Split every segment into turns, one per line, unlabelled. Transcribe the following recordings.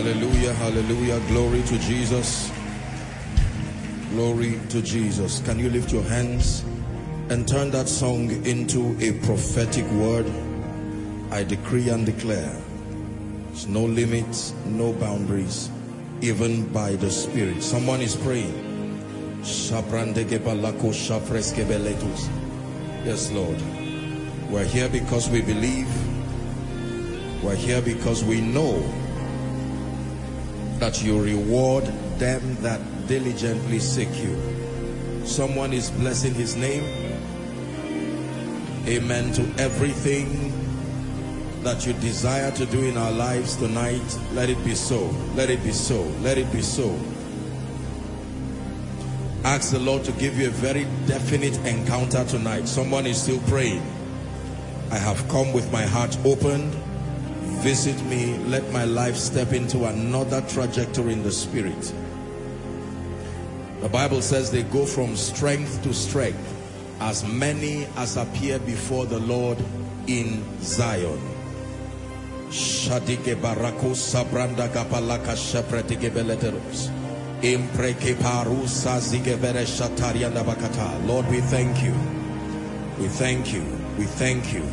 Hallelujah, hallelujah. Glory to Jesus. Glory to Jesus. Can you lift your hands and turn that song into a prophetic word? I decree and declare there's no limits, no boundaries, even by the Spirit. Someone is praying. Yes, Lord. We're here because we believe. We're here because we know that you reward them that diligently seek you. Someone is blessing his name. Amen to everything that you desire to do in our lives tonight. Let it be so. Let it be so. Let it be so. Ask the Lord to give you a very definite encounter tonight. Someone is still praying. I have come with my heart opened. Visit me. Let my life step into another trajectory in the Spirit. The Bible says they go from strength to strength, as many as appear before the Lord in Zion. Shadike barako sabranda kapalaka shepretike beleteros. Impreke parusa zigevere shatarianda bakata. Lord, we thank you. We thank you. We thank you.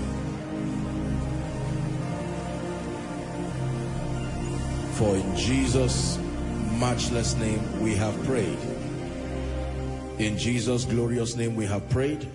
For in Jesus' matchless name we have prayed. In Jesus' glorious name we have prayed.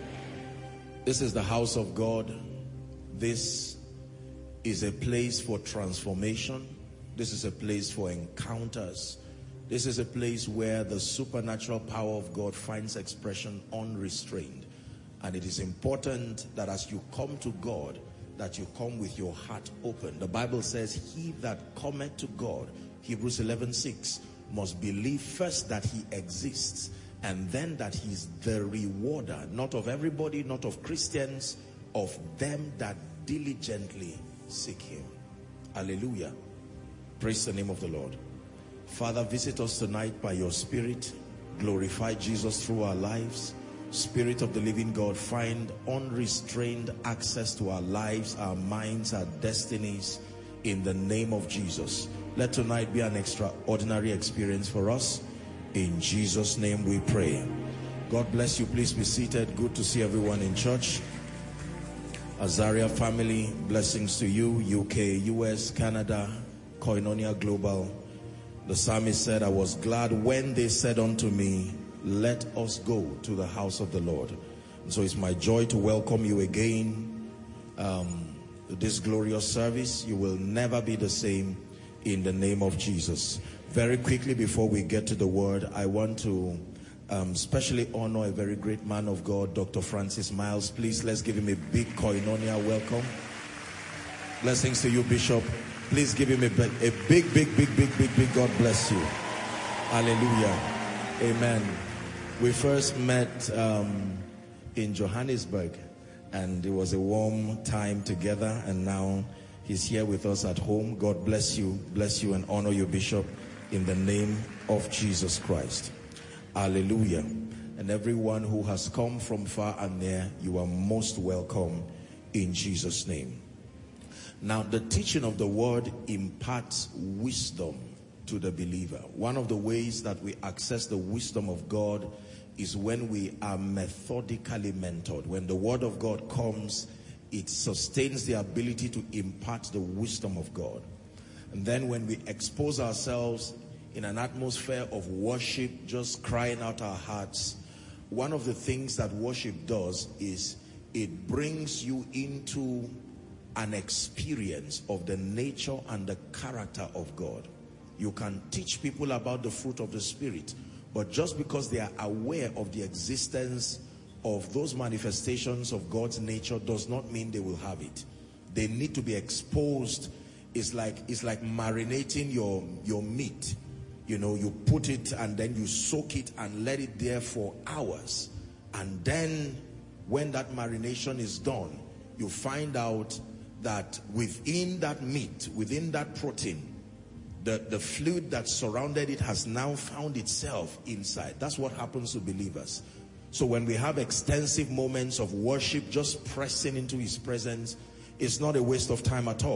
This is the house of God. This is a place for transformation. This is a place for encounters. This is a place where the supernatural power of God finds expression unrestrained. And it is important that as you come to God, that you come with your heart open. The Bible says, he that cometh to God, Hebrews 11:6, must believe first that he exists, and then that he is the rewarder, not of everybody, not of Christians, of them that diligently seek him. Hallelujah. Praise the name of the Lord. Father, visit us tonight by your Spirit. Glorify Jesus through our lives. Spirit of the living God, find unrestrained access to our lives, our minds, our destinies, in the name of Jesus. Let tonight be an extraordinary experience for us. In Jesus' name we pray. God bless you. Please be seated. Good to see everyone in church. Azaria family, blessings to you. UK, US, Canada, Koinonia Global. The psalmist said, I was glad when they said unto me, let us go to the house of the Lord. And so it's my joy to welcome you again to this glorious service. You will never be the same in the name of Jesus. Very quickly before we get to the word, I want to specially honor a very great man of God, Dr. Francis Miles. Please, let's give him a big Koinonia welcome. Blessings to you, Bishop. Please give him a big God bless you. Hallelujah. Amen. We first met in Johannesburg, and it was a warm time together, and now he's here with us at home. God bless you and honor you, Bishop, in the name of Jesus Christ. Hallelujah. And everyone who has come from far and near, you are most welcome in Jesus' name. Now, the teaching of the word imparts wisdom to the believer. One of the ways that we access the wisdom of God is when we are methodically mentored. When the word of God comes, it sustains the ability to impart the wisdom of God. And then when we expose ourselves in an atmosphere of worship, just crying out our hearts, one of the things that worship does is it brings you into an experience of the nature and the character of God. You can teach people about the fruit of the Spirit, but just because they are aware of the existence of those manifestations of God's nature does not mean they will have it. They need to be exposed. It's like marinating your meat. You know, you put it and then you soak it and let it there for hours. And then when that marination is done, you find out that within that meat, within that protein, the fluid that surrounded it has now found itself inside. That's what happens to believers. So when we have extensive moments of worship, just pressing into his presence, it's not a waste of time at all.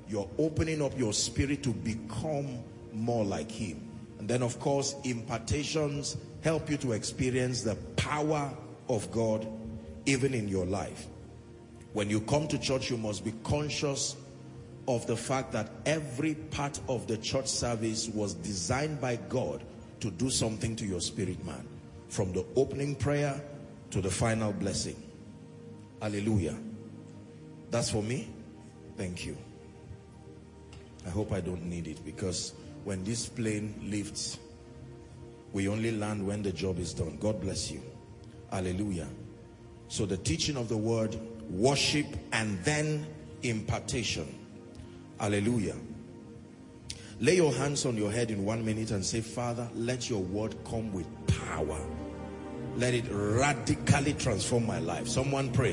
You're opening up your spirit to become more like him. And then, of course, impartations help you to experience the power of God even in your life. When you come to church, you must be conscious of the fact that every part of the church service was designed by God to do something to your spirit man, from the opening prayer to the final blessing. Hallelujah. That's for me. Thank you. I hope I don't need it, because when this plane lifts, we only land when the job is done. God bless you. Hallelujah. So the teaching of the word, worship, and then impartation. Hallelujah. Lay your hands on your head in 1 minute and say, Father, let your word come with power. Let it radically transform my life. Someone pray.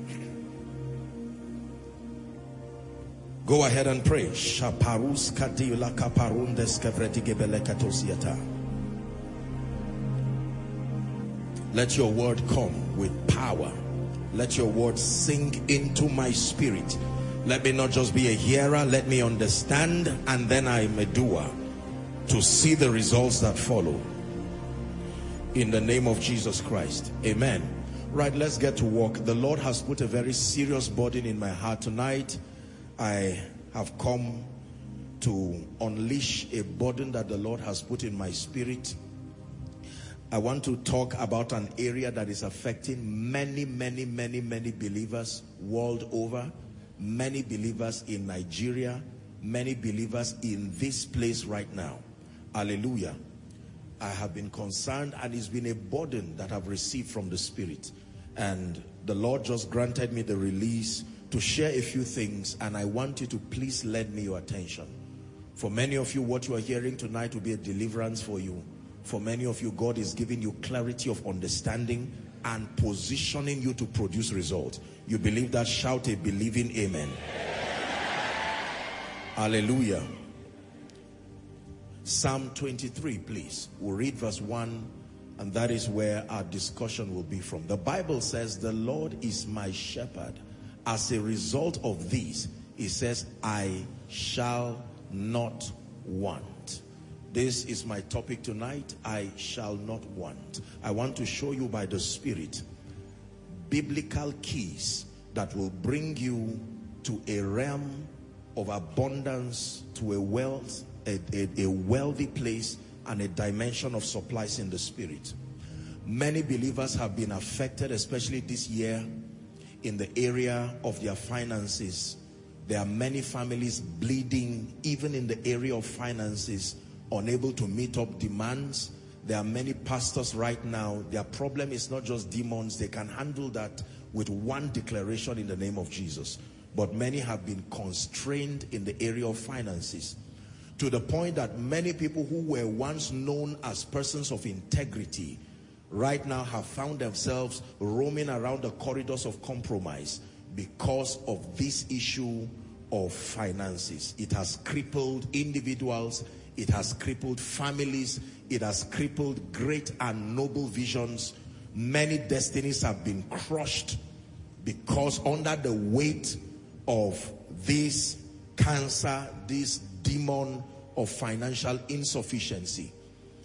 Go ahead and pray. Let your word come with power. Let your word sink into my spirit. Let me not just be a hearer, let me understand, and then I am a doer to see the results that follow. In the name of Jesus Christ. Amen. Right, let's get to work. The Lord has put a very serious burden in my heart tonight. I have come to unleash a burden that the Lord has put in my spirit. I want to talk about an area that is affecting many believers world over. Many believers in Nigeria, many believers in this place right now. Hallelujah. I have been concerned, and it's been a burden that I've received from the Spirit. And the Lord just granted me the release to share a few things, and I want you to please lend me your attention. For many of you, what you are hearing tonight will be a deliverance for you. For many of you, God is giving you clarity of understanding and positioning you to produce results. You believe that? Shout a believing amen. Hallelujah. Psalm 23, please. We'll read verse 1, and that is where our discussion will be from. The Bible says, the Lord is my shepherd. As a result of this, it says, I shall not want. This is my topic tonight. I shall not want. I want to show you by the Spirit biblical keys that will bring you to a realm of abundance, to a wealth, a wealthy place, and a dimension of supplies in the Spirit. Many believers have been affected, especially this year, in the area of their finances. There are many families bleeding, even in the area of finances, unable to meet up demands. There are many pastors right now, their problem is not just demons. They can handle that with one declaration in the name of Jesus. But many have been constrained in the area of finances, to the point that many people who were once known as persons of integrity right now have found themselves roaming around the corridors of compromise because of this issue of finances. It has crippled individuals. It has crippled families. It has crippled great and noble visions. Many destinies have been crushed because under the weight of this cancer, this demon of financial insufficiency.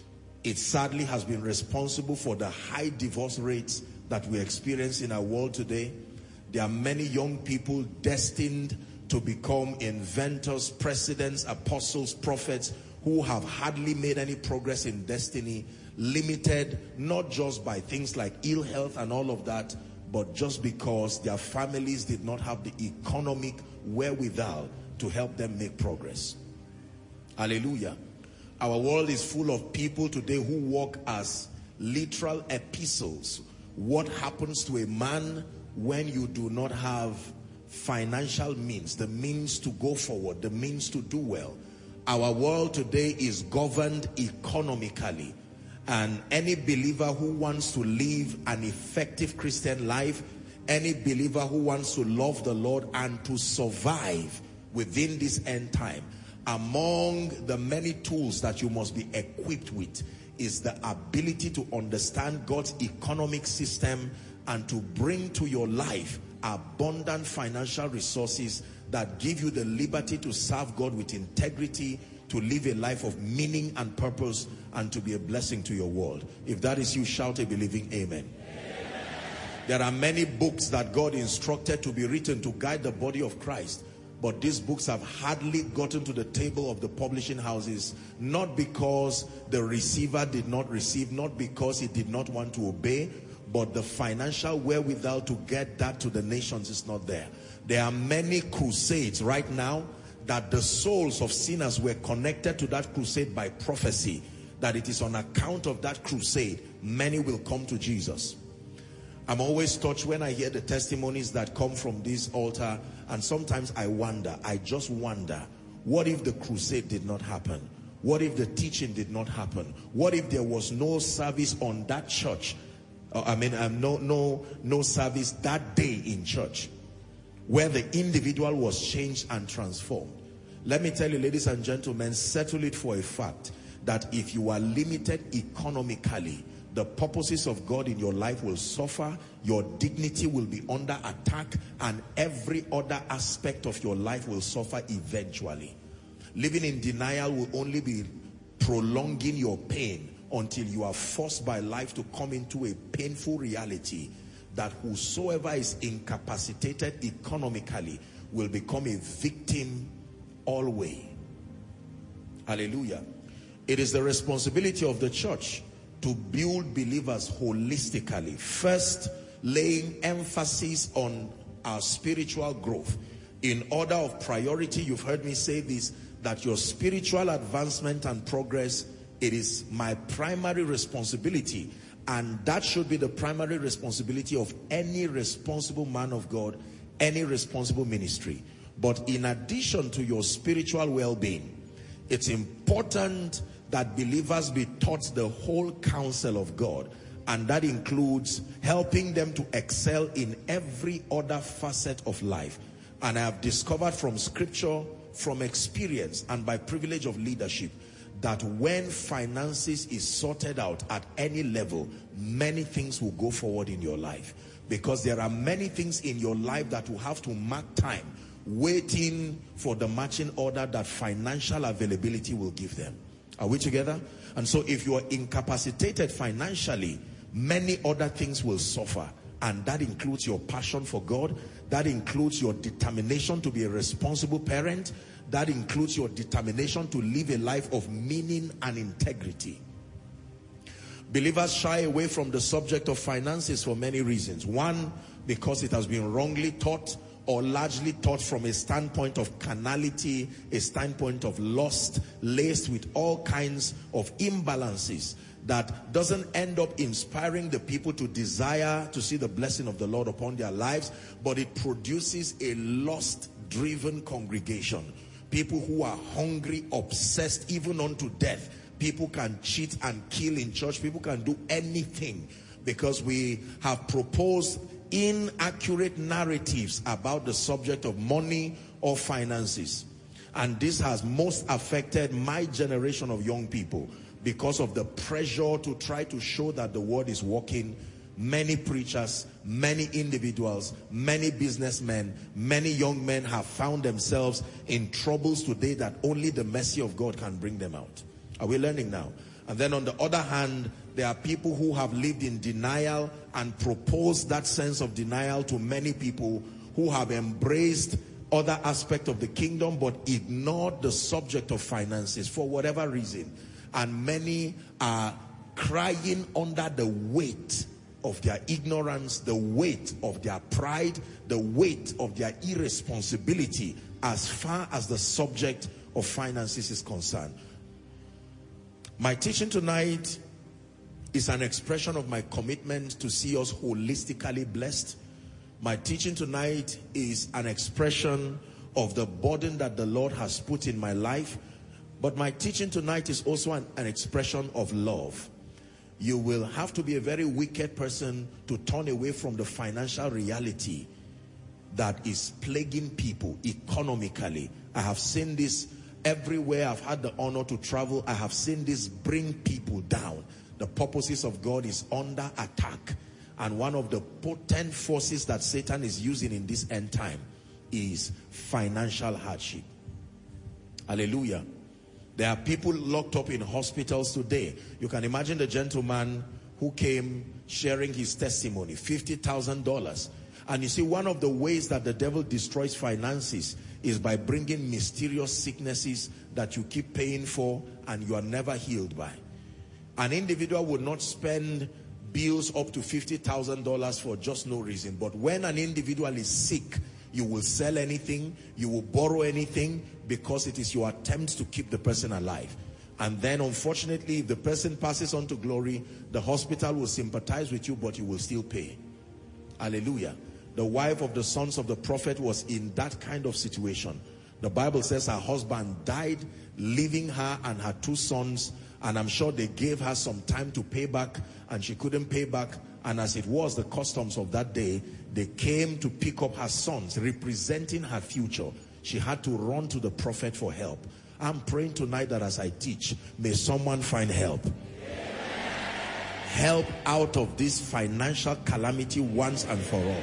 It sadly has been responsible for the high divorce rates that we experience in our world today. There are many young people destined to become inventors, presidents, apostles, prophets, who have hardly made any progress in destiny, limited not just by things like ill health and all of that, but just because their families did not have the economic wherewithal to help them make progress. Hallelujah. Our world is full of people today who walk as literal epistles. What happens to a man when you do not have financial means, the means to go forward, the means to do well? Our world today is governed economically, and any believer who wants to live an effective Christian life, any believer who wants to love the Lord and to survive within this end time, among the many tools that you must be equipped with is the ability to understand God's economic system and to bring to your life abundant financial resources that give you the liberty to serve God with integrity, to live a life of meaning and purpose, and to be a blessing to your world. If that is you, shout a believing amen. There are many books that God instructed to be written to guide the body of Christ, but these books have hardly gotten to the table of the publishing houses, not because the receiver did not receive, not because he did not want to obey, but the financial wherewithal to get that to the nations is not there. There are many crusades right now that the souls of sinners were connected to that crusade by prophecy, that it is on account of that crusade many will come to Jesus. I'm always touched when I hear the testimonies that come from this altar, and sometimes I just wonder, what if the crusade did not happen? What if the teaching did not happen? What if there was no service on that church? No service that day in church where the individual was changed and transformed. Let me tell you, ladies and gentlemen, settle it for a fact that if you are limited economically, the purposes of God in your life will suffer, your dignity will be under attack, and every other aspect of your life will suffer eventually. Living in denial will only be prolonging your pain until you are forced by life to come into a painful reality that whosoever is incapacitated economically will become a victim always. Hallelujah. It is the responsibility of the church to build believers holistically, first laying emphasis on our spiritual growth. In order of priority, you've heard me say this, that your spiritual advancement and progress, it is my primary responsibility, and that should be the primary responsibility of any responsible man of God, any responsible ministry. But in addition to your spiritual well-being, it's important that believers be taught the whole counsel of God, and that includes helping them to excel in every other facet of life. And I have discovered from scripture, from experience, and by privilege of leadership, that when finances is sorted out at any level, many things will go forward in your life, because there are many things in your life that will have to mark time, waiting for the marching order that financial availability will give them. Are we together? And so if you are incapacitated financially, many other things will suffer, and that includes your passion for God, that includes your determination to be a responsible parent, that includes your determination to live a life of meaning and integrity. Believers shy away from the subject of finances for many reasons. One, because it has been wrongly taught, or largely taught from a standpoint of carnality, a standpoint of lust, laced with all kinds of imbalances that doesn't end up inspiring the people to desire to see the blessing of the Lord upon their lives, but it produces a lust-driven congregation. People who are hungry, obsessed, even unto death. People can cheat and kill in church. People can do anything because we have proposed inaccurate narratives about the subject of money or finances. And this has most affected my generation of young people because of the pressure to try to show that the word is working. Many preachers, many individuals, many businessmen, many young men have found themselves in troubles today that only the mercy of God can bring them out. Are we learning now? And then on the other hand, there are people who have lived in denial and proposed that sense of denial to many people who have embraced other aspects of the kingdom but ignored the subject of finances for whatever reason. And many are crying under the weight of their ignorance, the weight of their pride, the weight of their irresponsibility as far as the subject of finances is concerned. My teaching tonight is an expression of my commitment to see us holistically blessed. My teaching tonight is an expression of the burden that the Lord has put in my life. But my teaching tonight is also an expression of love. You will have to be a very wicked person to turn away from the financial reality that is plaguing people economically. I have seen this everywhere I've had the honor to travel. I have seen this bring people down. The purposes of God is under attack. And one of the potent forces that Satan is using in this end time is financial hardship. Hallelujah. There are people locked up in hospitals today. You can imagine the gentleman who came sharing his testimony, $50,000. And you see, one of the ways that the devil destroys finances is by bringing mysterious sicknesses that you keep paying for and you are never healed by. An individual would not spend bills up to $50,000 for just no reason. But when an individual is sick, you will sell anything, you will borrow anything, because it is your attempt to keep the person alive. And then unfortunately, if the person passes on to glory, the hospital will sympathize with you, but you will still pay. Hallelujah. The wife of the sons of the prophet was in that kind of situation. The Bible says her husband died, leaving her and her 2 sons, and I'm sure they gave her some time to pay back, and she couldn't pay back. And as it was the customs of that day, they came to pick up her sons, representing her future. She had to run to the prophet for help. I'm praying tonight that as I teach, may someone find help. Help out of this financial calamity once and for all.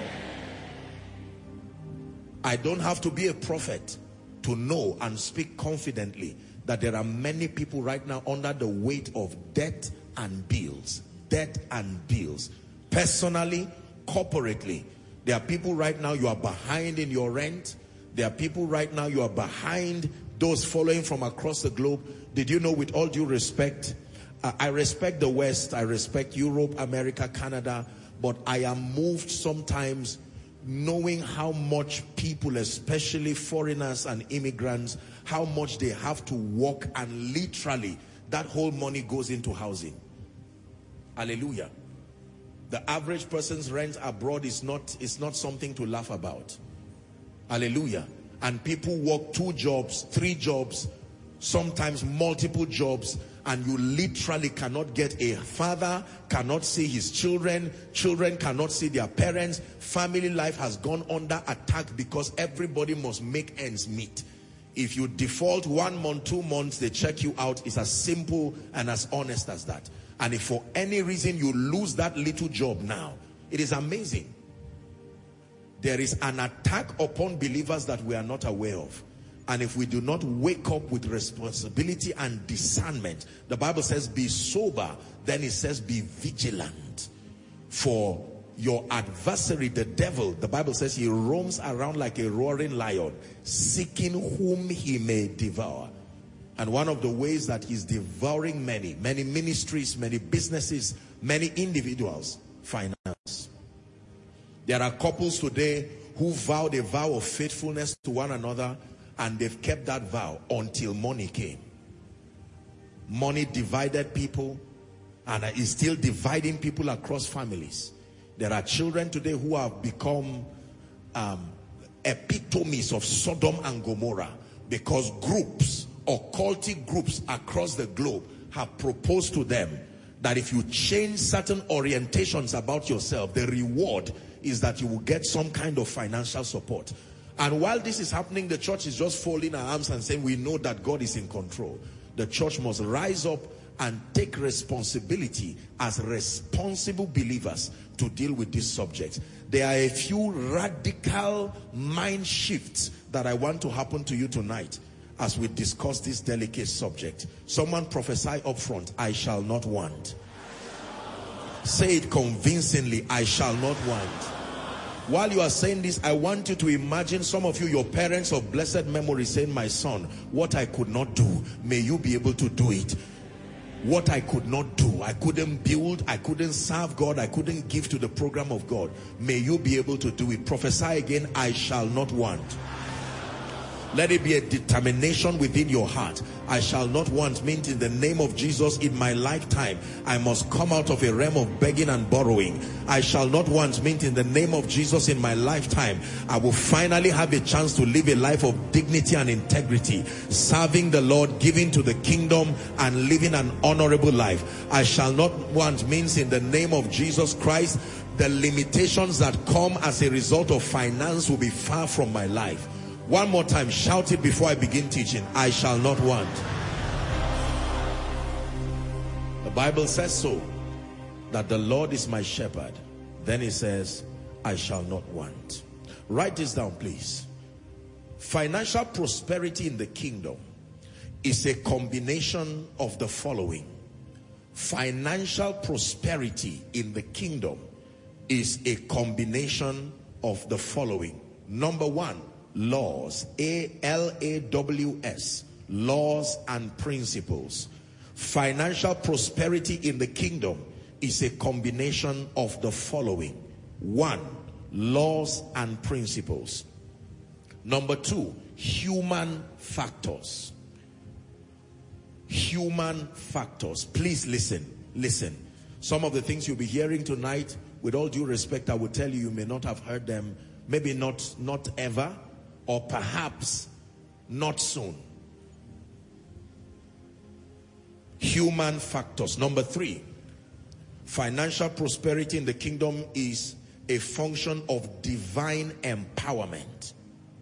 I don't have to be a prophet to know and speak confidently that there are many people right now under the weight of debt and bills. Debt and bills. Personally, corporately, there are people right now, you are behind in your rent. There are people right now, you are behind those following from across the globe. Did you know, with all due respect, I respect the West, I respect Europe, America, Canada, but I am moved sometimes knowing how much people, especially foreigners and immigrants, how much they have to work, and literally that whole money goes into housing. Hallelujah. The average person's rent abroad is not something to laugh about. Hallelujah. And people work 2 jobs, 3 jobs, sometimes multiple jobs, and you literally cannot get a father, cannot see his children, children cannot see their parents. Family life has gone under attack because everybody must make ends meet. If you default 1 month, 2 months, they check you out. It's as simple and as honest as that. And if for any reason you lose that little job now, it is amazing. There is an attack upon believers that we are not aware of. And if we do not wake up with responsibility and discernment, the Bible says be sober, then it says be vigilant. For your adversary, the devil, the Bible says he roams around like a roaring lion, seeking whom he may devour. And one of the ways that he's devouring many ministries, many businesses, many individuals, finance. There are couples today who vowed a vow of faithfulness to one another, and they've kept that vow until money came. Money divided people and is still dividing people across families. There are children today who have become epitomes of Sodom and Gomorrah because groups, occultic groups across the globe have proposed to them that if you change certain orientations about yourself, the reward is that you will get some kind of financial support. And while this is happening, the church is just folding her arms and saying, we know that God is in control. The church must rise up and take responsibility as responsible believers to deal with this subject. There are a few radical mind shifts that I want to happen to you tonight as we discuss this delicate subject. Someone prophesy up front, I shall not want. Say it convincingly, I shall not want. While you are saying this, I want you to imagine some of you, your parents of blessed memory, saying, my son, what I could not do, may you be able to do it. What I could not do, I couldn't build, I couldn't serve God, I couldn't give to the program of God. May you be able to do it. Prophesy again, I shall not want. Let it be a determination within your heart. I shall not want means in the name of Jesus in my lifetime, I must come out of a realm of begging and borrowing. I shall not want means in the name of Jesus in my lifetime, I will finally have a chance to live a life of dignity and integrity, serving the Lord, giving to the kingdom and living an honorable life. I shall not want means in the name of Jesus Christ, the limitations that come as a result of finance will be far from my life. One more time, shout it before I begin teaching. I shall not want. The Bible says so, that the Lord is my shepherd. Then it says, I shall not want. Write this down, please. Financial prosperity in the kingdom is a combination of the following. Financial prosperity in the kingdom is a combination of the following. Number one, laws. ALAWS. Laws and principles. Financial prosperity in the kingdom is a combination of the following. One, laws and principles. Number two, human factors. Human factors. Please listen. Listen. Some of the things you'll be hearing tonight, with all due respect, I will tell you, you may not have heard them. Maybe not ever, or perhaps not soon. Human factors. Number three, financial prosperity in the kingdom is a function of divine empowerment.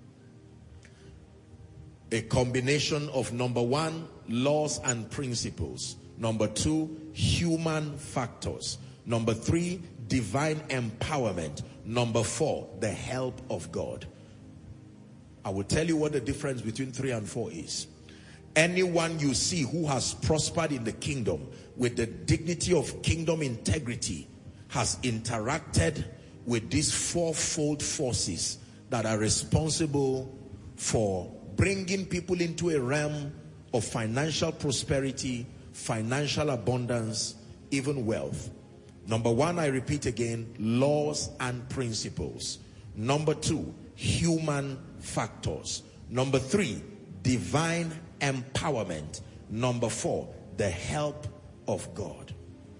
A combination of, number one, laws and principles. Number two, human factors. Number three, divine empowerment. Number four, the help of God. I will tell you what the difference between 3 and 4 is. Anyone you see who has prospered in the kingdom with the dignity of kingdom integrity has interacted with these fourfold forces that are responsible for bringing people into a realm of financial prosperity, financial abundance, even wealth. Number one, I repeat again, laws and principles. Number two, human factors. Number three, divine empowerment. Number four, the help of God.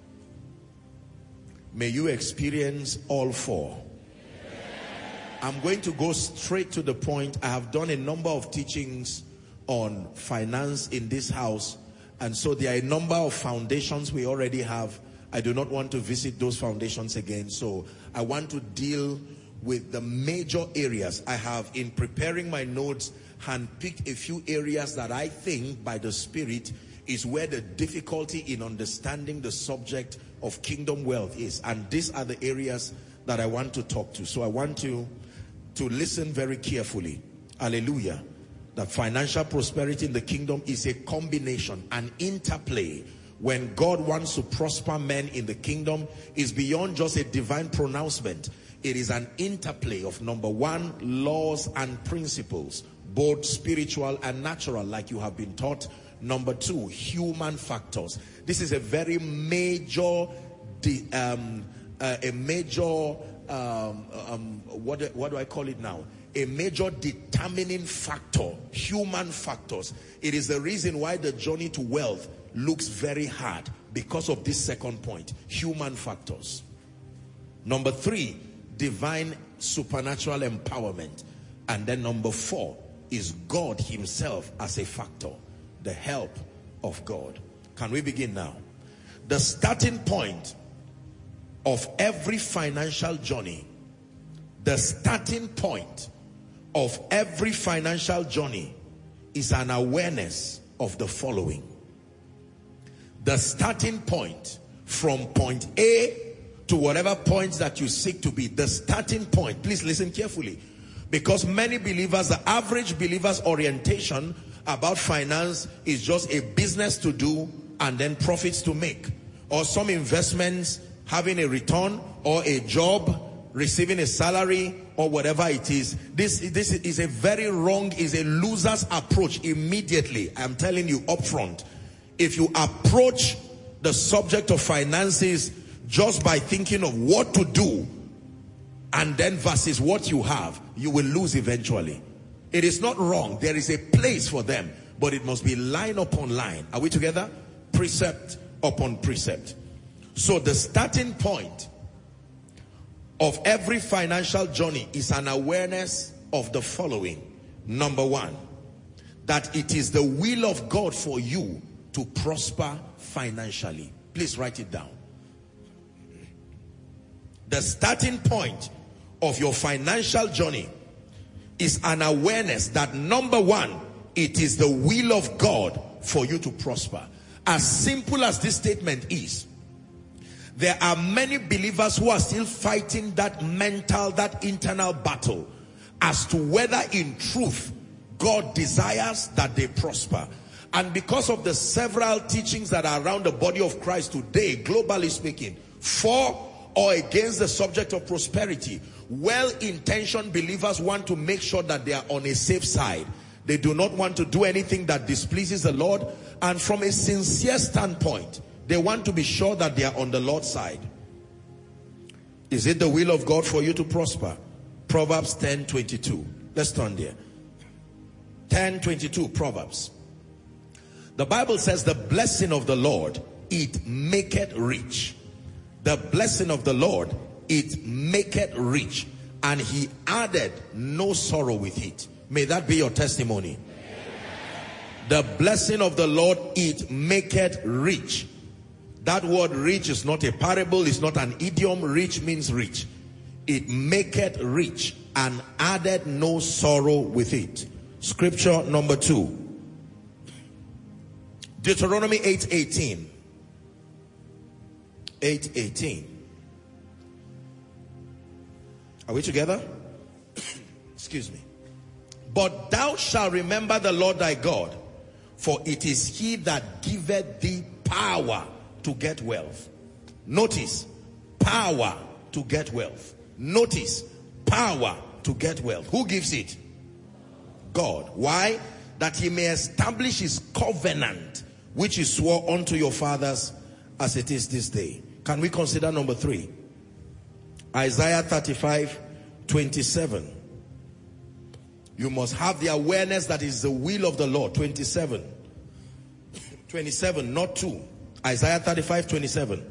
May you experience all four. I'm going to go straight to the point. I have done a number of teachings on finance in this house, and so there are a number of foundations we already have. I do not want to visit those foundations again, so I want to deal with the major areas. I have, in preparing my notes, handpicked a few areas that I think by the Spirit is where the difficulty in understanding the subject of kingdom wealth is, and these are the areas that I want to talk to. So I want you to listen very carefully. Hallelujah. That financial prosperity in the kingdom is a combination, an interplay. When God wants to prosper men in the kingdom, is beyond just a divine pronouncement. It is an interplay of, number one, laws and principles, both spiritual and natural, like you have been taught. Number two, human factors. This is a very major, what do I call it now? A major determining factor, human factors. It is the reason why the journey to wealth looks very hard, because of this second point, human factors. Number three, divine supernatural empowerment. And then number four is God himself as a factor, the help of God. Can we begin now? The starting point of every financial journey, the starting point of every financial journey is an awareness of the following. The starting point from point A to whatever points that you seek to be, the starting point, please listen carefully, because many believers, the average believer's orientation about finance is just a business to do and then profits to make, or some investments having a return, or a job receiving a salary, or whatever it is. This is a very wrong, is a loser's approach immediately. I'm telling you up front. If you approach the subject of finances just by thinking of what to do and then versus what you have, you will lose eventually. It is not wrong. There is a place for them, but it must be line upon line. Are we together? Precept upon precept. So the starting point of every financial journey is an awareness of the following. Number one, that it is the will of God for you to prosper financially. Please write it down. The starting point of your financial journey is an awareness that, number one, it is the will of God for you to prosper. As simple as this statement is, there are many believers who are still fighting that mental, that internal battle as to whether in truth God desires that they prosper. And because of the several teachings that are around the body of Christ today, globally speaking, for or against the subject of prosperity, well-intentioned believers want to make sure that they are on a safe side. They do not want to do anything that displeases the Lord. And from a sincere standpoint, they want to be sure that they are on the Lord's side. Is it the will of God for you to prosper? Proverbs 10:22. Let's turn there. 10:22, Proverbs. The Bible says, the blessing of the Lord, it maketh rich. The blessing of the Lord, it maketh rich, and he added no sorrow with it. May that be your testimony. The blessing of the Lord, it maketh rich. That word rich is not a parable, it's not an idiom. Rich means rich. It maketh rich, and added no sorrow with it. Scripture number 2. Deuteronomy 8:18. 8:18. Are we together? Excuse me. But thou shalt remember the Lord thy God, for it is he that giveth thee power to get wealth. Notice, power to get wealth. Notice, power to get wealth. Who gives it? God. Why? That he may establish his covenant, which he swore unto your fathers, as it is this day. Can we consider number 3? Isaiah 35:27. You must have the awareness that is the will of the Lord. 27, not 2. Isaiah 35:27.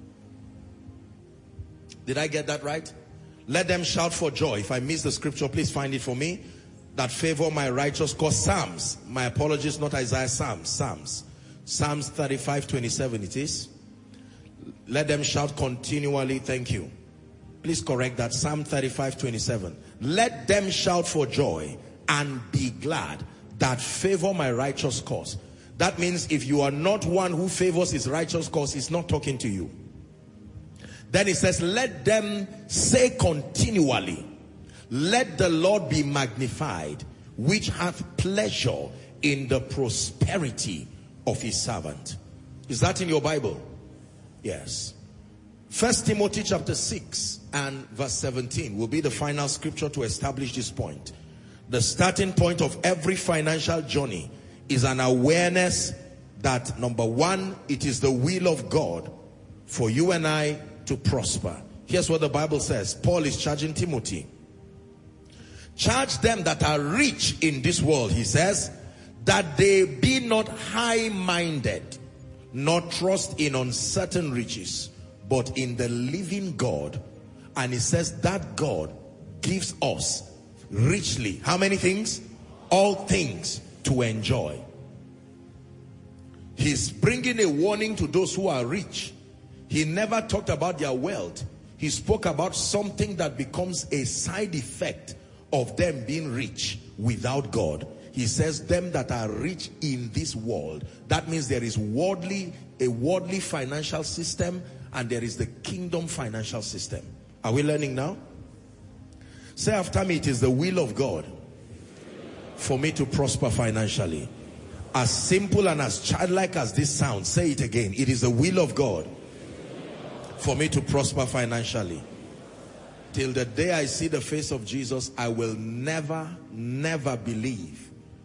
Did I get that right? Let them shout for joy. If I miss the scripture, please find it for me. That favor my righteous cause. Psalms. My apologies, not Isaiah. Psalms 35:27 it is. Let them shout continually. Thank you. Please correct that. Psalm 35:27. Let them shout for joy and be glad that favor my righteous cause. That means if you are not one who favors his righteous cause, he's not talking to you. Then it says, let them say continually, let the Lord be magnified, which hath pleasure in the prosperity of his servant. Is that in your Bible? Yes. 1 Timothy chapter 6 and verse 17 will be the final scripture to establish this point. The starting point of every financial journey is an awareness that, number 1, it is the will of God for you and I to prosper. Here's what the Bible says. Paul is charging Timothy. Charge them that are rich in this world, he says, that they be not high-minded, nor trust in uncertain riches, but in the living God. And he says that God gives us richly. How many things? All things to enjoy. He's bringing a warning to those who are rich. He never talked about their wealth. He spoke about something that becomes a side effect of them being rich without God. He says them that are rich in this world. That means there is a worldly financial system, and there is the kingdom financial system. Are we learning now? Say after me, it is the will of God for me to prosper financially. As simple and as childlike as this sounds, say it again. It is the will of God for me to prosper financially. Till the day I see the face of Jesus, I will never believe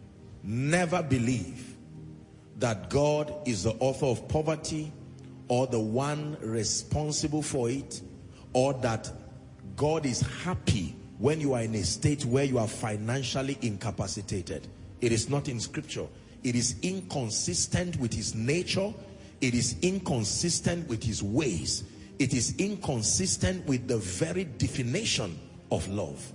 that God is the author of poverty, or the one responsible for it, or that God is happy when you are in a state where you are financially incapacitated. It is not in scripture. It is inconsistent with his nature. It is inconsistent with his ways. It is inconsistent with the very definition of love.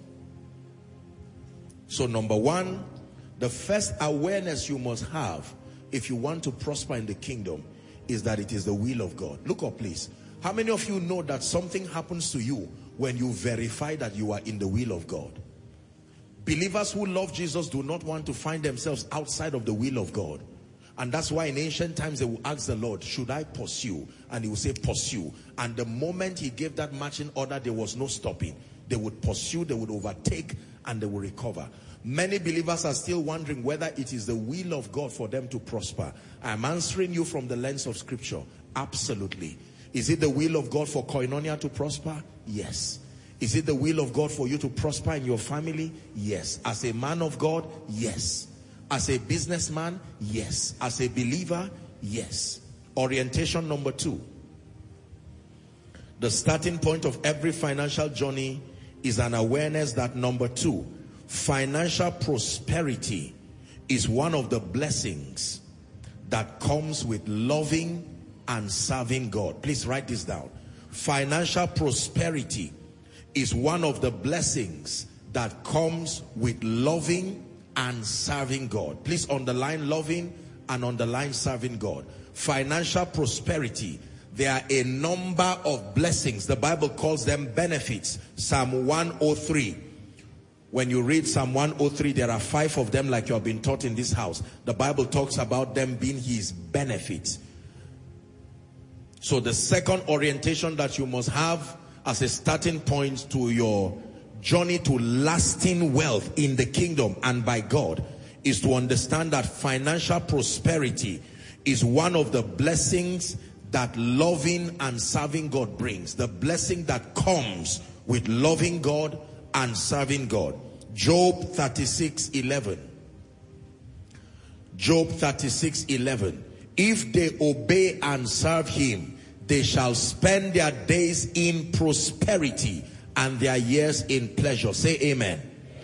So number 1, the first awareness you must have if you want to prosper in the kingdom is that it is the will of God. Look up, please. How many of you know that something happens to you when you verify that you are in the will of God? Believers who love Jesus do not want to find themselves outside of the will of God. And that's why in ancient times they will ask the Lord, should I pursue? And he will say, pursue. And the moment he gave that marching order, there was no stopping. They would pursue, they would overtake, and they would recover. Many believers are still wondering whether it is the will of God for them to prosper. I'm answering you from the lens of scripture. Absolutely. Is it the will of God for Koinonia to prosper? Yes. Is it the will of God for you to prosper in your family? Yes. As a man of God? Yes. As a businessman? Yes. As a believer? Yes. Orientation number 2. The starting point of every financial journey is an awareness that, number 2, financial prosperity is one of the blessings that comes with loving and serving God. Please write this down. Financial prosperity is one of the blessings that comes with loving and serving God. Please underline loving and underline serving God. Financial prosperity. There are a number of blessings. The Bible calls them benefits. Psalm 103. When you read Psalm 103, there are 5 of them like you have been taught in this house. The Bible talks about them being his benefits. So the second orientation that you must have as a starting point to your journey to lasting wealth in the kingdom and by God is to understand that financial prosperity is one of the blessings that loving and serving God brings. The blessing that comes with loving God and serving God. Job 36:11. Job 36:11. If they obey and serve him, they shall spend their days in prosperity and their years in pleasure. Say amen.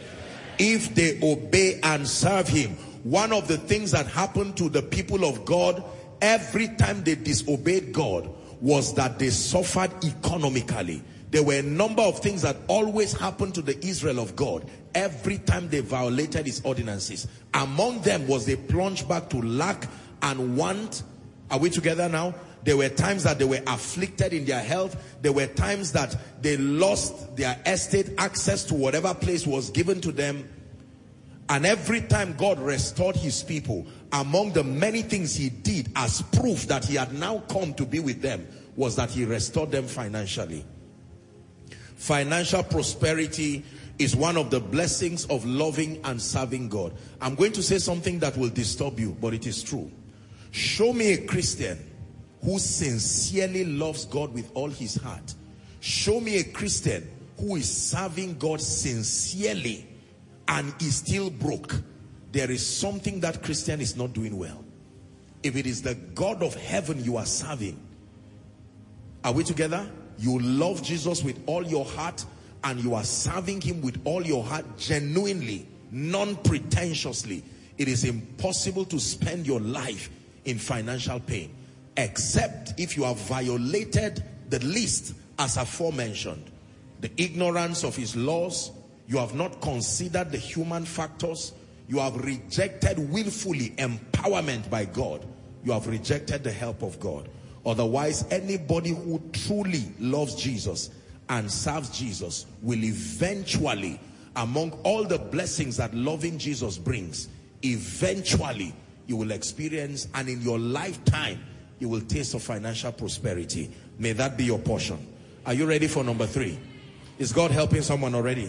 If they obey and serve him. One of the things that happened to the people of God every time they disobeyed God was that they suffered economically. There were a number of things that always happened to the Israel of God every time they violated his ordinances. Among them was they plunged back to lack and want. Are we together now? There were times that they were afflicted in their health. There were times that they lost their estate, access to whatever place was given to them. And every time God restored his people, among the many things he did as proof that he had now come to be with them was that he restored them financially. Financial prosperity is one of the blessings of loving and serving God. I'm going to say something that will disturb you, but it is true. Show me a Christian who sincerely loves God with all his heart. Show me a Christian who is serving God sincerely and is still broke. There is something that Christian is not doing well. If it is the God of heaven you are serving, are we together? You love Jesus with all your heart and you are serving him with all your heart, genuinely, non-pretentiously. It is impossible to spend your life in financial pain, except if you have violated the list as aforementioned. The ignorance of his laws. You have not considered the human factors. You have rejected willfully empowerment by God. You have rejected the help of God. Otherwise, anybody who truly loves Jesus and serves Jesus will eventually, among all the blessings that loving Jesus brings, eventually you will experience, and in your lifetime, you will taste of financial prosperity. May that be your portion. Are you ready for number 3? Is God helping someone already?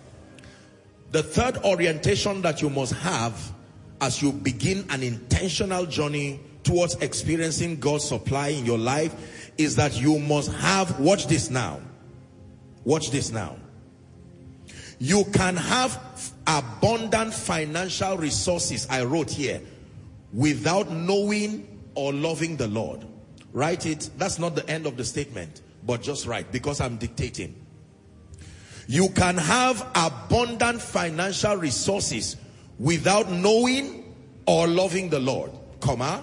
The third orientation that you must have as you begin an intentional journey towards experiencing God's supply in your life is that you must have, watch this now. Watch this now. You can have abundant financial resources, I wrote here, without knowing or loving the Lord. Write it. That's not the end of the statement, but just write, because I'm dictating. You can have abundant financial resources without knowing or loving the Lord, comma.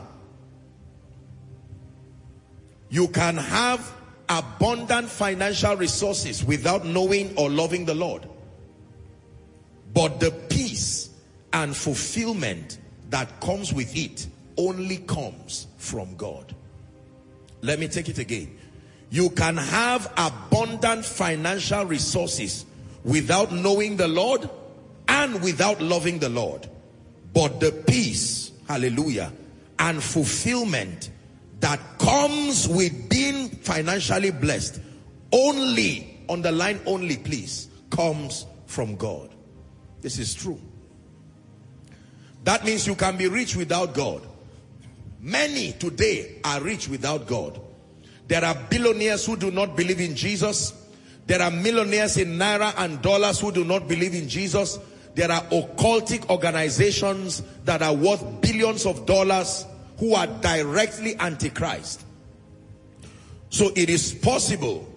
You can have abundant financial resources without knowing or loving the Lord. But the peace and fulfillment that comes with it only comes from God. Let me take it again. You can have abundant financial resources without knowing the Lord and without loving the Lord. But the peace, hallelujah, and fulfillment that comes with being financially blessed only, underline only please, comes from God. This is true. That means you can be rich without God. Many today are rich without God. There are billionaires who do not believe in Jesus. There are millionaires in naira and dollars who do not believe in Jesus. There are occultic organizations that are worth billions of dollars who are directly antichrist. So it is possible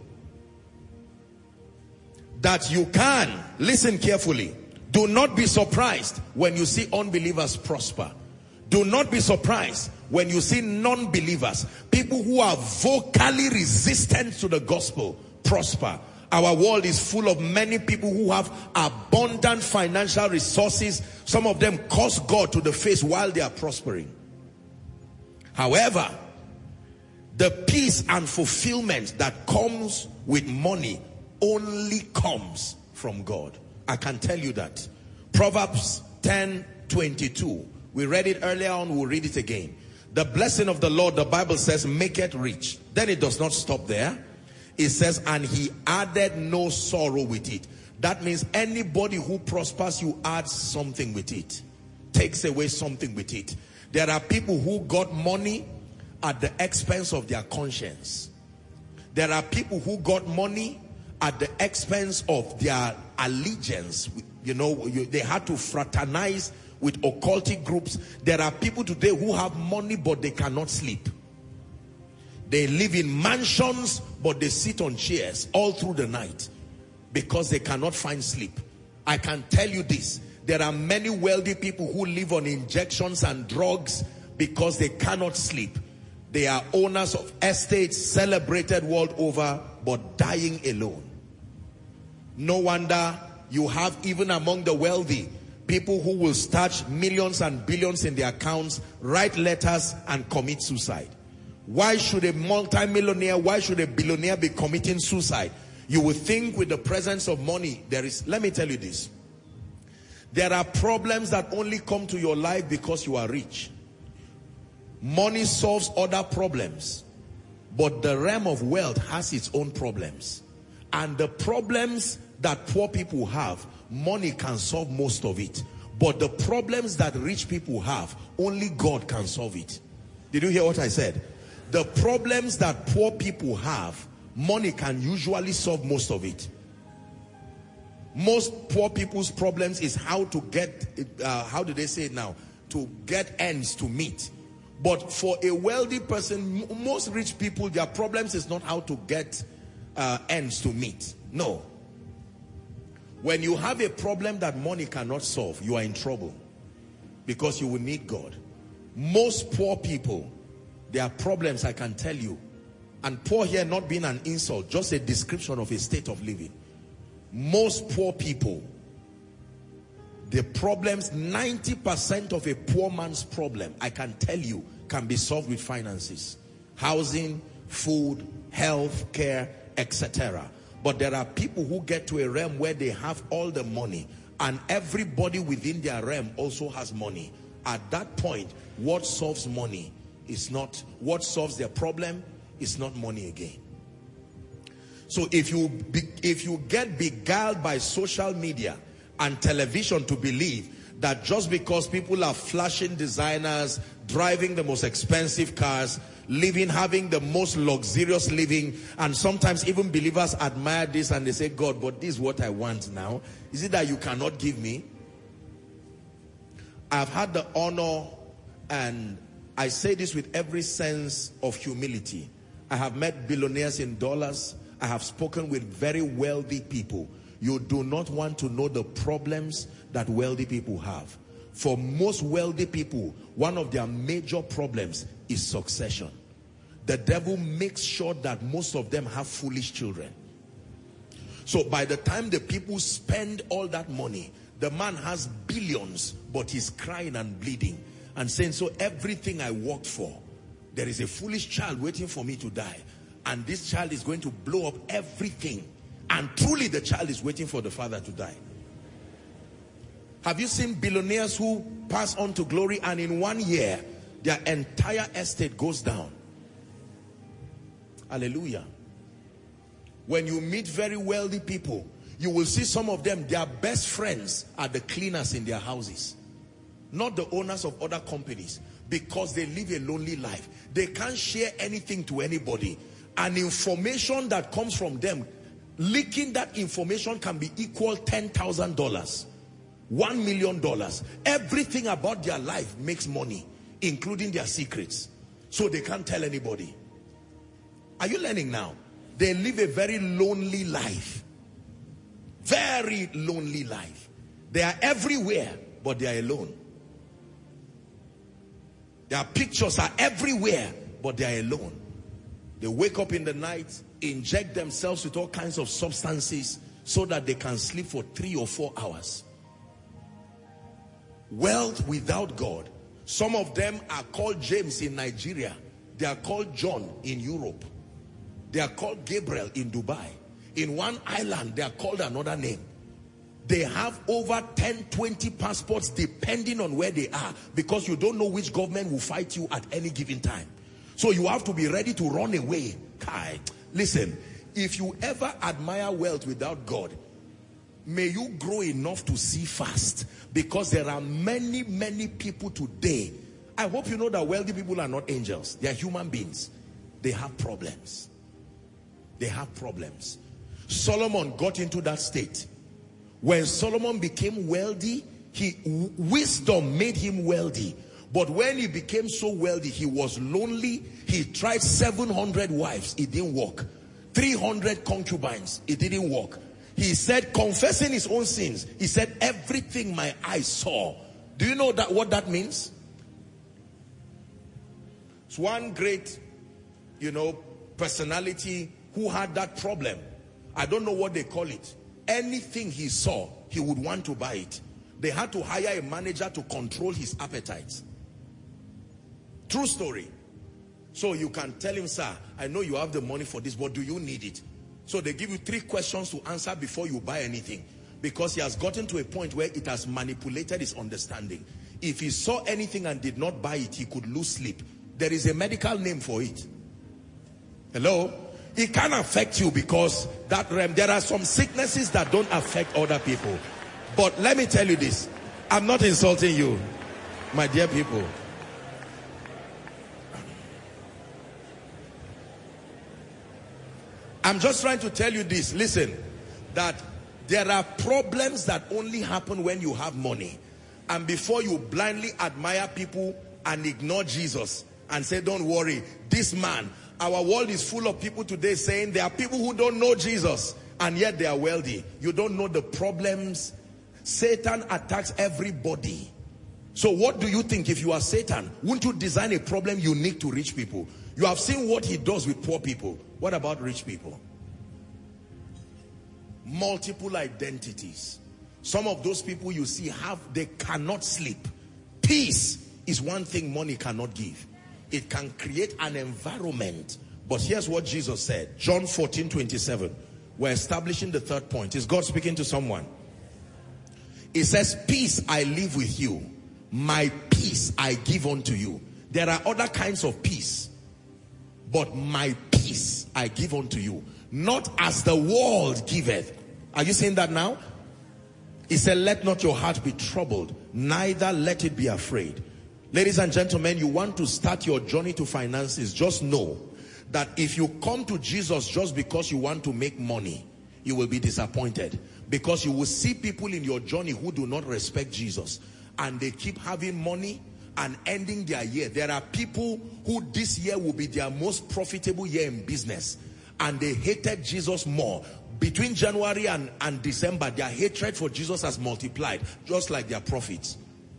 that you can, listen carefully, do not be surprised when you see unbelievers prosper. Do not be surprised when you see non-believers, people who are vocally resistant to the gospel, prosper. Our world is full of many people who have abundant financial resources. Some of them curse God to the face while they are prospering. However, the peace and fulfillment that comes with money only comes from God. I can tell you that. Proverbs 10:22. We read it earlier on, we'll read it again. The blessing of the Lord, the Bible says, make it rich. Then it does not stop there. It says, and he added no sorrow with it. That means anybody who prospers, you add something with it. Takes away something with it. There are people who got money at the expense of their conscience. There are people who got money at the expense of their allegiance. You know, they had to fraternize with occultic groups. There are people today who have money but they cannot sleep. They live in mansions but they sit on chairs all through the night because they cannot find sleep. I can tell you this, there are many wealthy people who live on injections and drugs because they cannot sleep. They are owners of estates celebrated world over but dying alone. No wonder you have, even among the wealthy, people who will stash millions and billions in their accounts, write letters and commit suicide. Why should a multimillionaire, why should a billionaire be committing suicide? You would think with the presence of money, there is, let me tell you this. There are problems that only come to your life because you are rich. Money solves other problems, but the realm of wealth has its own problems. And the problems that poor people have, money can solve most of it. But the problems that rich people have, only God can solve it. Did you hear what I said? The problems that poor people have, money can usually solve most of it. Most poor people's problems is how to get, how do they say it now? To get ends to meet. But for a wealthy person, most rich people, their problems is not how to get ends to meet. No. When you have a problem that money cannot solve, you are in trouble. Because you will need God. Most poor people, their problems, I can tell you. And poor here not being an insult, just a description of a state of living. Most poor people, the problems, 90% of a poor man's problem, I can tell you, can be solved with finances. Housing, food, health, care, etc. But there are people who get to a realm where they have all the money and everybody within their realm also has money. At that point, what solves money is not, what solves their problem is not money again. So if you get beguiled by social media and television to believe that just because people are flashing designers, driving the most expensive cars, having the most luxurious living, and sometimes even believers admire this and they say, God, but this is what I want now. Is it that you cannot give me? I've had the honor, and I say this with every sense of humility. I have met billionaires in dollars. I have spoken with very wealthy people. You do not want to know the problems that wealthy people have. For most wealthy people, one of their major problems is succession. The devil makes sure that most of them have foolish children. So by the time the people spend all that money, the man has billions, but he's crying and bleeding and saying, so everything I worked for, there is a foolish child waiting for me to die. And this child is going to blow up everything. And truly the child is waiting for the father to die. Have you seen billionaires who pass on to glory and in 1 year, their entire estate goes down? Hallelujah. When you meet very wealthy people, you will see some of them, their best friends are the cleaners in their houses. not the owners of other companies, because they live a lonely life. They can't share anything to anybody. And information that comes from them, leaking that information can be equal $10,000, $1 million. Everything about their life makes money, including their secrets. So they can't tell anybody. Are you learning now? They live a very lonely life. Very lonely life. They are everywhere, but they are alone. Their pictures are everywhere, but they are alone. They wake up in the night, inject themselves with all kinds of substances so that they can sleep for 3 or 4 hours. Wealth without God. Some of them are called James in Nigeria. They are called John in Europe. They are called Gabriel in Dubai. In one island, they are called another name. They have over 10, 20 passports depending on where they are, because you don't know which government will fight you at any given time. So you have to be ready to run away. Kai, listen, if you ever admire wealth without God, may you grow enough to see fast, because there are many, many people today. I hope you know that wealthy people are not angels. They are human beings. They have problems. They have problems. Solomon got into that state. When Solomon became wealthy, wisdom made him wealthy. But when he became so wealthy, he was lonely. He tried 700 wives. It didn't work. 300 concubines. It didn't work. He said, confessing his own sins, he said, everything my eyes saw. Do you know what that means? It's one great, personality who had that problem. I don't know what they call it. Anything he saw, he would want to buy it. They had to hire a manager to control his appetite. True story. So you can tell him, sir, I know you have the money for this, but do you need it? So they give you 3 questions to answer before you buy anything, because he has gotten to a point where it has manipulated his understanding. If he saw anything and did not buy it, he could lose sleep. There is a medical name for it. Hello? It can affect you, because there are some sicknesses that don't affect other people. But let me tell you this. I'm not insulting you, my dear people. I'm just trying to tell you this. Listen, that there are problems that only happen when you have money. And before you blindly admire people and ignore Jesus and say, don't worry, this man, our world is full of people today saying there are people who don't know Jesus and yet they are wealthy. You don't know the problems. Satan attacks everybody. So what do you think? If you are Satan, wouldn't you design a problem unique to rich people? You have seen what he does with poor people. What about rich people? Multiple identities. Some of those people you see they cannot sleep. Peace is one thing money cannot give. It can create an environment. But here's what Jesus said. John 14:27. We're establishing the third point. Is God speaking to someone? It says, peace I live with you. My peace I give unto you. There are other kinds of peace. But my peace I give unto you. Not as the world giveth. Are you saying that now? He said, let not your heart be troubled, neither let it be afraid. Ladies and gentlemen, you want to start your journey to finances, just know that if you come to Jesus just because you want to make money, you will be disappointed. Because you will see people in your journey who do not respect Jesus. And they keep having money and ending their year. There are people who this year will be their most profitable year in business. And they hated Jesus more. Between January and December, their hatred for Jesus has multiplied, just like their profits.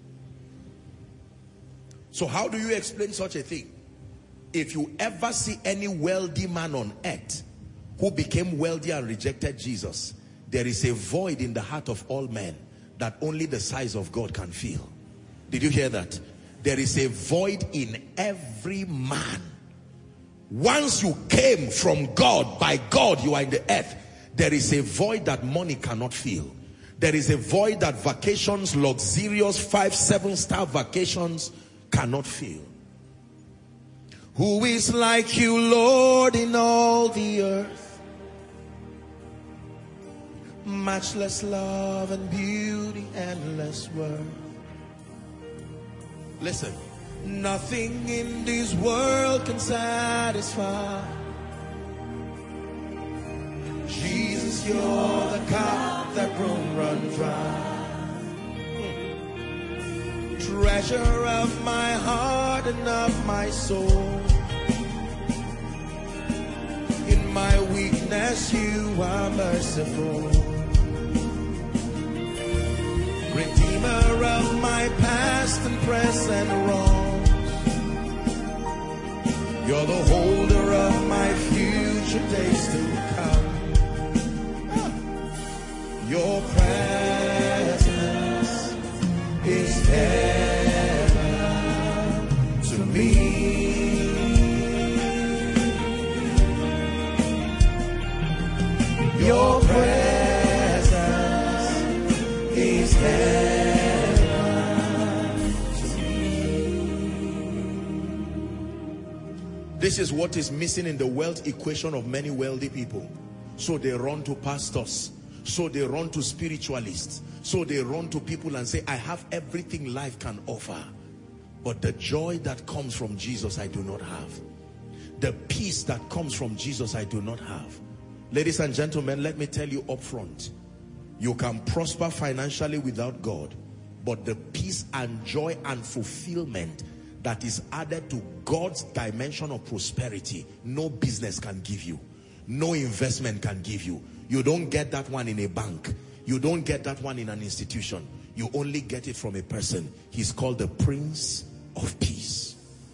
So how do you explain such a thing? If you ever see any wealthy man on earth who became wealthy and rejected Jesus, there is a void in the heart of all men that only the size of God can fill. Did you hear that? There is a void in every man. Once you came from God, by God you are in the earth, there is a void that money cannot fill. There is a void that vacations, luxurious 5-7-star vacations cannot fill. Who is like you, Lord, in all the earth? Matchless love and beauty, endless worth. Listen. Nothing in this world can satisfy. Jesus, you're the cup that won't run dry. Treasure of my heart and of my soul. In my weakness, you are merciful. Redeemer of my past and present wrongs. You're the holder of my future days to come. Your presence is heaven to me. Your presence is heaven to me. This is what is missing in the wealth equation of many wealthy people. So they run to pastors. So they run to spiritualists. So they run to people and say, I have everything life can offer. But the joy that comes from Jesus, I do not have. The peace that comes from Jesus, I do not have. Ladies and gentlemen, let me tell you up front. You can prosper financially without God. But the peace and joy and fulfillment that is added to God's dimension of prosperity, no business can give you. No investment can give you. You don't get that one in a bank. You don't get that one in an institution. You only get it from a person. He's called the Prince of Peace.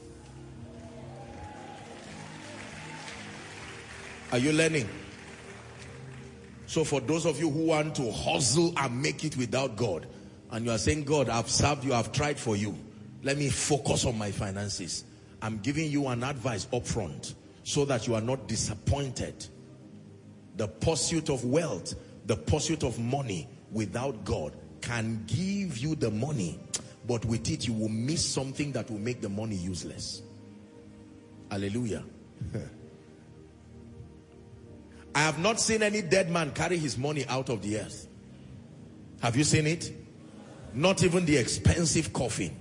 Are you learning? So for those of you who want to hustle and make it without God, and you are saying, God, I've served you, I've tried for you. Let me focus on my finances. I'm giving you an advice up front so that you are not disappointed. The pursuit of wealth, the pursuit of money without God can give you the money, but with it you will miss something that will make the money useless. Hallelujah. I have not seen any dead man carry his money out of the earth. Have you seen it? Not even the expensive coffin.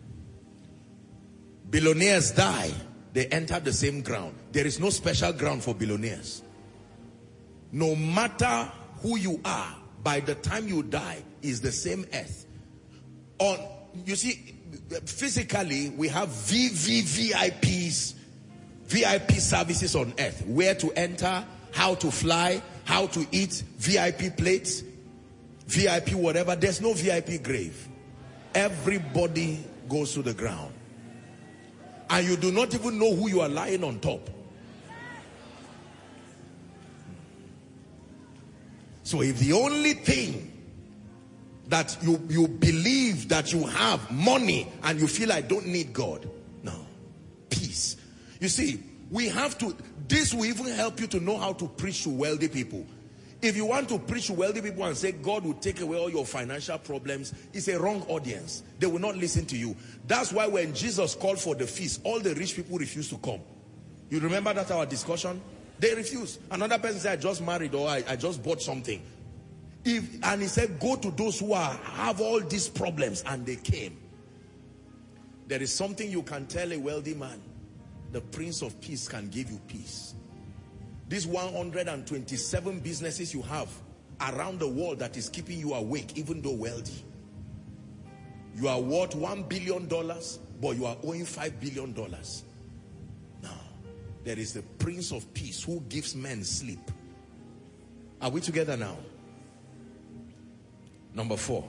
Billionaires die, they enter the same ground. There is no special ground for billionaires. No matter who you are, by the time you die, is the same earth. You see, physically, we have VVVIPs, VIP services on earth. Where to enter, how to fly, how to eat, VIP plates, VIP whatever. There's no VIP grave. Everybody goes to the ground. And you do not even know who you are lying on top. So if the only thing that you believe that you have money and you feel I don't need God, no, peace. You see, we have to, this will even help you to know how to preach to wealthy people. If you want to preach to wealthy people and say God will take away all your financial problems, it's a wrong audience. They will not listen to you. That's why when Jesus called for the feast, all the rich people refused to come. You remember that our discussion? They refused. Another person said, I just married, or I just bought something. And he said, go to those who have all these problems, and they came. There is something you can tell a wealthy man. The Prince of Peace can give you peace. These 127 businesses you have around the world that is keeping you awake, even though wealthy. You are worth $1 billion, but you are owing $5 billion. There is the Prince of Peace who gives men sleep. Are we together now? Number 4.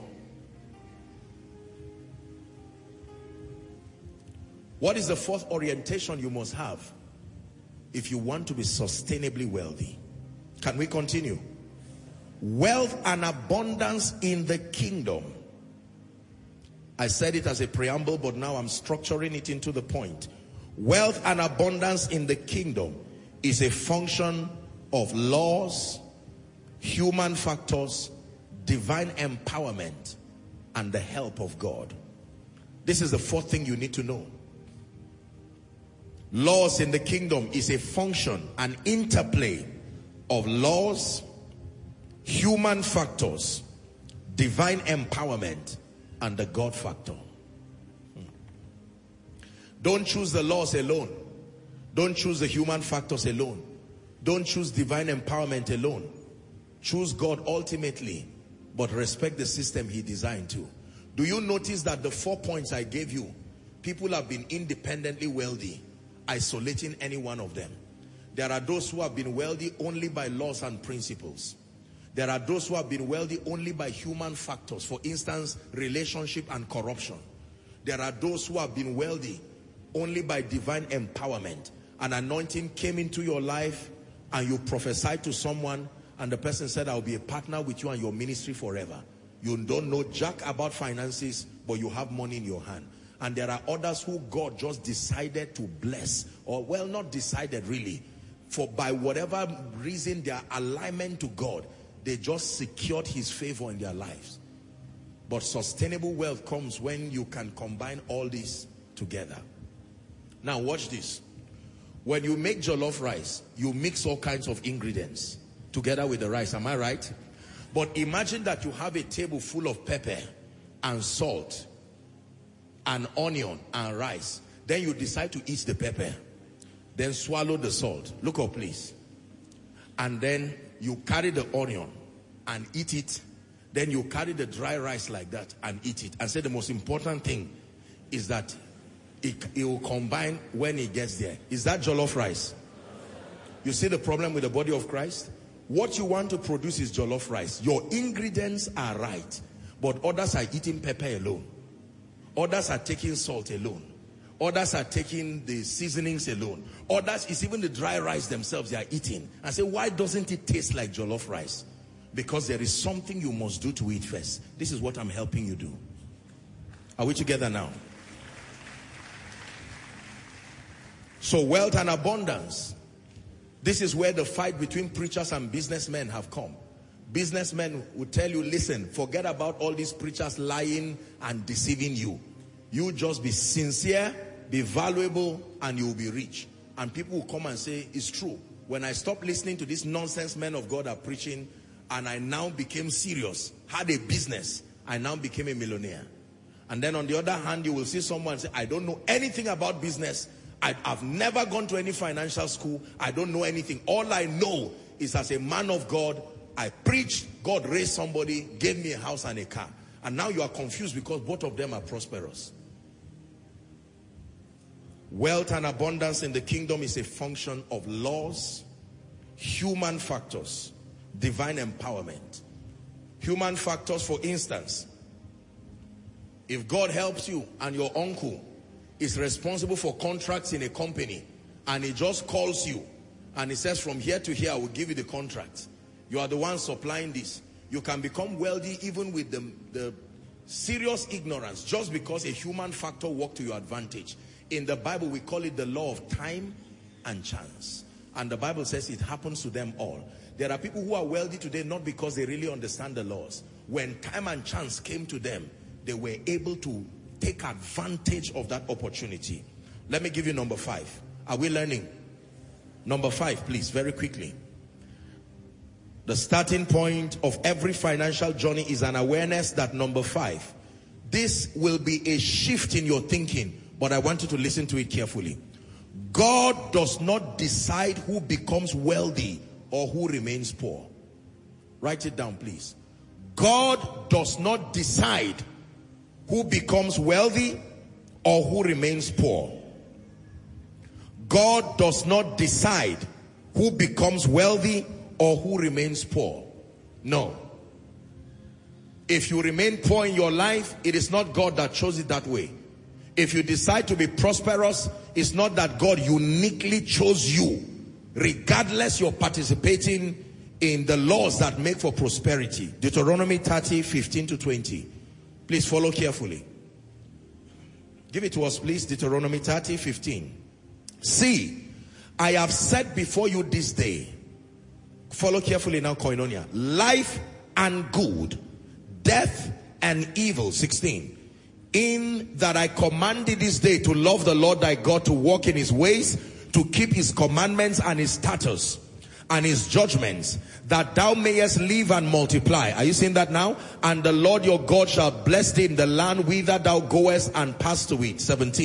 What is the fourth orientation you must have if you want to be sustainably wealthy? Can we continue? Wealth and abundance in the kingdom. I said it as a preamble, but now I'm structuring it into the point. Wealth and abundance in the kingdom is a function of laws, human factors, divine empowerment, and the help of God. This is the fourth thing you need to know. Laws in the kingdom is a function, an interplay of laws, human factors, divine empowerment, and the God factor. Don't choose the laws alone. Don't choose the human factors alone. Don't choose divine empowerment alone. Choose God ultimately, but respect the system he designed to. Do you notice that the 4 points I gave you, people have been independently wealthy, isolating any one of them. There are those who have been wealthy only by laws and principles. There are those who have been wealthy only by human factors. For instance, relationship and corruption. There are those who have been wealthy only by divine empowerment. An anointing came into your life and you prophesied to someone and the person said, I'll be a partner with you and your ministry forever. You don't know jack about finances, but you have money in your hand. And there are others who God just decided to bless, or well, not decided really, for by whatever reason, their alignment to God, they just secured his favor in their lives. But sustainable wealth comes when you can combine all this together. Now watch this. When you make jollof rice, you mix all kinds of ingredients together with the rice. Am I right? But imagine that you have a table full of pepper and salt and onion and rice. Then you decide to eat the pepper. Then swallow the salt. Look up, please. And then you carry the onion and eat it. Then you carry the dry rice like that and eat it. And say the most important thing is that it will combine when it gets there. Is that jollof rice? You see the problem with the body of Christ? What you want to produce is jollof rice. Your ingredients are right, but others are eating pepper alone. Others are taking salt alone. Others are taking the seasonings alone. Others, it's even the dry rice themselves they are eating. And say, why doesn't it taste like jollof rice? Because there is something you must do to it first. This is what I'm helping you do. Are we together now? So wealth and abundance. This is where the fight between preachers and businessmen have come. Businessmen will tell you, listen, forget about all these preachers lying and deceiving you. You just be sincere, be valuable, and you will be rich. And people will come and say, it's true. When I stopped listening to these nonsense men of God are preaching, and I now became serious, had a business, I now became a millionaire. And then on the other hand, you will see someone say, I don't know anything about business. I've never gone to any financial school. I don't know anything. All I know is as a man of God, I preached, God raised somebody, gave me a house and a car. And now you are confused because both of them are prosperous. Wealth and abundance in the kingdom is a function of laws, human factors, divine empowerment. Human factors, for instance, if God helps you and your uncle is responsible for contracts in a company and he just calls you and he says, from here to here I will give you the contract. You are the one supplying this. You can become wealthy even with the serious ignorance just because a human factor worked to your advantage. In the Bible we call it the law of time and chance. And the Bible says it happens to them all. There are people who are wealthy today not because they really understand the laws. When time and chance came to them, they were able to take advantage of that opportunity. Let me give you number 5. Are we learning? Number 5, please, very quickly. The starting point of every financial journey is an awareness that number 5, this will be a shift in your thinking, but I want you to listen to it carefully. God does not decide who becomes wealthy or who remains poor. Write it down, please. God does not decide who becomes wealthy or who remains poor. God does not decide who becomes wealthy or who remains poor. No. If you remain poor in your life, it is not God that chose it that way. If you decide to be prosperous, it's not that God uniquely chose you, regardless you're participating in the laws that make for prosperity. Deuteronomy 30, 15 to 20. Please follow carefully. Give it to us, please. Deuteronomy 30, 15. See, I have set before you this day. Follow carefully now, Koinonia. Life and good, death and evil. 16. In that I commanded this day to love the Lord thy God, to walk in his ways, to keep his commandments and his statutes and his judgments, that thou mayest live and multiply. Are you seeing that now? And the Lord your God shall bless thee in the land whither thou goest and pass to it. 17.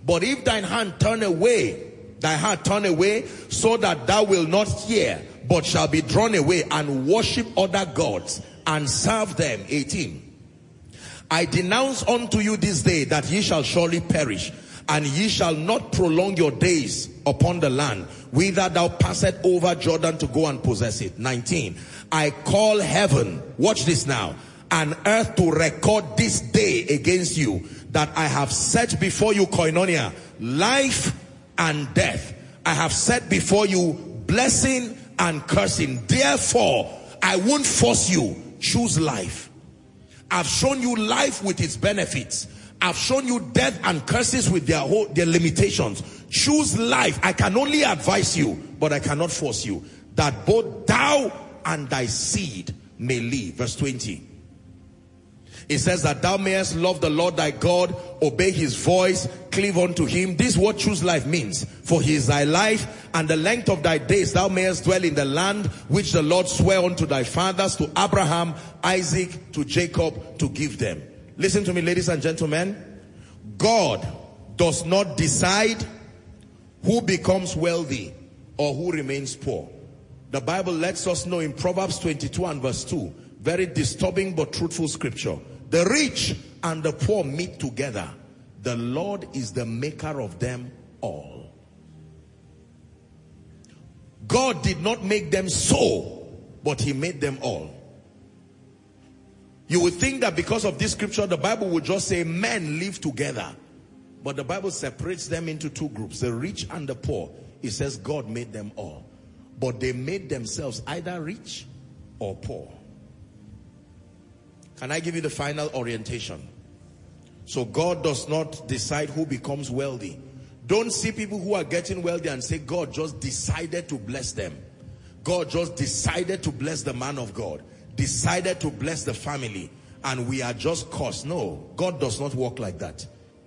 But if thine hand turn away, thy heart turn away, so that thou wilt not hear, but shall be drawn away and worship other gods and serve them. 18. I denounce unto you this day that ye shall surely perish, and ye shall not prolong your days upon the land, whither thou passest over Jordan to go and possess it. 19. I call heaven, watch this now, and earth to record this day against you, that I have set before you, koinonia, life and death. I have set before you blessing and cursing. Therefore, I won't force you. Choose life. I've shown you life with its benefits. I've shown you death and curses with their limitations. Choose life. I can only advise you, but I cannot force you, that both thou and thy seed may live. Verse 20. It says that thou mayest love the Lord thy God, obey his voice, cleave unto him. This is what choose life means. For he is thy life, and the length of thy days thou mayest dwell in the land which the Lord sware unto thy fathers, to Abraham, Isaac, to Jacob, to give them. Listen to me, ladies and gentlemen. God does not decide who becomes wealthy or who remains poor. The Bible lets us know in Proverbs 22 and verse 2, very disturbing but truthful scripture. The rich and the poor meet together. The Lord is the maker of them all. God did not make them so, but he made them all. You would think that because of this scripture, the Bible would just say men live together. But the Bible separates them into two groups, the rich and the poor. It says God made them all. But they made themselves either rich or poor. Can I give you the final orientation? So God does not decide who becomes wealthy. Don't see people who are getting wealthy and say God just decided to bless them. God just decided to bless the man of God, decided to bless the family, and we are just cursed. No, God does not work like that.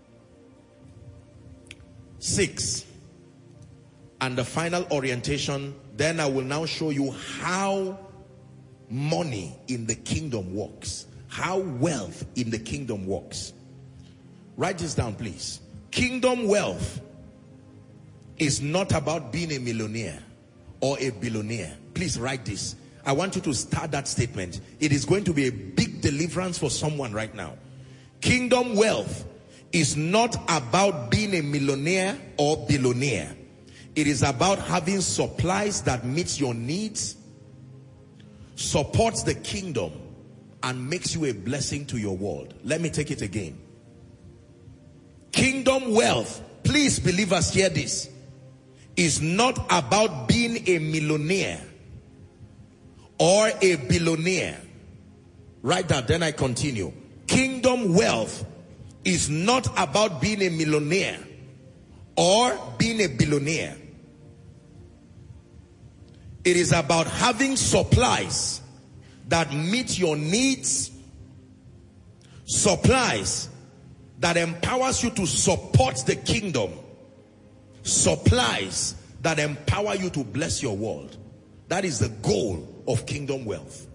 6. And the final orientation, then I will now show you how money in the kingdom works. How wealth in the kingdom works. Write this down, please. Kingdom wealth is not about being a millionaire or a billionaire. Please write this. I want you to start that statement. It is going to be a big deliverance for someone right now. Kingdom wealth is not about being a millionaire or billionaire. It is about having supplies that meets your needs, supports the kingdom, and makes you a blessing to your world. Let me take it again. Kingdom wealth, please believers hear this, is not about being a millionaire or a billionaire. Write that, then I continue. Kingdom wealth is not about being a millionaire or being a billionaire. It is about having supplies that meet your needs, supplies that empowers you to support the kingdom, supplies that empower you to bless your world. That is the goal of kingdom wealth.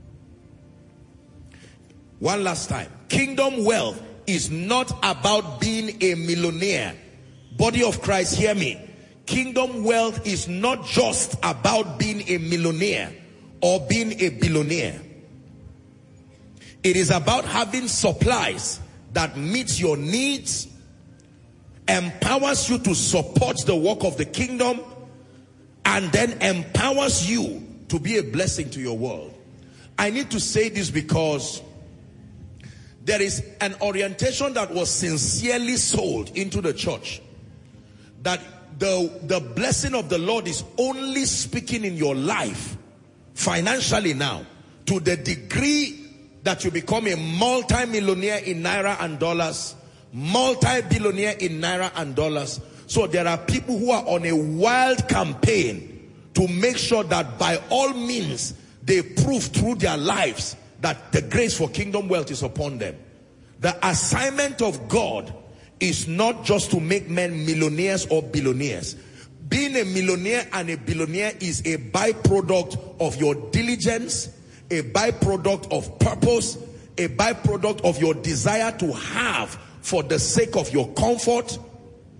One last time. Kingdom wealth is not about being a millionaire. Body of Christ, hear me. Kingdom wealth is not just about being a millionaire or being a billionaire. It is about having supplies that meets your needs, empowers you to support the work of the kingdom, and then empowers you to be a blessing to your world. I need to say this because there is an orientation that was sincerely sold into the church, that the blessing of the Lord is only speaking in your life financially now, to the degree that you become a multi-millionaire in naira and dollars, multi-billionaire in naira and dollars. So there are people who are on a wild campaign to make sure that by all means they prove through their lives that the grace for kingdom wealth is upon them. The assignment of God is not just to make men millionaires or billionaires. Being a millionaire and a billionaire is a byproduct of your diligence, a byproduct of purpose, a byproduct of your desire to have for the sake of your comfort,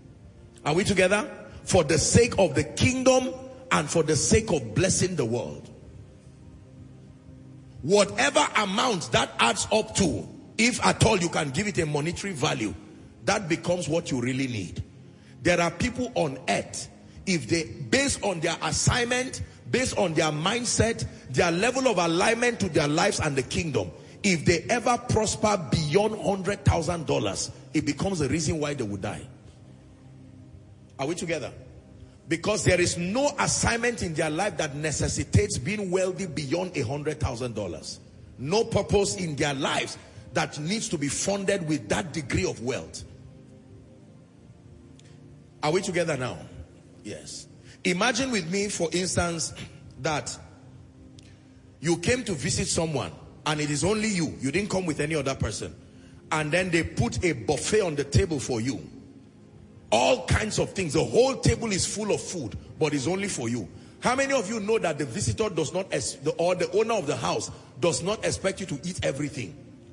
Are we together? For the sake of the kingdom and for the sake of blessing the world. Whatever amount that adds up to, if at all you can give it a monetary value, that becomes what you really need. There are people on earth, if they, based on their assignment, based on their mindset, their level of alignment to their lives and the kingdom, if they ever prosper beyond $100,000, it becomes the reason why they would die. Are we together? Because there is no assignment in their life that necessitates being wealthy beyond $100,000. No purpose in their lives that needs to be funded with that degree of wealth. Are we together now? Yes. Imagine with me, for instance, that you came to visit someone and it is only you. You didn't come with any other person. And then they put a buffet on the table for you. All kinds of things. The whole table is full of food, but it's only for you. How many of you know that the visitor does not, or the owner of the house does not expect you to eat everything?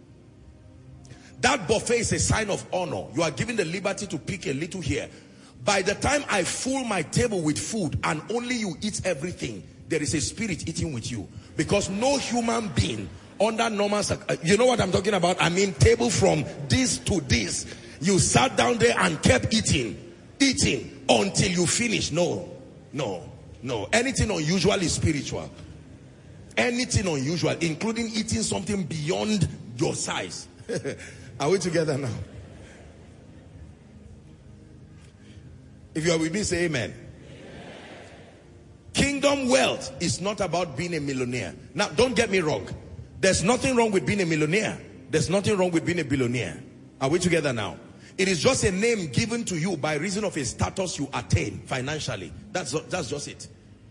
That buffet is a sign of honor. You are given the liberty to pick a little here. By the time I fill my table with food and only you eat everything, there is a spirit eating with you. Because no human being under normal, you know what I'm talking about? I mean, table from this to this. You sat down there and kept eating until you finish. No. Anything unusual is spiritual. Anything unusual, including eating something beyond your size. Are we together now? If you are with me, say amen. Kingdom wealth is not about being a millionaire. Now, don't get me wrong. There's nothing wrong with being a millionaire. There's nothing wrong with being a billionaire. Are we together now? It is just a name given to you by reason of a status you attain financially. That's just it.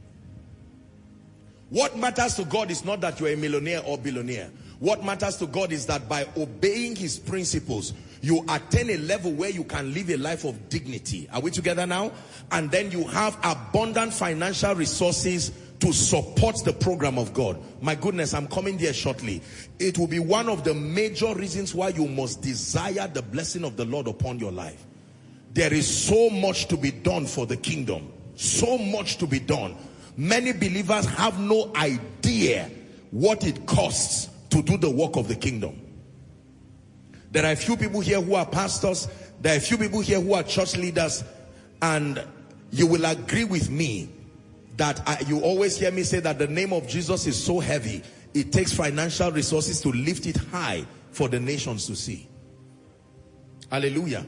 What matters to God is not that you're a millionaire or billionaire. What matters to God is that by obeying his principles, you attain a level where you can live a life of dignity. Are we together now? And then you have abundant financial resources to support the program of God. My goodness, I'm coming there shortly. It will be one of the major reasons why you must desire the blessing of the Lord upon your life. There is so much to be done for the kingdom. So much to be done. Many believers have no idea what it costs to do the work of the kingdom. There are a few people here who are pastors. There are a few people here who are church leaders. And you will agree with me that you always hear me say that the name of Jesus is so heavy. It takes financial resources to lift it high for the nations to see. Hallelujah.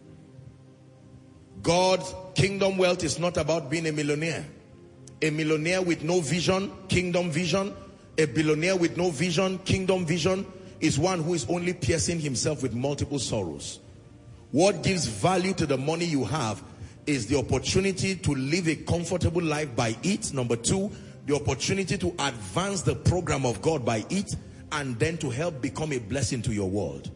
God's kingdom wealth is not about being a millionaire. A millionaire with no vision, kingdom vision. A billionaire with no vision, kingdom vision, is one who is only piercing himself with multiple sorrows. What gives value to the money you have is the opportunity to live a comfortable life by it. Number two, the opportunity to advance the program of God by it, and then to help become a blessing to your world.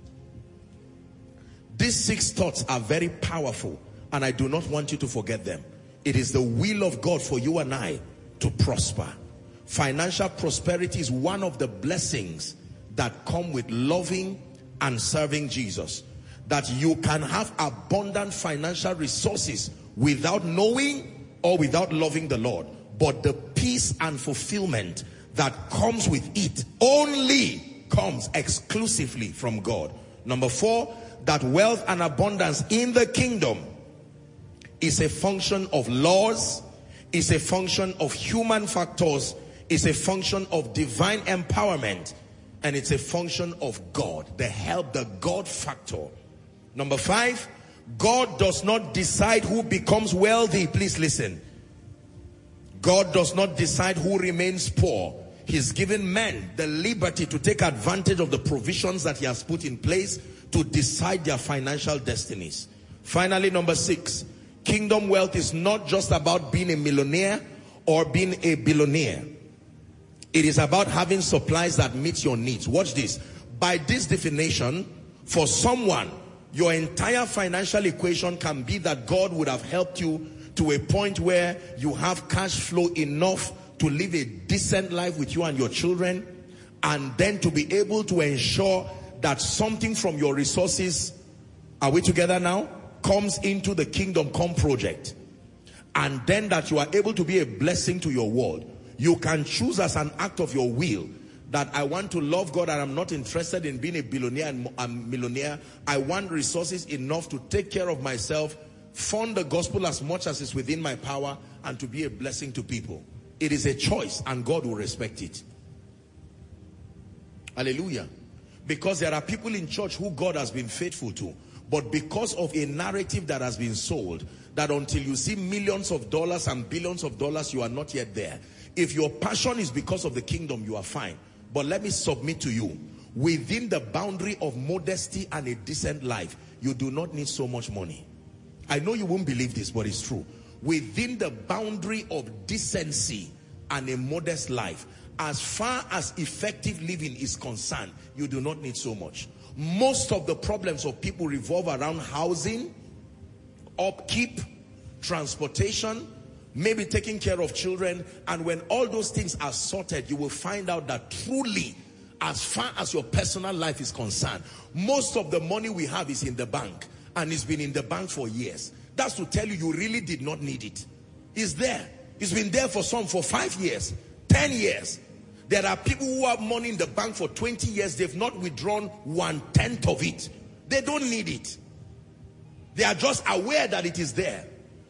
These 6 thoughts are very powerful, and I do not want you to forget them. It is the will of God for you and I to prosper. Financial prosperity is one of the blessings that come with loving and serving Jesus. That you can have abundant financial resources without knowing or without loving the Lord. But the peace and fulfillment that comes with it only comes exclusively from God. Number 4, that wealth and abundance in the kingdom is a function of laws, is a function of human factors, is a function of divine empowerment, and it's a function of God, the help, the God factor. Number 5, God does not decide who becomes wealthy. Please listen. God does not decide who remains poor. He's given men the liberty to take advantage of the provisions that he has put in place to decide their financial destinies. Finally, number 6, kingdom wealth is not just about being a millionaire or being a billionaire. It is about having supplies that meet your needs. Watch this. By this definition, for someone, your entire financial equation can be that God would have helped you to a point where you have cash flow enough to live a decent life with you and your children, and then to be able to ensure that something from your resources, are we together now, comes into the Kingdom Come project, and then that you are able to be a blessing to your world, you can choose as an act of your will that I want to love God and I'm not interested in being a billionaire and millionaire. I want resources enough to take care of myself, fund the gospel as much as is within my power, and to be a blessing to people. It is a choice and God will respect it. Hallelujah. Because there are people in church who God has been faithful to, but because of a narrative that has been sold, that until you see millions of dollars and billions of dollars, you are not yet there. If your passion is because of the kingdom, you are fine. But let me submit to you, within the boundary of modesty and a decent life, you do not need so much money. I know you won't believe this, but it's true. Within the boundary of decency and a modest life, as far as effective living is concerned, you do not need so much. Most of the problems of people revolve around housing, upkeep, transportation, maybe taking care of children. And when all those things are sorted, you will find out that truly, as far as your personal life is concerned, most of the money we have is in the bank, and it's been in the bank for years. That's to tell you, you really did not need it. It's there. It's been there for some for 5 years, 10 years. There are people who have money in the bank for 20 years. They've not withdrawn 1/10 of it. They don't need it. They are just aware that it is there.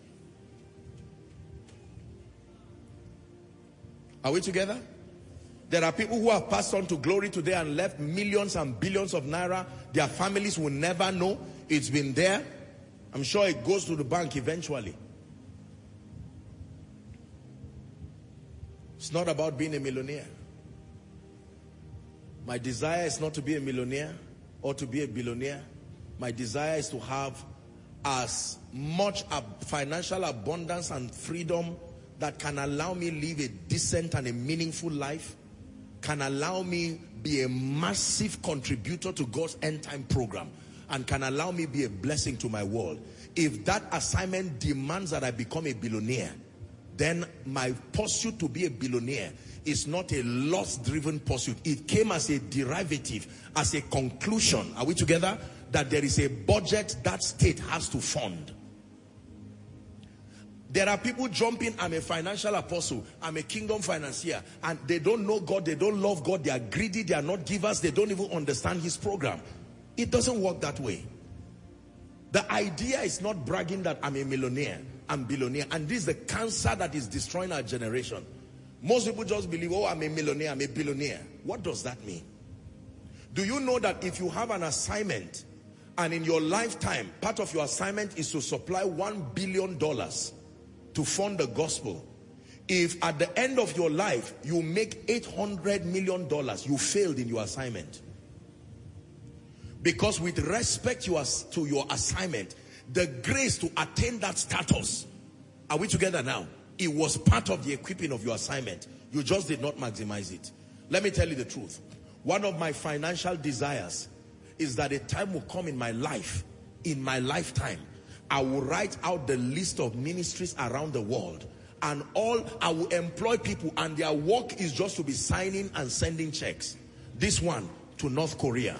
Are we together? There are people who have passed on to glory today and left millions and billions of naira. Their families will never know. It's been there. I'm sure it goes to the bank eventually. It's not about being a millionaire. My desire is not to be a millionaire or to be a billionaire. My desire is to have as much financial abundance and freedom that can allow me live a decent and a meaningful life, can allow me be a massive contributor to God's end time program, and can allow me be a blessing to my world. If that assignment demands that I become a billionaire, then my pursuit to be a billionaire is not a loss-driven pursuit. It came as a derivative, as a conclusion. Are we together? That there is a budget that state has to fund. There are people jumping, I'm a financial apostle, I'm a kingdom financier, and they don't know God, they don't love God, they are greedy, they are not givers, they don't even understand his program. It doesn't work that way. The idea is not bragging that I'm a millionaire, I'm billionaire, and this is the cancer that is destroying our generation. Most people just believe, oh, I'm a millionaire, I'm a billionaire. What does that mean? Do you know that if you have an assignment, and in your lifetime, part of your assignment is to supply $1 billion to fund the gospel. If at the end of your life, you make $800 million, you failed in your assignment. Because with respect to your assignment, the grace to attain that status, are we together now? It was part of the equipping of your assignment. You just did not maximize it. Let me tell you the truth. One of my financial desires is that a time will come in my life, in my lifetime, I will write out the list of ministries around the world, and I will employ people, and their work is just to be signing and sending checks. This one to North Korea.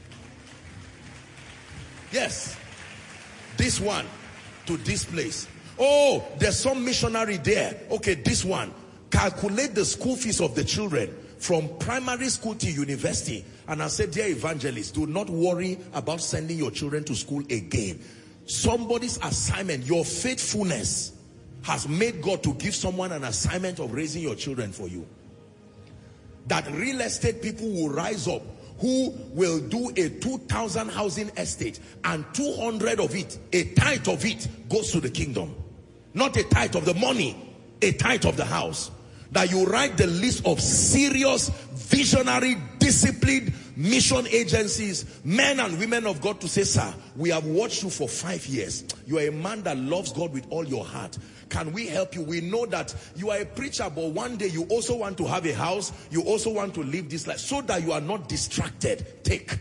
Yes. This one to this place. Oh, there's some missionary there. Okay, this one. Calculate the school fees of the children from primary school to university. And I said, dear evangelists, do not worry about sending your children to school again. Somebody's assignment, your faithfulness has made God to give someone an assignment of raising your children for you. That real estate people will rise up, who will do a 2,000 housing estate, and 200 of it, a tithe of it, goes to the kingdom. Not a tithe of the money, a tithe of the house. That you write the list of serious, visionary, disciplined mission agencies, men and women of God, to say, sir, we have watched you for 5 years. You are a man that loves God with all your heart. Can we help you? We know that you are a preacher, but one day you also want to have a house. You also want to live this life, so that you are not distracted. Take.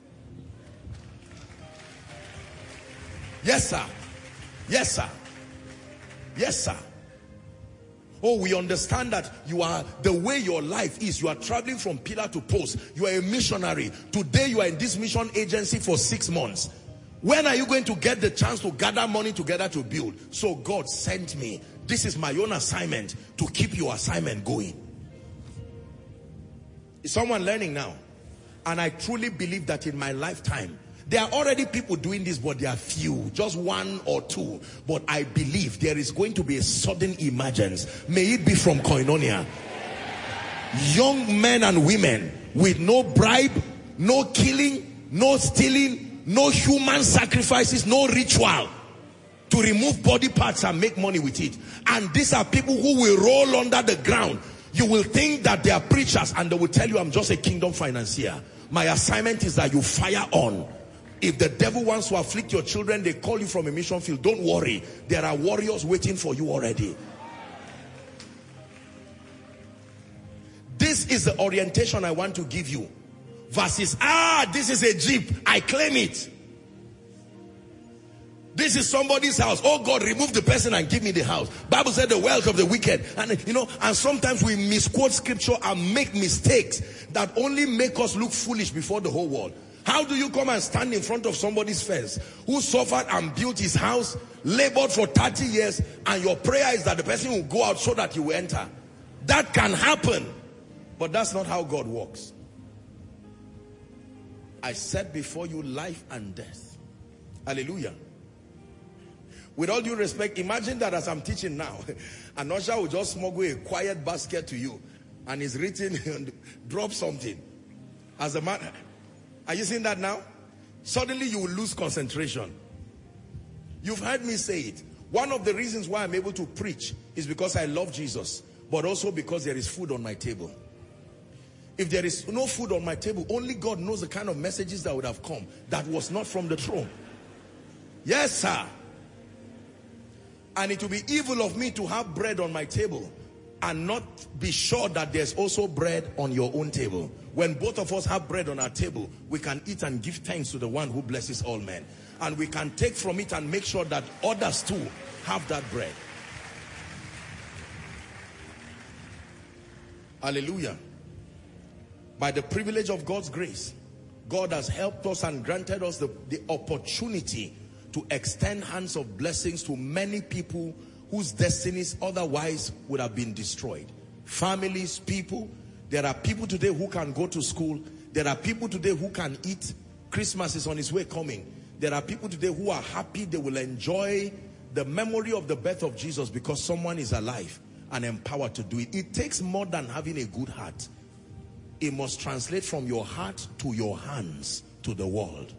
Yes, sir. Yes, sir. Yes, sir. Oh, we understand that you are, the way your life is, you are traveling from pillar to post. You are a missionary. Today you are in this mission agency for 6 months. When are you going to get the chance to gather money together to build? So God sent me. This is my own assignment to keep your assignment going. Is someone learning now? And I truly believe that in my lifetime, there are already people doing this, but they are few, just one or two. But I believe there is going to be a sudden emergence. May it be from Koinonia. Young men and women with no bribe, no killing, no stealing, no human sacrifices, no ritual to remove body parts and make money with it. And these are people who will roll under the ground. You will think that they are preachers and they will tell you, I'm just a kingdom financier. My assignment is that you fire on. If the devil wants to afflict your children, they call you from a mission field. Don't worry. There are warriors waiting for you already. This is the orientation I want to give you. Versus, this is a jeep. I claim it. This is somebody's house. Oh God, remove the person and give me the house. Bible said the wealth of the wicked. And you know, and sometimes we misquote scripture and make mistakes that only make us look foolish before the whole world. How do you come and stand in front of somebody's fence who suffered and built his house, labored for 30 years, and your prayer is that the person will go out so that you will enter? That can happen, but that's not how God works. I set before you life and death. Hallelujah. With all due respect, imagine that as I'm teaching now, an usher will just smuggle a quiet basket to you and is written, drop something. As a man, are you seeing that now? Suddenly you will lose concentration. You've heard me say it. One of the reasons why I'm able to preach is because I love Jesus, but also because there is food on my table. If there is no food on my table, only God knows the kind of messages that would have come that was not from the throne. Yes, sir. And it will be evil of me to have bread on my table and not be sure that there's also bread on your own table. When both of us have bread on our table, we can eat and give thanks to the one who blesses all men. And we can take from it and make sure that others too have that bread. Hallelujah. By the privilege of God's grace, God has helped us and granted us the opportunity to extend hands of blessings to many people whose destinies otherwise would have been destroyed. Families, people. There are people today who can go to school. There are people today who can eat. Christmas is on its way coming. There are people today who are happy. They will enjoy the memory of the birth of Jesus because someone is alive and empowered to do it. It takes more than having a good heart. It must translate from your heart to your hands to the world.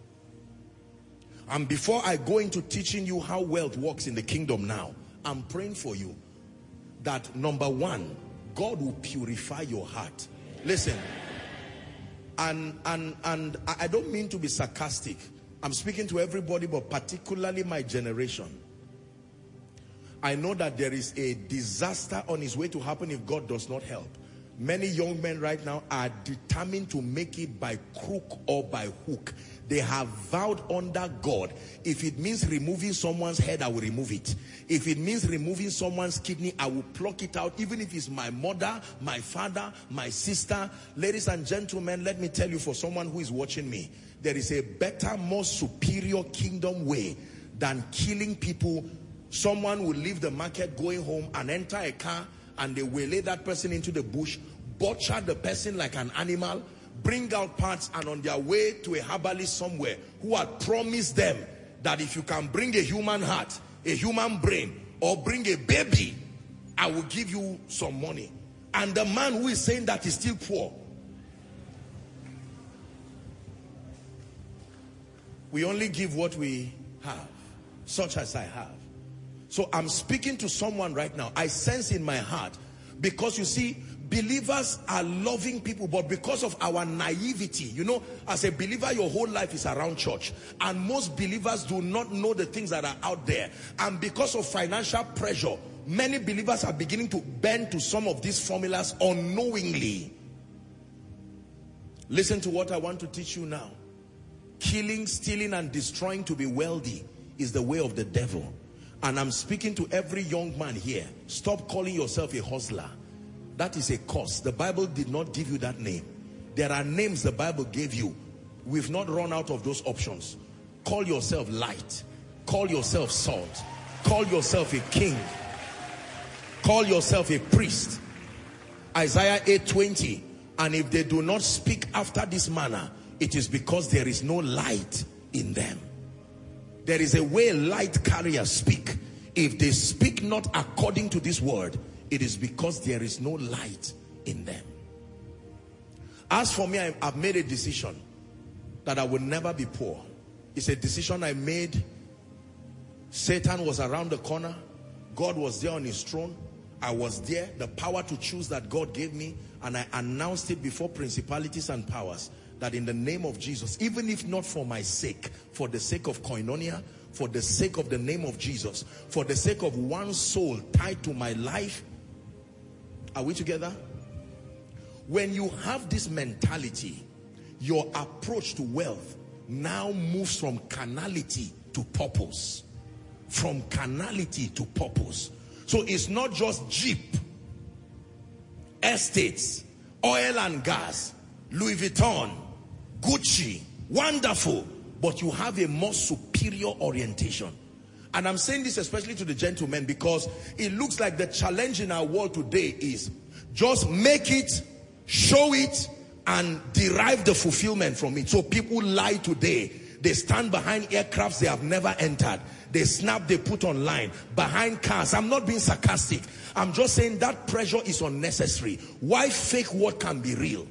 And before I go into teaching you how wealth works in the kingdom now, I'm praying for you that, number one, God will purify your heart. Listen, and I don't mean to be sarcastic. I'm speaking to everybody, but particularly my generation. I know that there is a disaster on its way to happen if God does not help. Many young men right now are determined to make it by crook or by hook. They have vowed under God, if it means removing someone's head, I will remove it. If it means removing someone's kidney, I will pluck it out, even if it's my mother, my father, my sister. Ladies and gentlemen, let me tell you, for someone who is watching me, there is a better, more superior kingdom way than killing people. Someone will leave the market going home and enter a car, and they will lay that person into the bush, butcher the person like an animal, bring out parts, and on their way to a herbalist somewhere who had promised them that if you can bring a human heart, a human brain, or bring a baby, I will give you some money. And the man who is saying that is still poor. We only give what we have, such as I have. So I'm speaking to someone right now. I sense in my heart, because you see, believers are loving people, but because of our naivety, you know, as a believer, your whole life is around church. And most believers do not know the things that are out there. And because of financial pressure, many believers are beginning to bend to some of these formulas unknowingly. Listen to what I want to teach you now. Killing, stealing, and destroying to be wealthy is the way of the devil. And I'm speaking to every young man here. Stop calling yourself a hustler. That is a curse. The Bible did not give you that name. There are names the Bible gave you. We've not run out of those options. Call yourself light. Call yourself salt. Call yourself a king. Call yourself a priest. Isaiah 8:20. And if they do not speak after this manner, it is because there is no light in them. There is a way light carriers speak. If they speak not according to this word, it is because there is no light in them. As for me, I've made a decision that I will never be poor. It's a decision I made. Satan was around the corner. God was there on his throne. I was there. The power to choose that God gave me. And I announced it before principalities and powers that in the name of Jesus, even if not for my sake, for the sake of Koinonia, for the sake of the name of Jesus, for the sake of one soul tied to my life. Are we together? When you have this mentality, your approach to wealth now moves from carnality to purpose. From carnality to purpose. So it's not just Jeep, estates, oil and gas, Louis Vuitton, Gucci, wonderful, but you have a more superior orientation. And I'm saying this especially to the gentlemen because it looks like the challenge in our world today is just make it, show it, and derive the fulfillment from it. So people lie today. They stand behind aircrafts they have never entered. They snap, they put online. Behind cars. I'm not being sarcastic. I'm just saying that pressure is unnecessary. Why fake what can be real?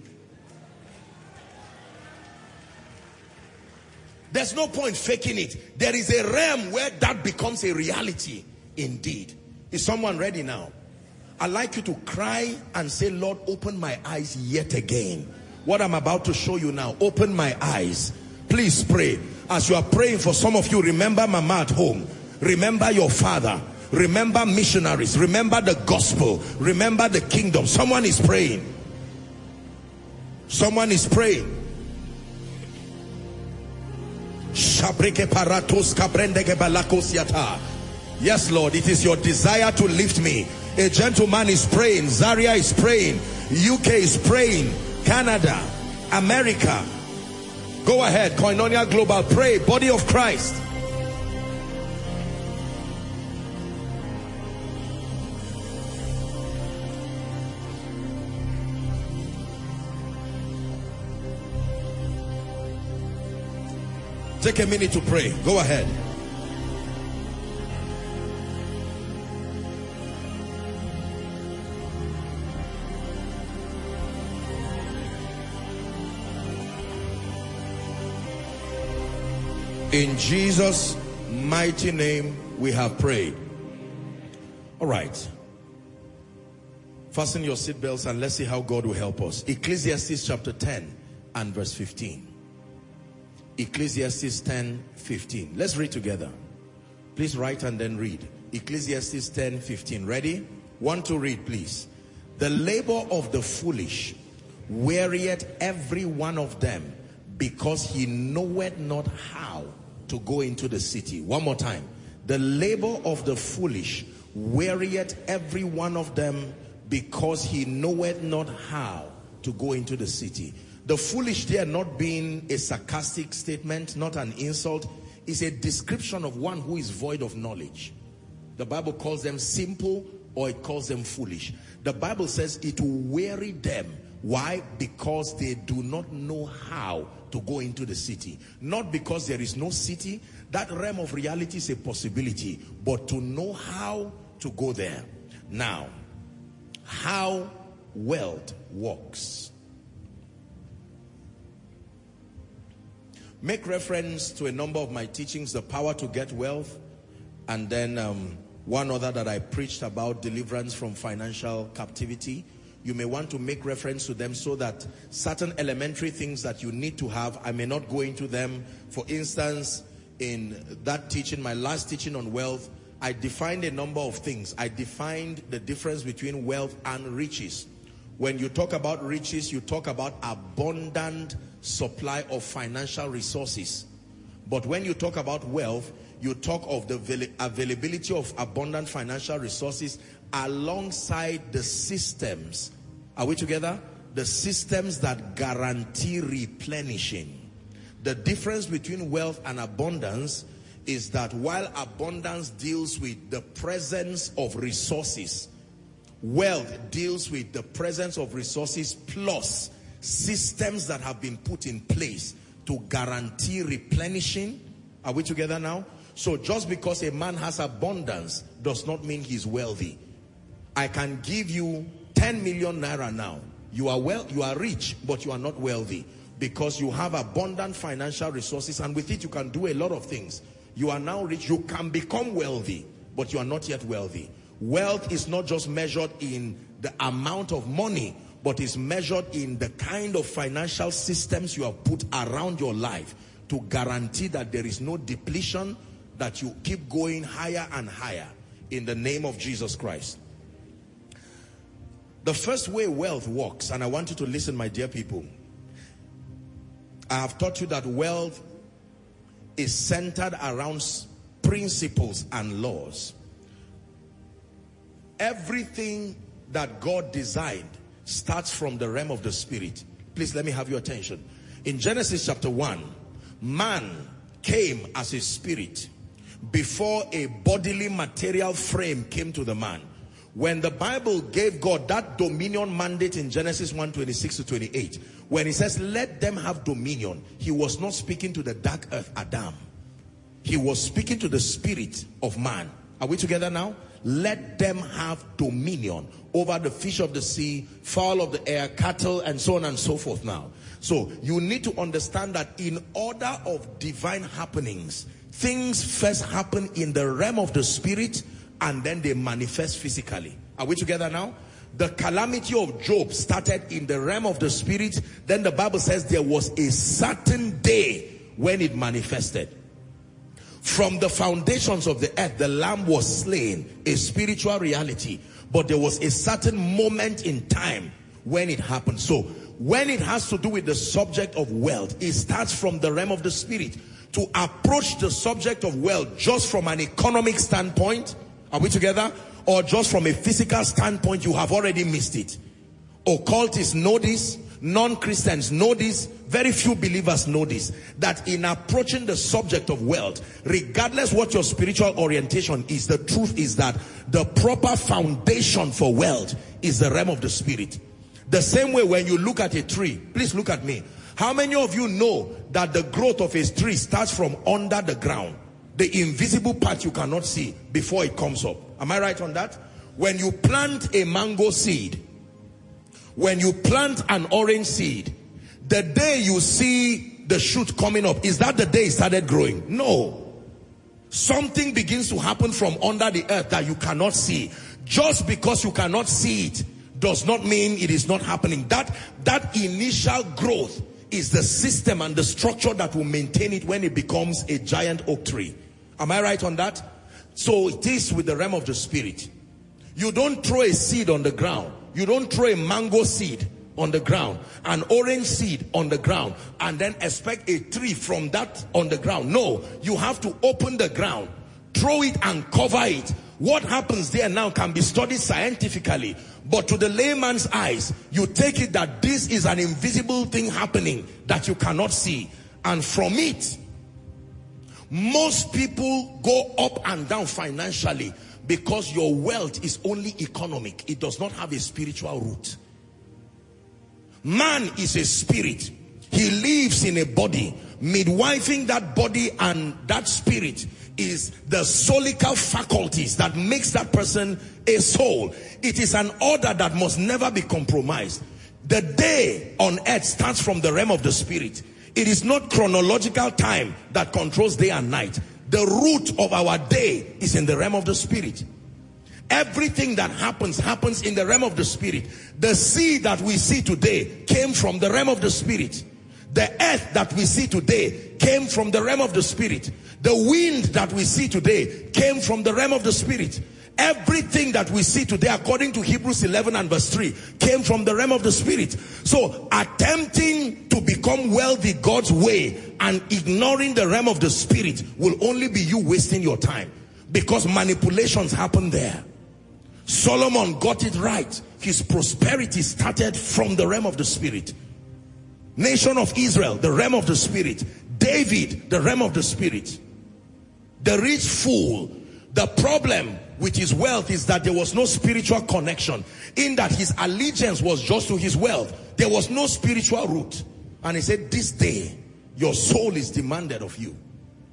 There's no point faking it. There is a realm where that becomes a reality indeed. Is someone ready now? I'd like you to cry and say, Lord, open my eyes yet again. What I'm about to show you now, open my eyes. Please pray. As you are praying, for some of you, remember Mama at home. Remember your father. Remember missionaries. Remember the gospel. Remember the kingdom. Someone is praying. Someone is praying. Yes, Lord, it is your desire to lift me. A gentleman is praying. Zaria is praying. UK is praying. Canada, America. Go ahead, Koinonia Global, pray. Body of Christ. Take a minute to pray. Go ahead. In Jesus' mighty name we have prayed. All right. Fasten your seatbelts and let's see how God will help us. Ecclesiastes chapter 10 and verse 15. Ecclesiastes 10:15. Let's read together. Please write and then read. Ecclesiastes 10:15. Ready? 1 to read, please. The labor of the foolish wearieth every one of them, because he knoweth not how to go into the city. One more time. The labor of the foolish wearieth every one of them, because he knoweth not how to go into the city. The foolish there not being a sarcastic statement, not an insult, is a description of one who is void of knowledge. The Bible calls them simple, or it calls them foolish. The Bible says it will weary them. Why? Because they do not know how to go into the city. Not because there is no city. That realm of reality is a possibility, but to know how to go there. Now, how wealth works. Make reference to a number of my teachings, The Power to Get Wealth, and then one other that I preached about deliverance from financial captivity. You may want to make reference to them so that certain elementary things that you need to have, I may not go into them. For instance, in that teaching, my last teaching on wealth, I defined a number of things. I defined the difference between wealth and riches. When you talk about riches, you talk about abundant supply of financial resources. But when you talk about wealth, you talk of the availability of abundant financial resources alongside the systems. Are we together? The systems that guarantee replenishing. The difference between wealth and abundance is that while abundance deals with the presence of resources, wealth deals with the presence of resources plus systems that have been put in place to guarantee replenishing. Are we together now? So just because a man has abundance does not mean he's wealthy. I can give you 10 million naira now. You are rich, but you are not wealthy because you have abundant financial resources, and with it you can do a lot of things. You are now rich. You can become wealthy, but you are not yet wealthy. Wealth is not just measured in the amount of money, but is measured in the kind of financial systems you have put around your life to guarantee that there is no depletion, that you keep going higher and higher in the name of Jesus Christ. The first way wealth works, and I want you to listen, my dear people. I have taught you that wealth is centered around principles and laws. Everything that God designed starts from the realm of the spirit. Please let me have your attention. In Genesis chapter 1, man came as a spirit before a bodily material frame came to the man. When the Bible gave God that dominion mandate in Genesis 1:26 to 28, when he says, let them have dominion, he was not speaking to the dark earth, Adam. He was speaking to the spirit of man. Are we together now? Let them have dominion over the fish of the sea, fowl of the air, cattle, and so on and so forth now. So you need to understand that in order of divine happenings, things first happen in the realm of the spirit, and then they manifest physically. Are we together now? The calamity of Job started in the realm of the spirit. Then the Bible says there was a certain day when it manifested. From the foundations of the earth, the lamb was slain, a spiritual reality. But there was a certain moment in time when it happened. So when it has to do with the subject of wealth, it starts from the realm of the spirit. To approach the subject of wealth just from an economic standpoint, are we together? Or just from a physical standpoint, you have already missed it. Occultists know this. Non-Christians know this. Very few believers know this. That in approaching the subject of wealth, regardless what your spiritual orientation is, the truth is that the proper foundation for wealth is the realm of the spirit. The same way when you look at a tree, please look at me. How many of you know that the growth of a tree starts from under the ground? The invisible part you cannot see before it comes up. Am I right on that? When you plant a mango seed, when you plant an orange seed, the day you see the shoot coming up, is that the day it started growing? No. Something begins to happen from under the earth that you cannot see. Just because you cannot see it does not mean it is not happening. That initial growth is the system and the structure that will maintain it when it becomes a giant oak tree. Am I right on that? So it is with the realm of the spirit. You don't throw a seed on the ground. You don't throw a mango seed on the ground, an orange seed on the ground, and then expect a tree from that on the ground. No, you have to open the ground, throw it and cover it. What happens there now can be studied scientifically, but to the layman's eyes, you take it that this is an invisible thing happening that you cannot see. And from it, most people go up and down financially because your wealth is only economic. It does not have a spiritual root. Man is a spirit. He lives in a body. Midwifing that body and that spirit is the soulical faculties that makes that person a soul. It is an order that must never be compromised. The day on earth starts from the realm of the spirit. It is not chronological time that controls day and night. The root of our day is in the realm of the spirit. Everything that happens in the realm of the spirit. The sea that we see today came from the realm of the spirit. The earth that we see today came from the realm of the spirit. The wind that we see today came from the realm of the spirit. Everything that we see today, according to Hebrews 11 and verse 3, came from the realm of the spirit. So attempting to become wealthy God's way and ignoring the realm of the spirit will only be you wasting your time, because manipulations happen there. Solomon got it right. His prosperity started from the realm of the spirit. Nation of Israel, the realm of the spirit. David, the realm of the spirit. The rich fool, the problem with his wealth is that there was no spiritual connection, in that his allegiance was just to his wealth. There was no spiritual root. And he said, this day your soul is demanded of you.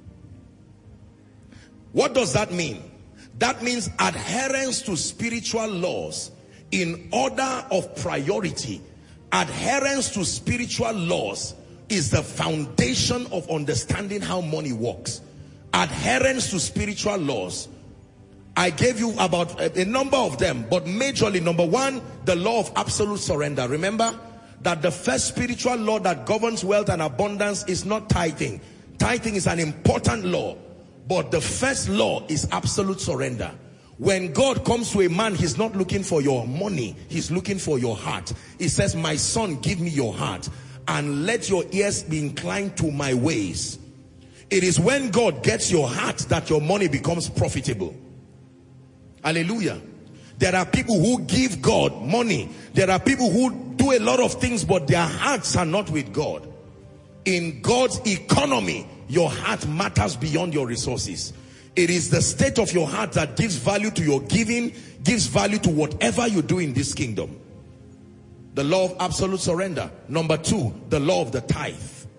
What does that mean? That means adherence to spiritual laws in order of priority. Adherence to spiritual laws is the foundation of understanding how money works. Adherence to spiritual laws. I gave you about a number of them, but majorly, number one, the law of absolute surrender. Remember that the first spiritual law that governs wealth and abundance is not tithing. Tithing is an important law, but the first law is absolute surrender. When God comes to a man, he's not looking for your money, he's looking for your heart. He says, my son, give me your heart and let your ears be inclined to my ways. It is when God gets your heart that your money becomes profitable. Hallelujah. There are people who give God money. There are people who do a lot of things, but their hearts are not with God. In God's economy, your heart matters beyond your resources. It is the state of your heart that gives value to your giving, gives value to whatever you do in this kingdom. The law of absolute surrender. Number two, the law of the tithe.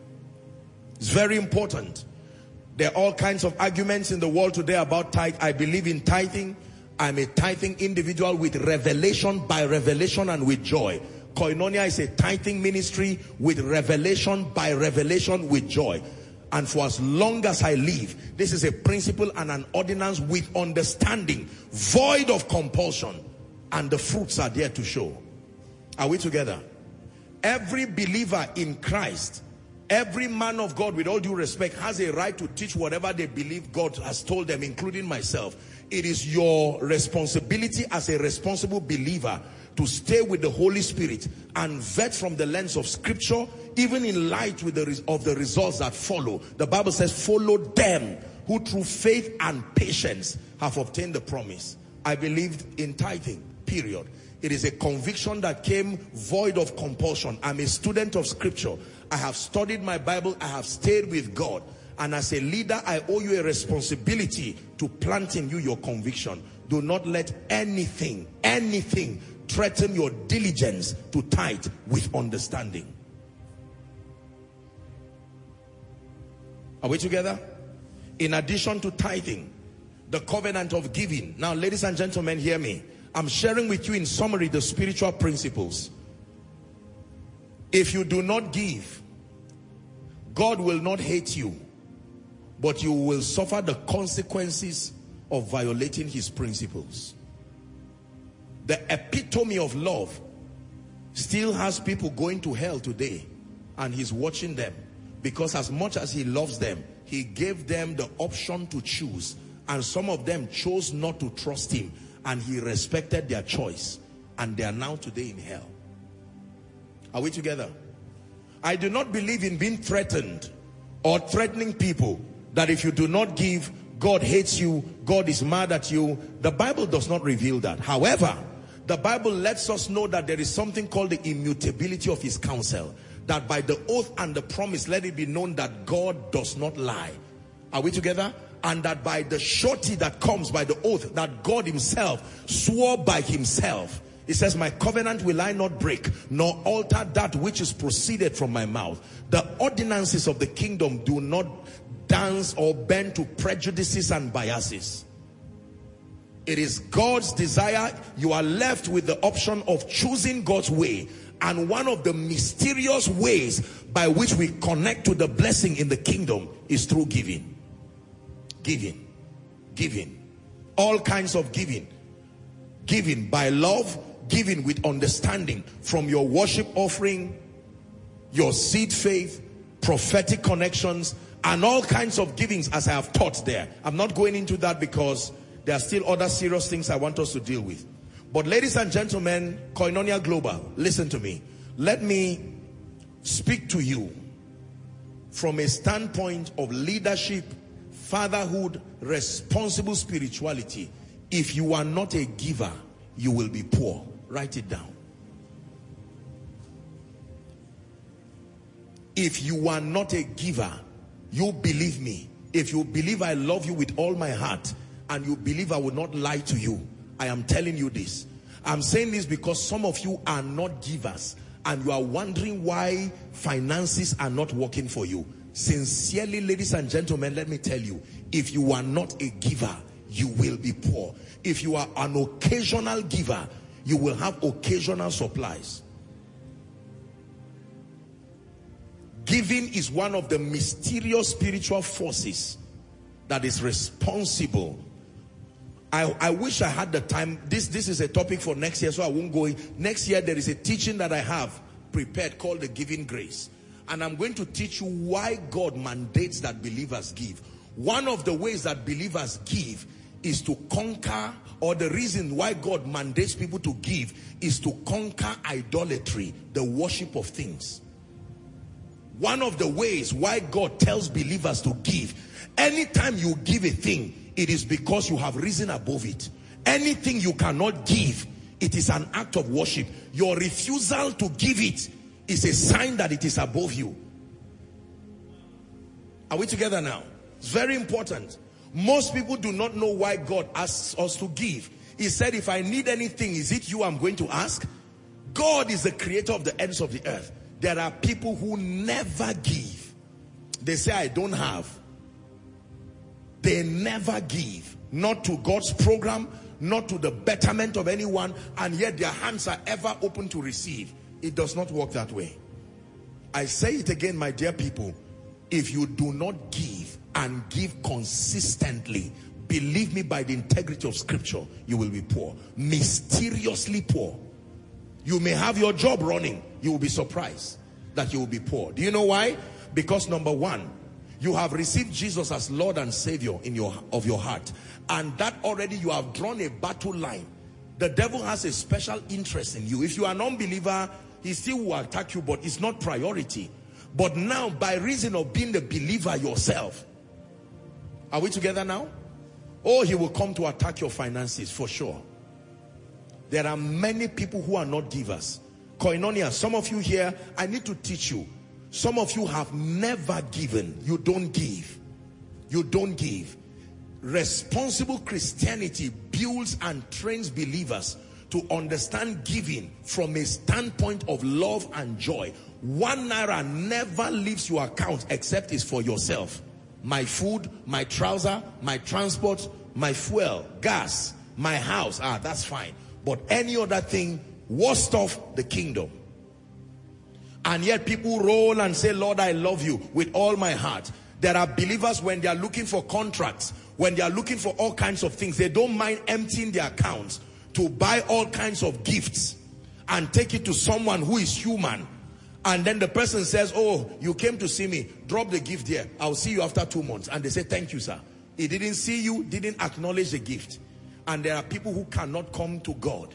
It's very important. There are all kinds of arguments in the world today about tithe. I believe in tithing. I'm a tithing individual with revelation by revelation and with joy. Koinonia is a tithing ministry with revelation by revelation with joy. And for as long as I live, this is a principle and an ordinance with understanding, void of compulsion, and the fruits are there to show. Are we together? Every believer in Christ, every man of God, with all due respect, has a right to teach whatever they believe God has told them, including myself. It is your responsibility as a responsible believer to stay with the Holy Spirit and vet from the lens of Scripture, even in light of the results that follow. The Bible says, follow them who through faith and patience have obtained the promise. I believed in tithing, period. It is a conviction that came void of compulsion. I'm a student of Scripture. I have studied my Bible. I have stayed with God. And as a leader, I owe you a responsibility to plant in you your conviction. Do not let anything threaten your diligence to tithe with understanding. Are we together? In addition to tithing, the covenant of giving. Now, ladies and gentlemen, hear me. I'm sharing with you in summary the spiritual principles. If you do not give, God will not hate you, but you will suffer the consequences of violating his principles. The epitome of love still has people going to hell today, and he's watching them, because as much as he loves them, he gave them the option to choose, and some of them chose not to trust him, and he respected their choice, and they are now today in hell. Are we together? I do not believe in being threatened or threatening people that if you do not give, God hates you, God is mad at you. The Bible does not reveal that. However, the Bible lets us know that there is something called the immutability of his counsel, that by the oath and the promise, let it be known that God does not lie. Are we together? And that by the surety that comes by the oath, that God himself swore by himself. He says, my covenant will I not break, nor alter that which is proceeded from my mouth. The ordinances of the kingdom do not dance or bend to prejudices and biases. It is God's desire. You are left with the option of choosing God's way. And one of the mysterious ways by which we connect to the blessing in the kingdom is through giving. Giving. Giving. All kinds of giving. Giving by love, giving with understanding, from your worship offering, your seed faith, prophetic connections, and all kinds of givings as I have taught there. I'm not going into that because there are still other serious things I want us to deal with. But ladies and gentlemen, Koinonia Global, listen to me. Let me speak to you from a standpoint of leadership, fatherhood, responsible spirituality. If you are not a giver, you will be poor. Write it down. If you are not a giver, You believe me. If you believe I love you with all my heart, and you believe I will not lie to you, I am telling you this. I'm saying this because some of you are not givers, and you are wondering why finances are not working for you. Sincerely, ladies and gentlemen, let me tell you, if you are not a giver, you will be poor. If you are an occasional giver, you will have occasional supplies. Giving is one of the mysterious spiritual forces that is responsible. I wish I had the time. This is a topic for next year, so I won't go in. Next year there is a teaching that I have prepared called the Giving Grace. And I'm going to teach you why God mandates that believers give. One of the ways that believers give is to conquer, or the reason why God mandates people to give is to conquer idolatry, the worship of things. One of the ways why God tells believers to give, anytime you give a thing, it is because you have risen above it. Anything you cannot give, it is an act of worship. Your refusal to give it is a sign that it is above you. Are we together now? It's very important. Most people do not know why God asks us to give. He said, if I need anything, is it you I'm going to ask? God is the creator of the ends of the earth. There are people who never give. They say, I don't have. They never give. Not to God's program, not to the betterment of anyone, and yet their hands are ever open to receive. It does not work that way. I say it again, my dear people. If you do not give and give consistently, believe me, by the integrity of scripture, you will be poor. Mysteriously poor. You may have your job running. You will be surprised that you will be poor. Do you know why? Because number one, you have received Jesus as Lord and Savior of your heart. And that already you have drawn a battle line. The devil has a special interest in you. If you are an unbeliever, he still will attack you, but it's not priority. But now, by reason of being the believer yourself, are we together now? Oh, he will come to attack your finances for sure. There are many people who are not givers. Koinonia, some of you here, I need to teach you. Some of you have never given. You don't give. You don't give. Responsible Christianity builds and trains believers to understand giving from a standpoint of love and joy. 1 naira never leaves your account except it's for yourself. My food, my trouser, my transport, my fuel, gas, my house, that's fine. But any other thing, worst off, the kingdom. And yet people roll and say, Lord, I love you with all my heart. There are believers, when they are looking for contracts, when they are looking for all kinds of things, they don't mind emptying their accounts to buy all kinds of gifts and take it to someone who is human. And then the person says, oh, you came to see me, drop the gift there, I'll see you after 2 months. And they say, thank you, sir. He didn't see you, didn't acknowledge the gift. And there are people who cannot come to God.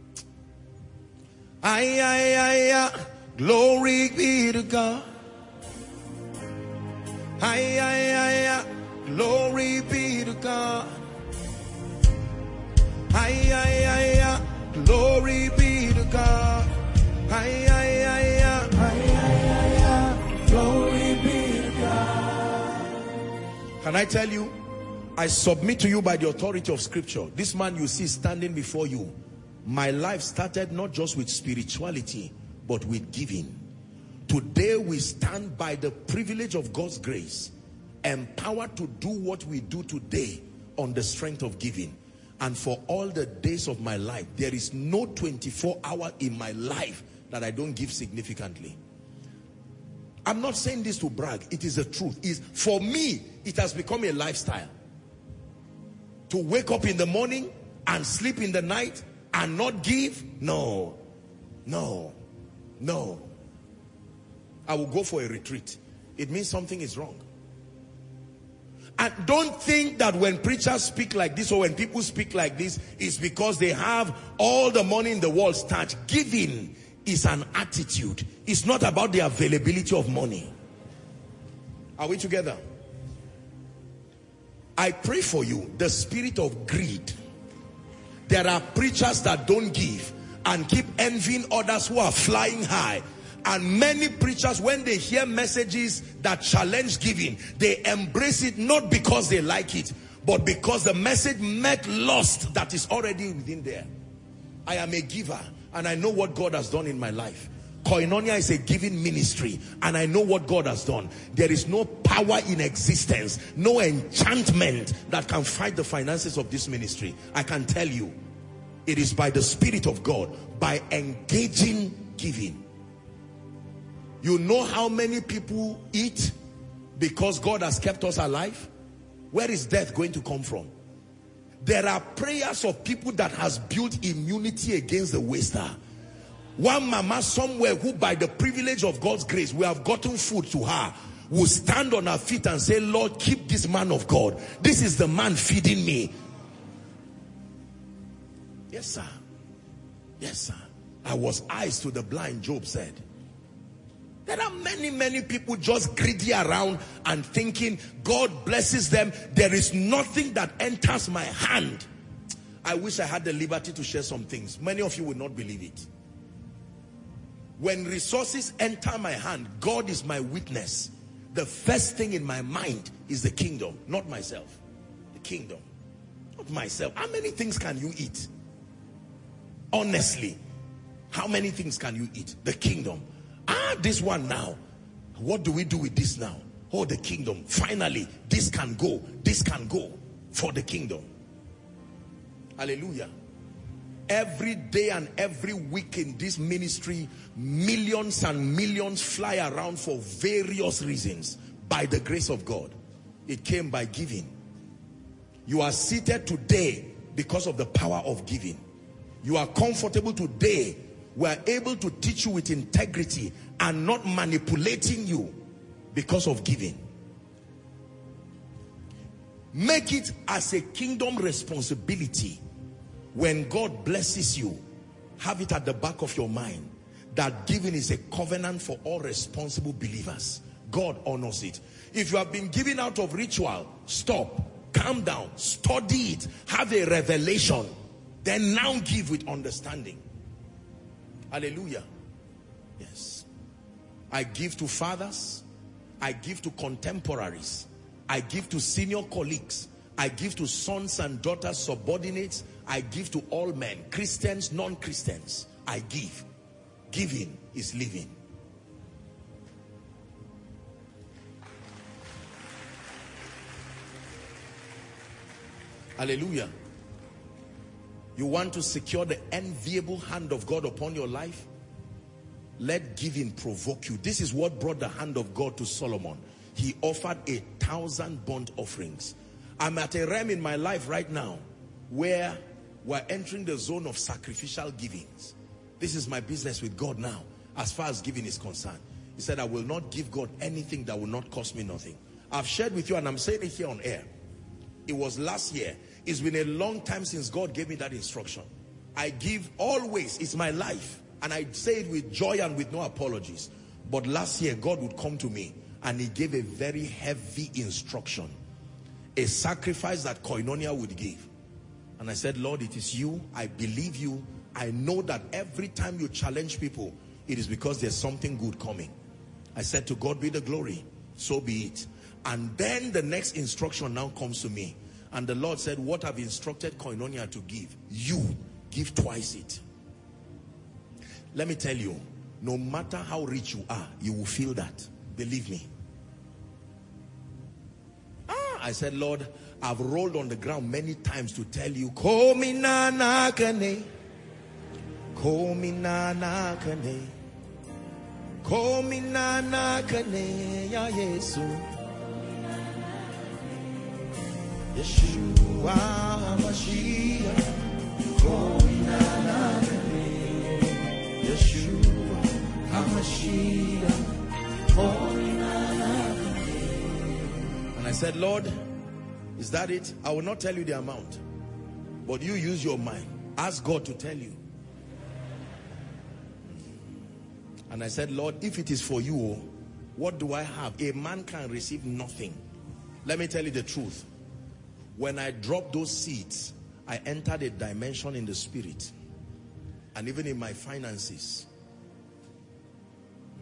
Glory be to God. Glory be to God. Glory be to God. Glory be to God. Can I tell you, I submit to you by the authority of scripture. This man you see standing before you, my life started not just with spirituality, but with giving. Today we stand by the privilege of God's grace, empowered to do what we do today on the strength of giving. And for all the days of my life, there is no 24-hour in my life that I don't give significantly. I'm not saying this to brag. It is the truth. For me, it has become a lifestyle. To wake up in the morning and sleep in the night and not give? No. No. No. I will go for a retreat. It means something is wrong. And don't think that when preachers speak like this, or when people speak like this, it's because they have all the money in the world. Start giving is an attitude. It's not about the availability of money. Are we together? I pray for you, the spirit of greed. There are preachers that don't give and keep envying others who are flying high And many preachers, when they hear messages that challenge giving, they embrace it not because they like it, but because the message met lust that is already within there. I am a giver and I know what God has done in my life. Koinonia is a giving ministry and I know what God has done. There is no power in existence, no enchantment that can fight the finances of this ministry. I can tell you, it is by the Spirit of God, by engaging giving. You know how many people eat because God has kept us alive? Where is death going to come from? There are prayers of people that has built immunity against the waster. One mama somewhere who by the privilege of God's grace, we have gotten food to her, will stand on her feet and say, Lord, keep this man of God. This is the man feeding me. Yes, sir. Yes, sir. I was eyes to the blind, Job said. There are many people just greedy around and thinking God blesses them. There is nothing that enters my hand. I wish I had the liberty to share some things. Many of you will not believe it. When resources enter my hand, God is my witness. The first thing in my mind is the kingdom, not myself. The kingdom, not myself. How many things can you eat? Honestly, how many things can you eat? The kingdom. This one now. What do we do with this now? Oh, the kingdom. Finally, this can go. This can go for the kingdom. Hallelujah. Every day and every week in this ministry, millions and millions fly around for various reasons. By the grace of God. It came by giving. You are seated today because of the power of giving. You are comfortable today. We are able to teach you with integrity and not manipulating you because of giving. Make it as a kingdom responsibility. When God blesses you, have it at the back of your mind that giving is a covenant for all responsible believers. God honors it. If you have been giving out of ritual, stop, calm down, study it, have a revelation, then now give with understanding. Hallelujah. Yes. I give to fathers. I give to contemporaries. I give to senior colleagues. I give to sons and daughters, subordinates. I give to all men, Christians, non-Christians. I give. Giving is living. Hallelujah. You want to secure the enviable hand of God upon your life? Let giving provoke you. This is what brought the hand of God to Solomon. He offered 1,000 burnt offerings. I'm at a realm in my life right now where we're entering the zone of sacrificial givings. This is my business with God now, as far as giving is concerned. He said, I will not give God anything that will not cost me nothing. I've shared with you, and I'm saying it here on air. It was last year. It's been a long time since God gave me that instruction. I give always. It's my life. And I say it with joy and with no apologies. But last year, God would come to me and he gave a very heavy instruction. A sacrifice that Koinonia would give. And I said, Lord, it is you. I believe you. I know that every time you challenge people, it is because there's something good coming. I said, to God be the glory. So be it. And then the next instruction now comes to me. And the Lord said, what I've instructed Koinonia to give, you give twice it. Let me tell you, no matter how rich you are, you will feel that. Believe me. I said, Lord, I've rolled on the ground many times to tell you, Komi na na kane, Komi na na kane, Komi na na kane, ya Yesu, Yeshua Mashiach, Komi na na kane, Yeshua Mashiach, Komi na na kane. And I said, Lord, is that it? I will not tell you the amount. But you use your mind. Ask God to tell you. And I said, Lord, if it is for you, what do I have? A man can receive nothing. Let me tell you the truth. When I dropped those seeds, I entered a dimension in the spirit. And even in my finances.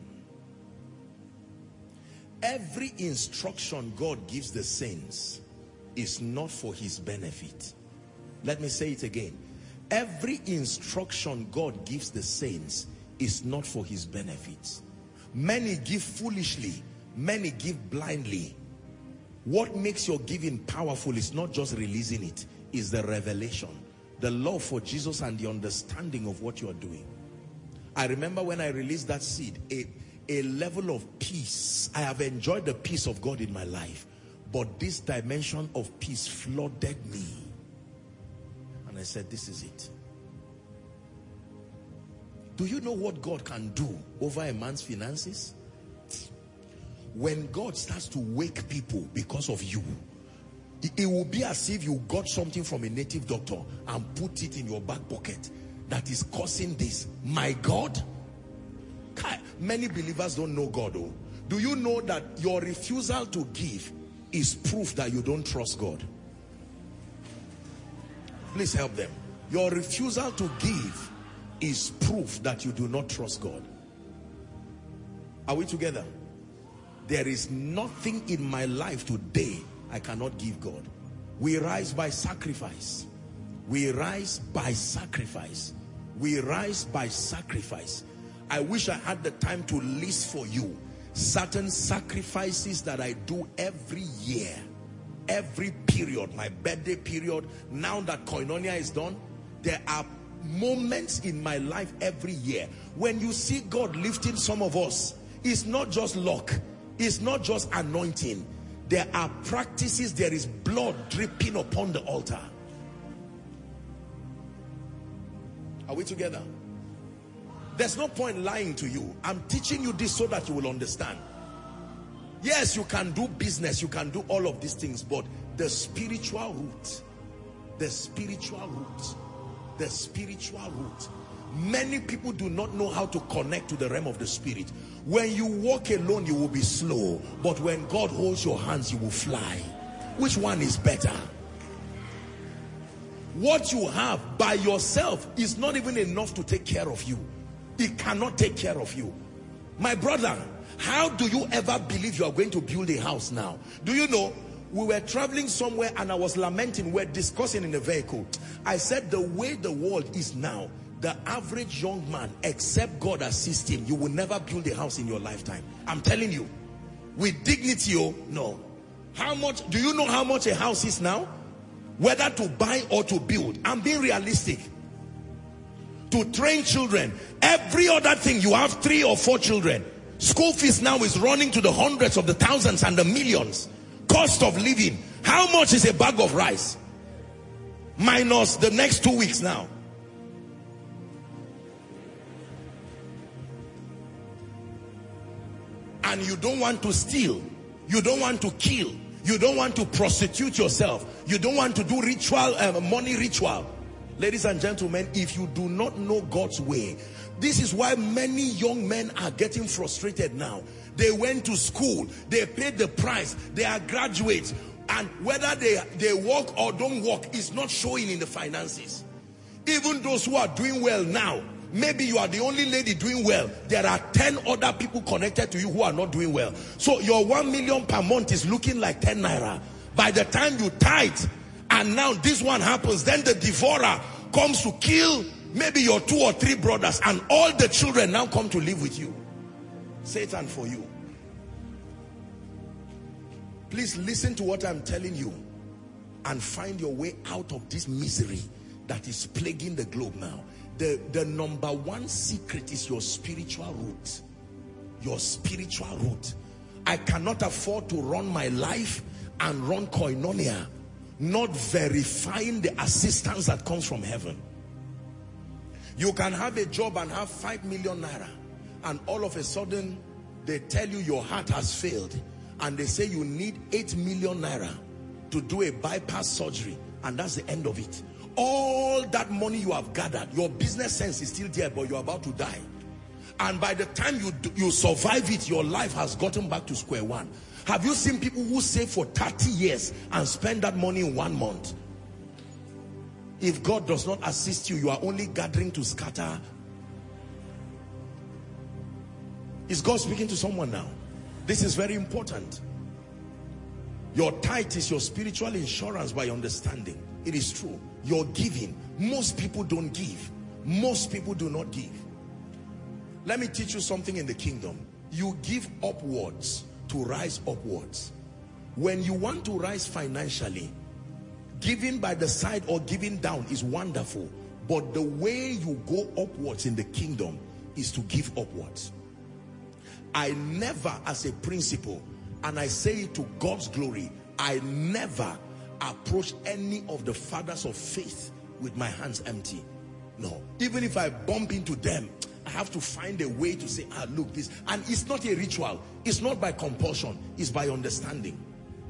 Every instruction God gives the saints is not for his benefit. Let me say it again. Every instruction God gives the saints is not for his benefit. Many give foolishly, many give blindly. What makes your giving powerful is not just releasing it, is the revelation, the love for Jesus and the understanding of what you are doing. I remember when I released that seed, a level of peace. I have enjoyed the peace of God in my life, but this dimension of peace flooded me. And I said, this is it. Do you know what God can do over a man's finances? When God starts to wake people because of you, it will be as if you got something from a native doctor and put it in your back pocket that is causing this. My God. Many believers don't know God. Oh, do you know that your refusal to give is proof that you don't trust God? Please help them. Your refusal to give is proof that you do not trust God. Are we together? There is nothing in my life today I cannot give God. We rise by sacrifice. We rise by sacrifice. We rise by sacrifice. I wish I had the time to list for you certain sacrifices that I do every year, every period, my birthday period. Now that Koinonia is done, there are moments in my life every year when you see God lifting some of us. It's not just luck, it's not just anointing. There are practices, there is blood dripping upon the altar. Are we together? There's no point lying to you. I'm teaching you this so that you will understand. Yes, you can do business, you can do all of these things, but the spiritual root, the spiritual root, the spiritual root. Many people do not know how to connect to the realm of the spirit. When you walk alone, you will be slow, but when God holds your hands, you will fly. Which one is better? What you have by yourself is not even enough to take care of you. It cannot take care of you. My brother, how do you ever believe you are going to build a house now? Do you know, we were traveling somewhere and I was lamenting, we're discussing in the vehicle. I said the way the world is now, the average young man, except God assist him, you will never build a house in your lifetime. I'm telling you. With dignity, oh, no. How much, do you know how much a house is now? Whether to buy or to build. I'm being realistic. To train children, every other thing, you have 3 or 4 children. School fees now is running to the hundreds of the thousands and the millions. Cost of living. How much is a bag of rice? Minus the next 2 weeks now. And you don't want to steal. You don't want to kill. You don't want to prostitute yourself. You don't want to do ritual, money ritual. Ladies and gentlemen, if you do not know God's way, this is why many young men are getting frustrated now. They went to school, they paid the price, they are graduates, and whether they work or don't work is not showing in the finances. Even those who are doing well now, maybe you are the only lady doing well. There are 10 other people connected to you who are not doing well. So your 1 million per month is looking like 10 naira. By the time you tithe, and now this one happens, then the devourer comes to kill maybe your 2 or 3 brothers, and all the children now come to live with you. Satan for you. Please listen to what I'm telling you and find your way out of this misery that is plaguing the globe now. The number one secret is your spiritual root. Your spiritual root. I cannot afford to run my life and run Koinonia not verifying the assistance that comes from heaven. You can have a job and have 5 million naira, and all of a sudden they tell you your heart has failed, and they say you need 8 million naira to do a bypass surgery, and that's the end of it. All that money you have gathered, your business sense is still there, but you're about to die. And by the time you survive it, your life has gotten back to square one. Have you seen people who save for 30 years and spend that money in 1 month? If God does not assist you, you are only gathering to scatter. Is God speaking to someone now? This is very important. Your tithe is your spiritual insurance by understanding. It is true. Your giving. Most people don't give. Most people do not give. Let me teach you something in the kingdom. You give upwards to rise upwards. When you want to rise financially, giving by the side or giving down is wonderful. But the way you go upwards in the kingdom is to give upwards. I never, as a principle, and I say it to God's glory, I never approach any of the fathers of faith with my hands empty. No. Even if I bump into them, I have to find a way to say, look, this. And it's not a ritual. It's not by compulsion. It's by understanding.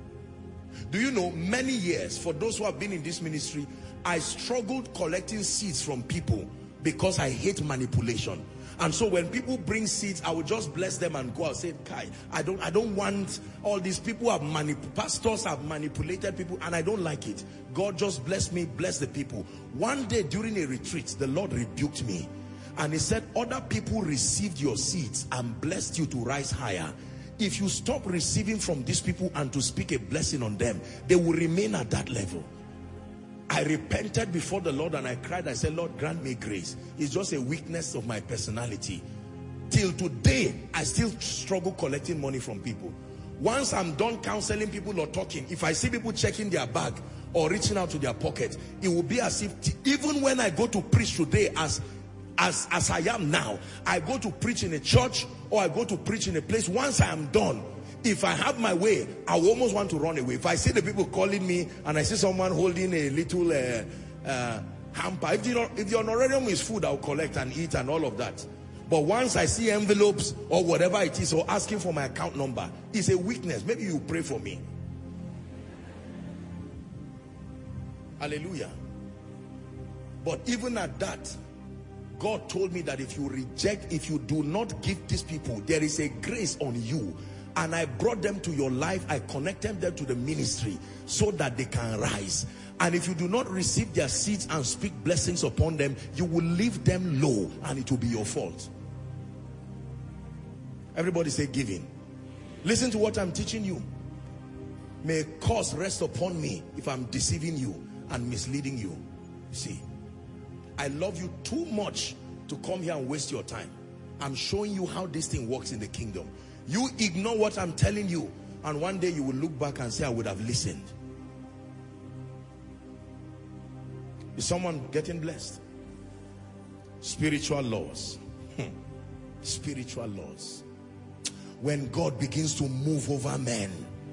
Do you know, many years, for those who have been in this ministry, I struggled collecting seeds from people because I hate manipulation. And so when people bring seeds, I will just bless them and go. I'll say, Kai, I don't want all these people pastors have manipulated people, and I don't like it. God just bless me, bless the people. One day during a retreat, the Lord rebuked me. And he said, other people received your seeds and blessed you to rise higher. If you stop receiving from these people and to speak a blessing on them, they will remain at that level. I repented before the Lord and I cried. I said, Lord, grant me grace. It's just a weakness of my personality. Till today, I still struggle collecting money from people. Once I'm done counseling people or talking, if I see people checking their bag or reaching out to their pocket, it will be as if, even when I go to preach today as I am now, I go to preach in a church or I go to preach in a place, once I am done, if I have my way, I will almost want to run away. If I see the people calling me and I see someone holding a little hamper, if the honorarium is food, I'll collect and eat and all of that. But once I see envelopes or whatever it is, or asking for my account number, it's a weakness. Maybe you pray for me. Hallelujah. But even at that, God told me that if you do not give these people, there is a grace on you. And I brought them to your life. I connected them to the ministry so that they can rise. And if you do not receive their seeds and speak blessings upon them, you will leave them low and it will be your fault. Everybody say giving. Listen to what I'm teaching you. May a curse rest upon me if I'm deceiving you and misleading you. See, I love you too much to come here and waste your time. I'm showing you how this thing works in the kingdom. You ignore what I'm telling you, and one day you will look back and say, I would have listened. Is someone getting blessed? Spiritual laws. Spiritual laws. When God begins to move over men,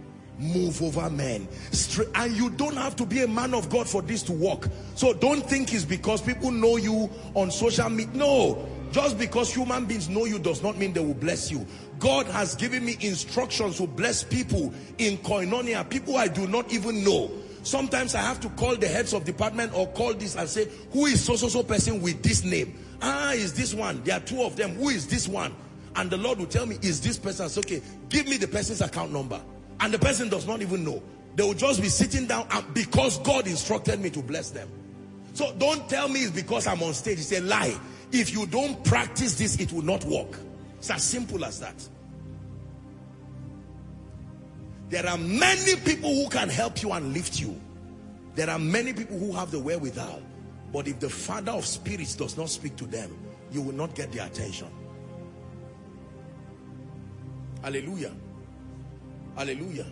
and you don't have to be a man of God for this to work. So don't think it's because people know you on social media. No, just because human beings know you does not mean they will bless you. God has given me instructions to bless people in koinonia, people I do not even know. Sometimes I have to call the heads of department or call this and say, who is so person with this name? Is this one? There are two of them. Who is this one? And the Lord will tell me, is this person? It's okay, give me the person's account number. And the person does not even know. They will just be sitting down because God instructed me to bless them. So don't tell me it's because I'm on stage. It's a lie. If you don't practice this, it will not work. It's as simple as that. There are many people who can help you and lift you. There are many people who have the wherewithal. But if the Father of spirits does not speak to them, you will not get their attention. Hallelujah. Hallelujah.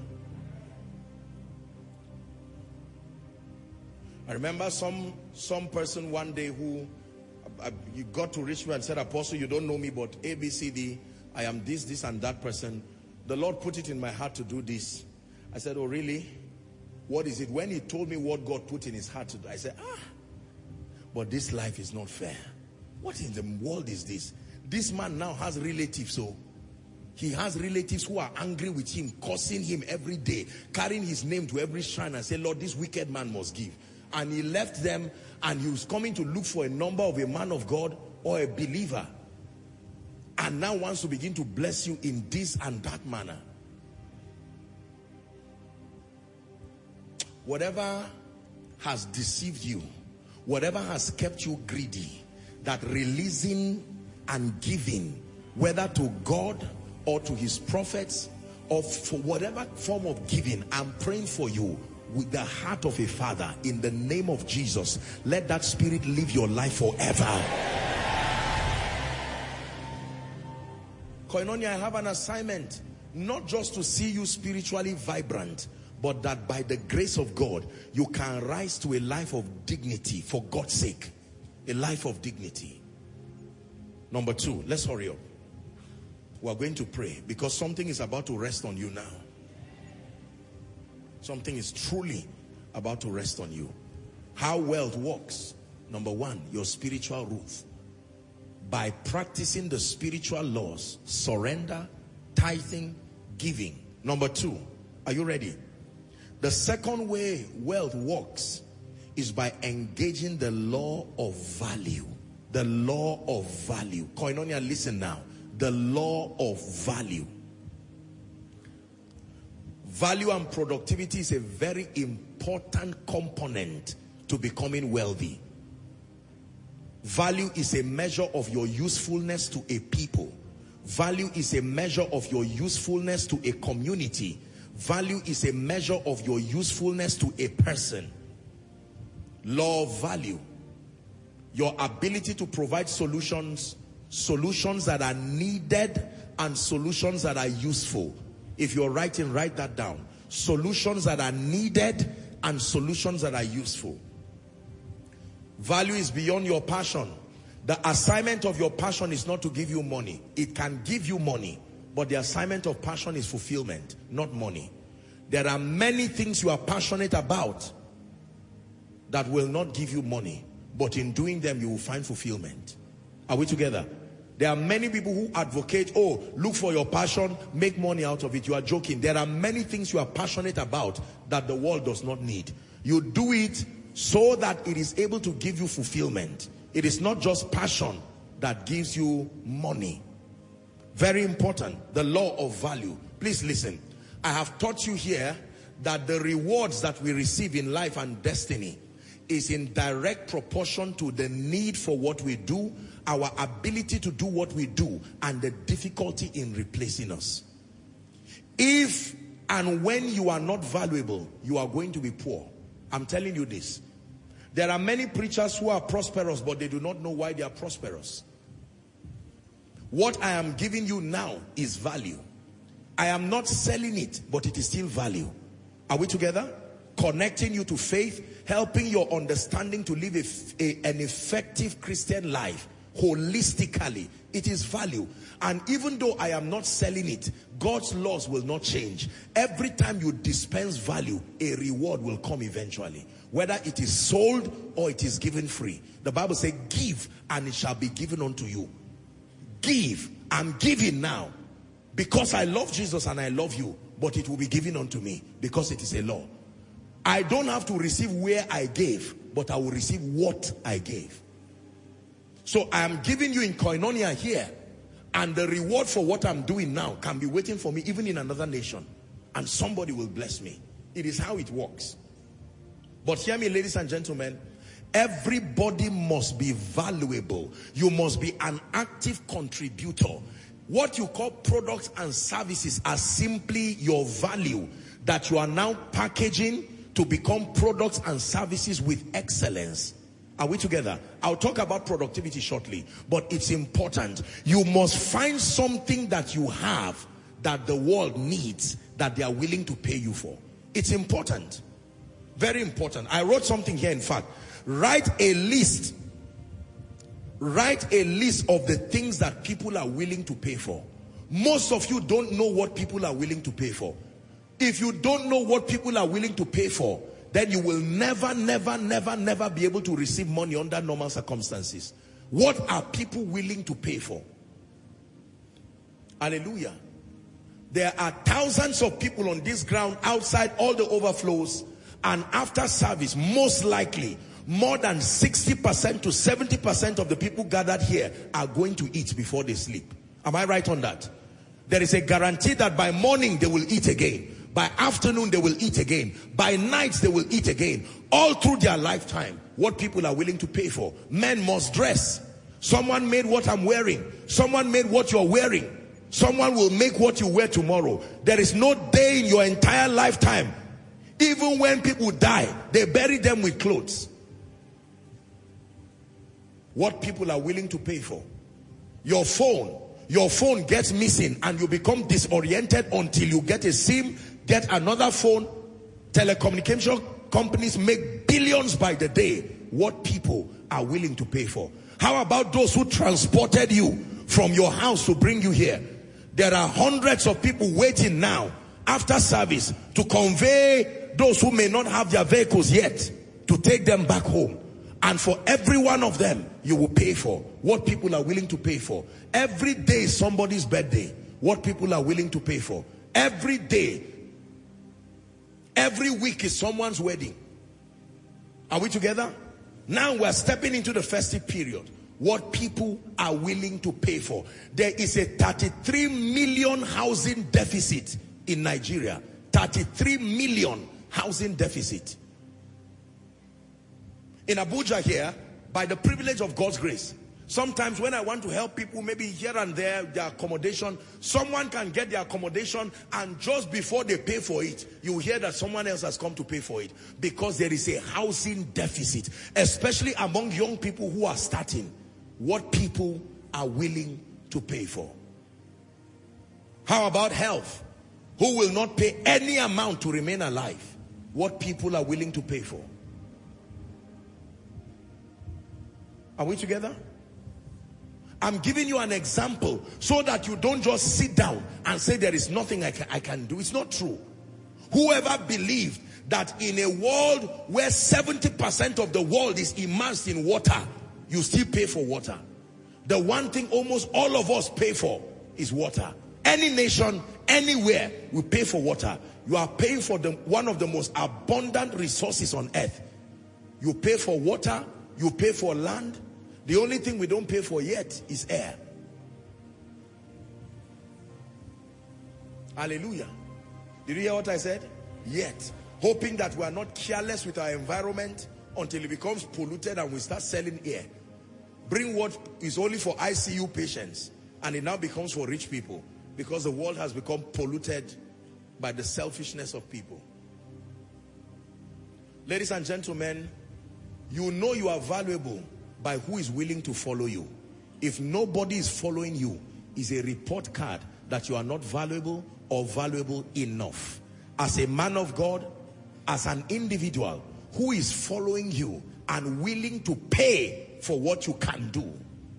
I remember some person one day who you got to reach me and said, Apostle, you don't know me, but A, B, C, D, I am this and that person. The Lord put it in my heart to do this. I said, oh really? What is it? When he told me what God put in his heart to do, I said, but this life is not fair. What in the world is this? This man now has relatives, so he has relatives who are angry with him, cursing him every day, carrying his name to every shrine and say, Lord, this wicked man must give. And he left them and he was coming to look for a number of a man of God or a believer. And now wants to begin to bless you in this and that manner. Whatever has deceived you, whatever has kept you greedy, that releasing and giving, whether to God or to his prophets or for whatever form of giving, I'm praying for you with the heart of a father. In the name of Jesus, let that spirit live your life forever. Koinonia, I have an assignment, not just to see you spiritually vibrant, but that by the grace of God, you can rise to a life of dignity for God's sake. A life of dignity. Number 2, let's hurry up. We're going to pray because something is about to rest on you now. Something is truly about to rest on you. How wealth works. Number 1, your spiritual roots. By practicing the spiritual laws, surrender, tithing, giving. Number 2, are you ready? The second way wealth works is by engaging the law of value. The law of value. Koinonia, listen now. The law of value. Value and productivity is a very important component to becoming wealthy. Value is a measure of your usefulness to a people. Value is a measure of your usefulness to a community. Value is a measure of your usefulness to a person. Law of value. Your ability to provide solutions that are needed and solutions that are useful. If you're writing, write that down. Solutions that are needed and solutions that are useful. Value is beyond your passion. The assignment of your passion is not to give you money. It can give you money, but the assignment of passion is fulfillment, not money. There are many things you are passionate about that will not give you money, but in doing them you will find fulfillment. Are we together? There are many people who advocate, oh, look for your passion, make money out of it. You are joking. There are many things you are passionate about that the world does not need. You do it so that it is able to give you fulfillment. It is not just passion that gives you money. Very important. The law of value. Please listen. I have taught you here that the rewards that we receive in life and destiny is in direct proportion to the need for what we do, our ability to do what we do, and the difficulty in replacing us. If and when you are not valuable, you are going to be poor. I'm telling you this. There are many preachers who are prosperous, but they do not know why they are prosperous. What I am giving you now is value. I am not selling it, but it is still value. Are we together? Connecting you to faith, helping your understanding to live an effective Christian life holistically. It is value. And even though I am not selling it, God's laws will not change. Every time you dispense value, a reward will come eventually. Whether it is sold or it is given free. The Bible says, give and it shall be given unto you. Give. I'm giving now. Because I love Jesus and I love you. But it will be given unto me because it is a law. I don't have to receive where I gave, but I will receive what I gave. So I am giving you in Koinonia here, and the reward for what I'm doing now can be waiting for me even in another nation, and somebody will bless me. It is how it works. But hear me, ladies and gentlemen, everybody must be valuable. You must be an active contributor. What you call products and services are simply your value that you are now packaging to become products and services with excellence. Are we together? I'll talk about productivity shortly, but it's important. You must find something that you have that the world needs, that they are willing to pay you for. It's important. Very important. I wrote something here, in fact. Write a list. Write a list of the things that people are willing to pay for. Most of you don't know what people are willing to pay for. If you don't know what people are willing to pay for, then you will never be able to receive money under normal circumstances. What are people willing to pay for? Hallelujah. There are thousands of people on this ground outside all the overflows, and after service, most likely, more than 60% to 70% of the people gathered here are going to eat before they sleep. Am I right on that? There is a guarantee that by morning they will eat again. By afternoon, they will eat again. By nights, they will eat again. All through their lifetime, what people are willing to pay for. Men must dress. Someone made what I'm wearing. Someone made what you're wearing. Someone will make what you wear tomorrow. There is no day in your entire lifetime, even when people die, they bury them with clothes. What people are willing to pay for. Your phone gets missing and you become disoriented until you get a SIM, get another phone. Telecommunication companies make billions by the day. What people are willing to pay for. How about those who transported you from your house to bring you here? There are hundreds of people waiting now after service to convey those who may not have their vehicles yet, to take them back home. And for every one of them, you will pay for what people are willing to pay for. Every day is somebody's birthday. What people are willing to pay for. Every day. Every week is someone's wedding. Are we together? Now we're stepping into the festive period. What people are willing to pay for. There is a 33 million housing deficit in Nigeria. 33 million housing deficit. In Abuja here, by the privilege of God's grace, sometimes when I want to help people, maybe here and there, their accommodation, someone can get their accommodation and just before they pay for it, you hear that someone else has come to pay for it. Because there is a housing deficit, especially among young people who are starting. What people are willing to pay for. How about health? Who will not pay any amount to remain alive? What people are willing to pay for. Are we together? I'm giving you an example so that you don't just sit down and say there is nothing I can do. It's not true. Whoever believed that in a world where 70% of the world is immersed in water, you still pay for water. The one thing almost all of us pay for is water. Any nation, anywhere, we pay for water. You are paying for one of the most abundant resources on earth. You pay for water, you pay for land. The only thing we don't pay for yet is air. Hallelujah. Did you hear what I said? Yet. Hoping that we are not careless with our environment until it becomes polluted and we start selling air. Bring what is only for ICU patients and it now becomes for rich people because the world has become polluted by the selfishness of people. Ladies and gentlemen, you know you are valuable by who is willing to follow you. If nobody is following you, it's a report card that you are not valuable or valuable enough. As a man of God, as an individual, who is following you and willing to pay for what you can do?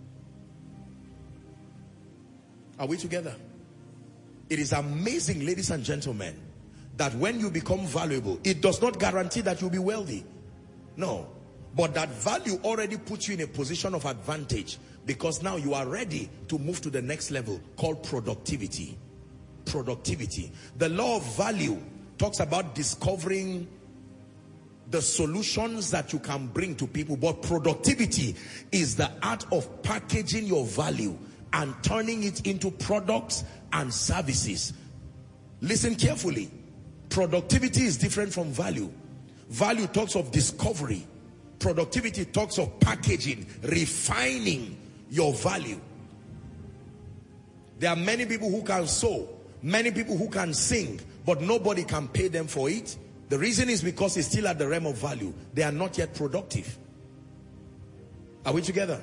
Are we together? It is amazing, ladies and gentlemen, that when you become valuable, it does not guarantee that you'll be wealthy. No. But that value already puts you in a position of advantage because now you are ready to move to the next level called productivity. Productivity. The law of value talks about discovering the solutions that you can bring to people, but productivity is the art of packaging your value and turning it into products and services. Listen carefully. Productivity is different from value. Value talks of discovery. Productivity talks of packaging, refining your value. There are many people who can sew, many people who can sing, but nobody can pay them for it. The reason is because it's still at the realm of value. They are not yet productive. Are we together?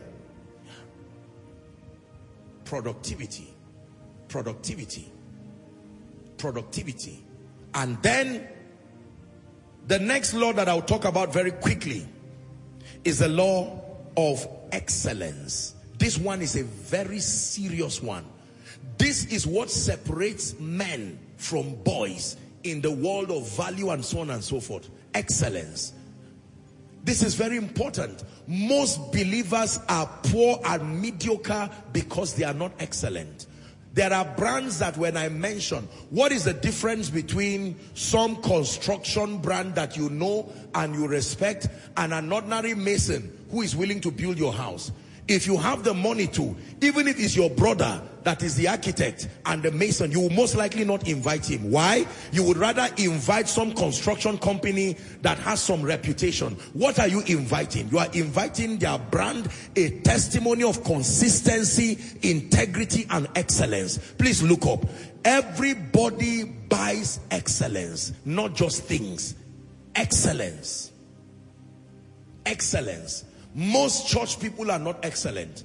Productivity. Productivity. Productivity. And then the next law that I'll talk about very quickly is the law of excellence. This one is a very serious one. This is what separates men from boys in the world of value and so on and so forth. Excellence. This is very important. Most believers are poor and mediocre because they are not excellent. There are brands that when I mention, what is the difference between some construction brand that you know and you respect and an ordinary mason who is willing to build your house? If you have the money to, even if it's your brother that is the architect and the mason, you will most likely not invite him. Why? You would rather invite some construction company that has some reputation. What are you inviting? You are inviting their brand, a testimony of consistency, integrity, and excellence. Please look up. Everybody buys excellence, not just things. Excellence. Excellence. Most church people are not excellent.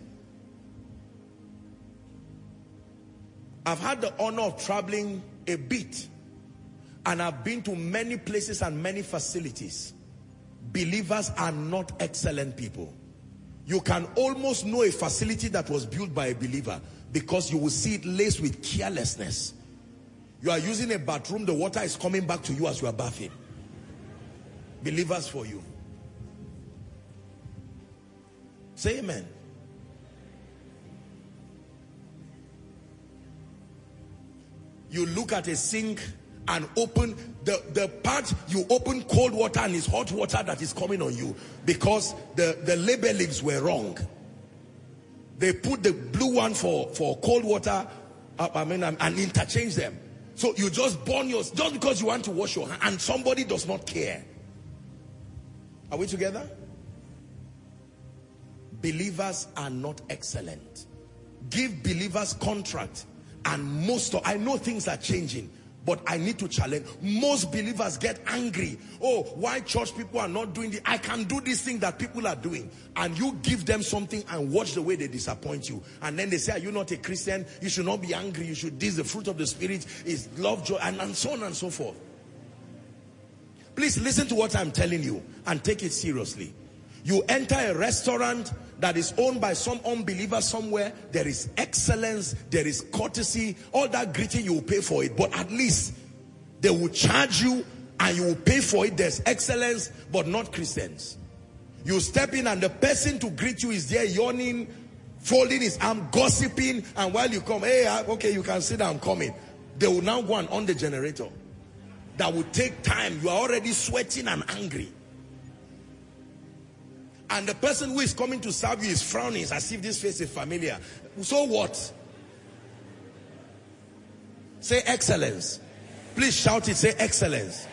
I've had the honor of traveling a bit, and I've been to many places and many facilities. Believers are not excellent people. You can almost know a facility that was built by a believer because you will see it laced with carelessness. You are using a bathroom, the water is coming back to you as you are bathing. Believers for you. Say amen. You look at a sink and open the part, you open cold water and it's hot water that is coming on you because the labelings were wrong. They put the blue one for cold water and interchange them. So you just burn yours just because you want to wash your hand and somebody does not care. Are we together? Believers are not excellent. Give believers contract, and I know things are changing, but I need to challenge. Most believers get angry. Oh, why church people are not doing this? I can do this thing that people are doing. And you give them something and watch the way they disappoint you. And then they say, are you not a Christian? You should not be angry. You should, this, the fruit of the Spirit is love, joy, and so on and so forth. Please listen to what I'm telling you and take it seriously. You enter a restaurant that is owned by some unbeliever somewhere, there is excellence, there is courtesy, all that greeting, you will pay for it. But at least they will charge you and you will pay for it. There's excellence, but not Christians. You step in and the person to greet you is there yawning, folding his arm, gossiping, and while you come, hey, okay, you can sit down, I'm coming. They will now go and on the generator. That will take time. You are already sweating and angry. And the person who is coming to serve you is frowning as if this face is familiar. So what? Say excellence. Please shout it. Say excellence.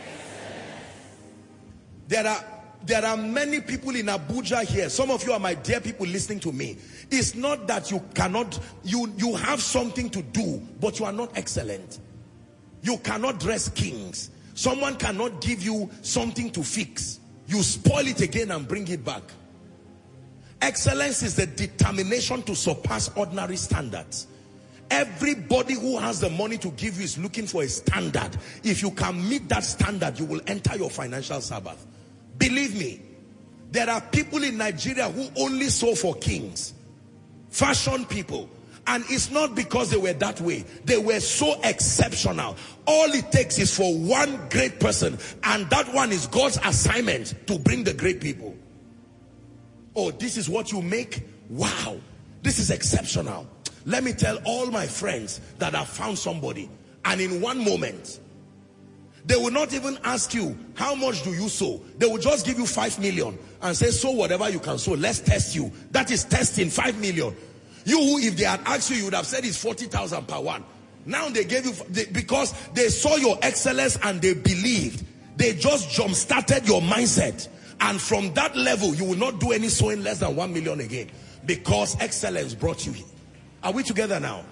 There are many people in Abuja here. Some of you are my dear people listening to me. It's not that you cannot, you have something to do, but you are not excellent. You cannot dress kings. Someone cannot give you something to fix. You spoil it again and bring it back. Excellence is the determination to surpass ordinary standards. Everybody who has the money to give you is looking for a standard. If you can meet that standard, you will enter your financial Sabbath. Believe me, there are people in Nigeria who only sow for kings. Fashion people. And it's not because they were that way. They were so exceptional. All it takes is for one great person, and that one is God's assignment to bring the great people. Oh, this is what you make? Wow, this is exceptional. Let me tell all my friends that have found somebody, and in one moment, they will not even ask you, how much do you sow? They will just give you 5 million and say, sow whatever you can sow. Let's test you. That is testing. 5 million. You, if they had asked you, you would have said it's 40,000 per one. Now they gave you, because they saw your excellence and they believed. They just jump-started your mindset. And from that level, you will not do any sowing less than 1 million again. Because excellence brought you here. Are we together now?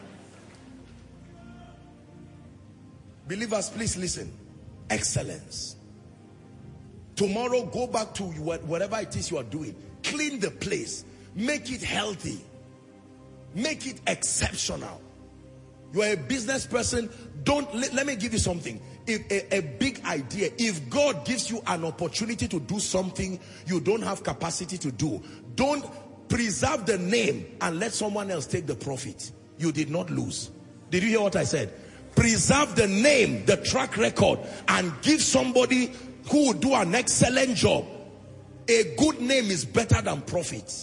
Believers, please listen. Excellence. Tomorrow, go back to whatever it is you are doing. Clean the place. Make it healthy. Make it exceptional. You are a business person. Let me give you something. If a big idea, if God gives you an opportunity to do something you don't have capacity to do, don't preserve the name and let someone else take the profit. You did not lose. Did you hear what I said? Preserve the name, the track record, and give somebody who will do an excellent job. A good name is better than profits.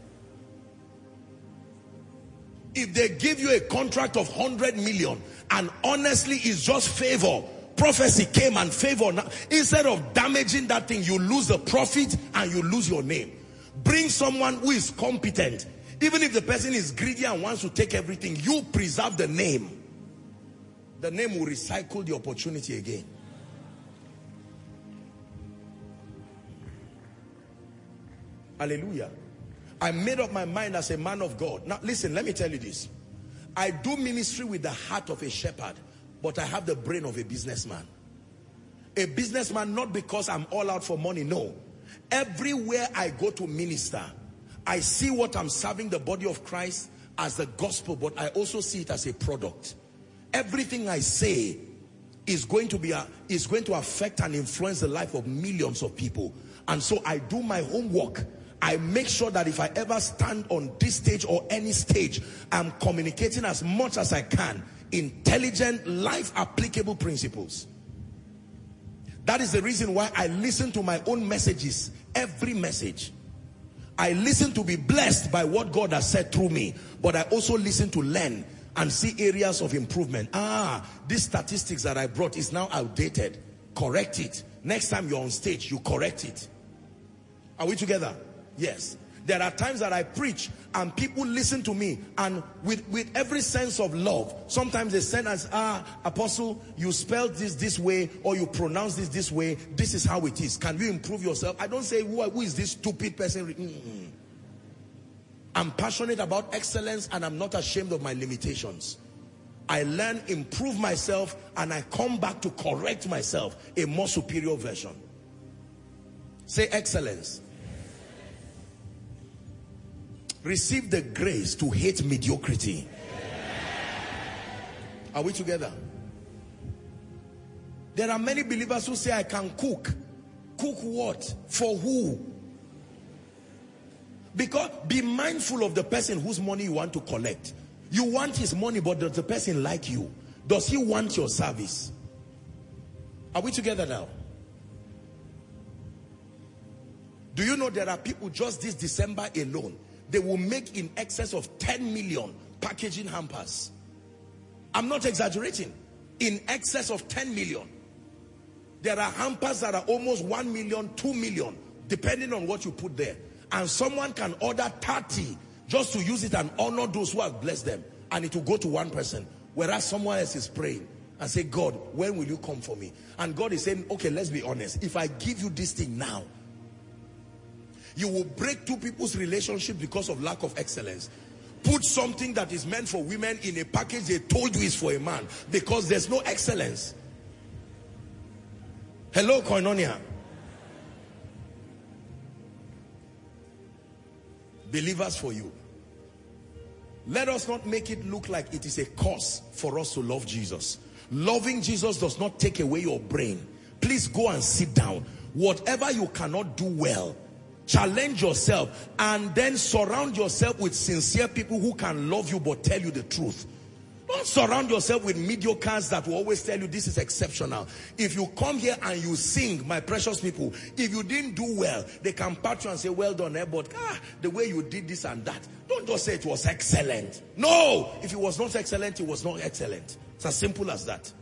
If they give you a contract of 100 million and honestly it's just favor, prophecy came and favor, now instead of damaging that thing, you lose the profit and you lose your name. Bring someone who is competent. Even if the person is greedy and wants to take everything, you preserve the name. The name will recycle the opportunity again. Hallelujah. I made up my mind as a man of God. Now listen, let me tell you this. I do ministry with the heart of a shepherd, but I have the brain of a businessman. A businessman, not because I'm all out for money, no. Everywhere I go to minister, I see what I'm serving the body of Christ as the gospel, but I also see it as a product. Everything I say is going to affect and influence the life of millions of people. And so I do my homework. I make sure that if I ever stand on this stage or any stage, I'm communicating as much as I can intelligent, life applicable principles. That is the reason why I listen to my own messages, every message. I listen to be blessed by what God has said through me, but I also listen to learn and see areas of improvement. These statistics that I brought is now outdated. Correct it. Next time you're on stage, you correct it. Are we together? Yes. There are times that I preach and people listen to me, and with every sense of love, sometimes they send us, Apostle, you spelled this way, or you pronounce this way. This is how it is. Can you improve yourself? I don't say, who is this stupid person? I'm passionate about excellence, and I'm not ashamed of my limitations. I learn, improve myself, and I come back to correct myself, a more superior version. Say excellence. Receive the grace to hate mediocrity. Are we together? There are many believers who say, I can cook. Cook what? For who? Because be mindful of the person whose money you want to collect. You want his money, but does the person like you? Does he want your service? Are we together now? Do you know there are people just this December alone, they will make in excess of 10 million packaging hampers. I'm not exaggerating. In excess of 10 million. There are hampers that are almost 1 million, 2 million, depending on what you put there. And someone can order 30 just to use it and honor those who have blessed them. And it will go to one person. Whereas someone else is praying and say, God, when will you come for me? And God is saying, okay, let's be honest. If I give you this thing now, you will break two people's relationship because of lack of excellence. Put something that is meant for women in a package they told you is for a man, because there's no excellence. Hello, Koinonia. Believers for you. Let us not make it look like it is a cause for us to love Jesus. Loving Jesus does not take away your brain. Please go and sit down. Whatever you cannot do well, challenge yourself, and then surround yourself with sincere people who can love you but tell you the truth. Don't surround yourself with mediocres that will always tell you this is exceptional. If you come here and you sing, my precious people, if you didn't do well, they can pat you and say, well done, but the way you did this and that. Don't just say it was excellent. No, if it was not excellent, it was not excellent. It's as simple as that.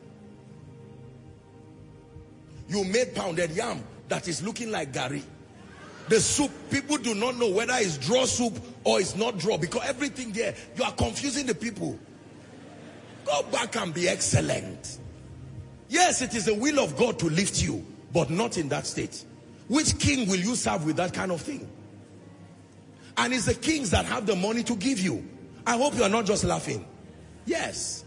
You made pounded yam that is looking like Gary. The soup, people do not know whether it's draw soup or it's not draw, because everything there, you are confusing the people. Go back and be excellent. Yes, it is the will of God to lift you, but not in that state. Which king will you serve with that kind of thing? And it's the kings that have the money to give you. I hope you are not just laughing. Yes.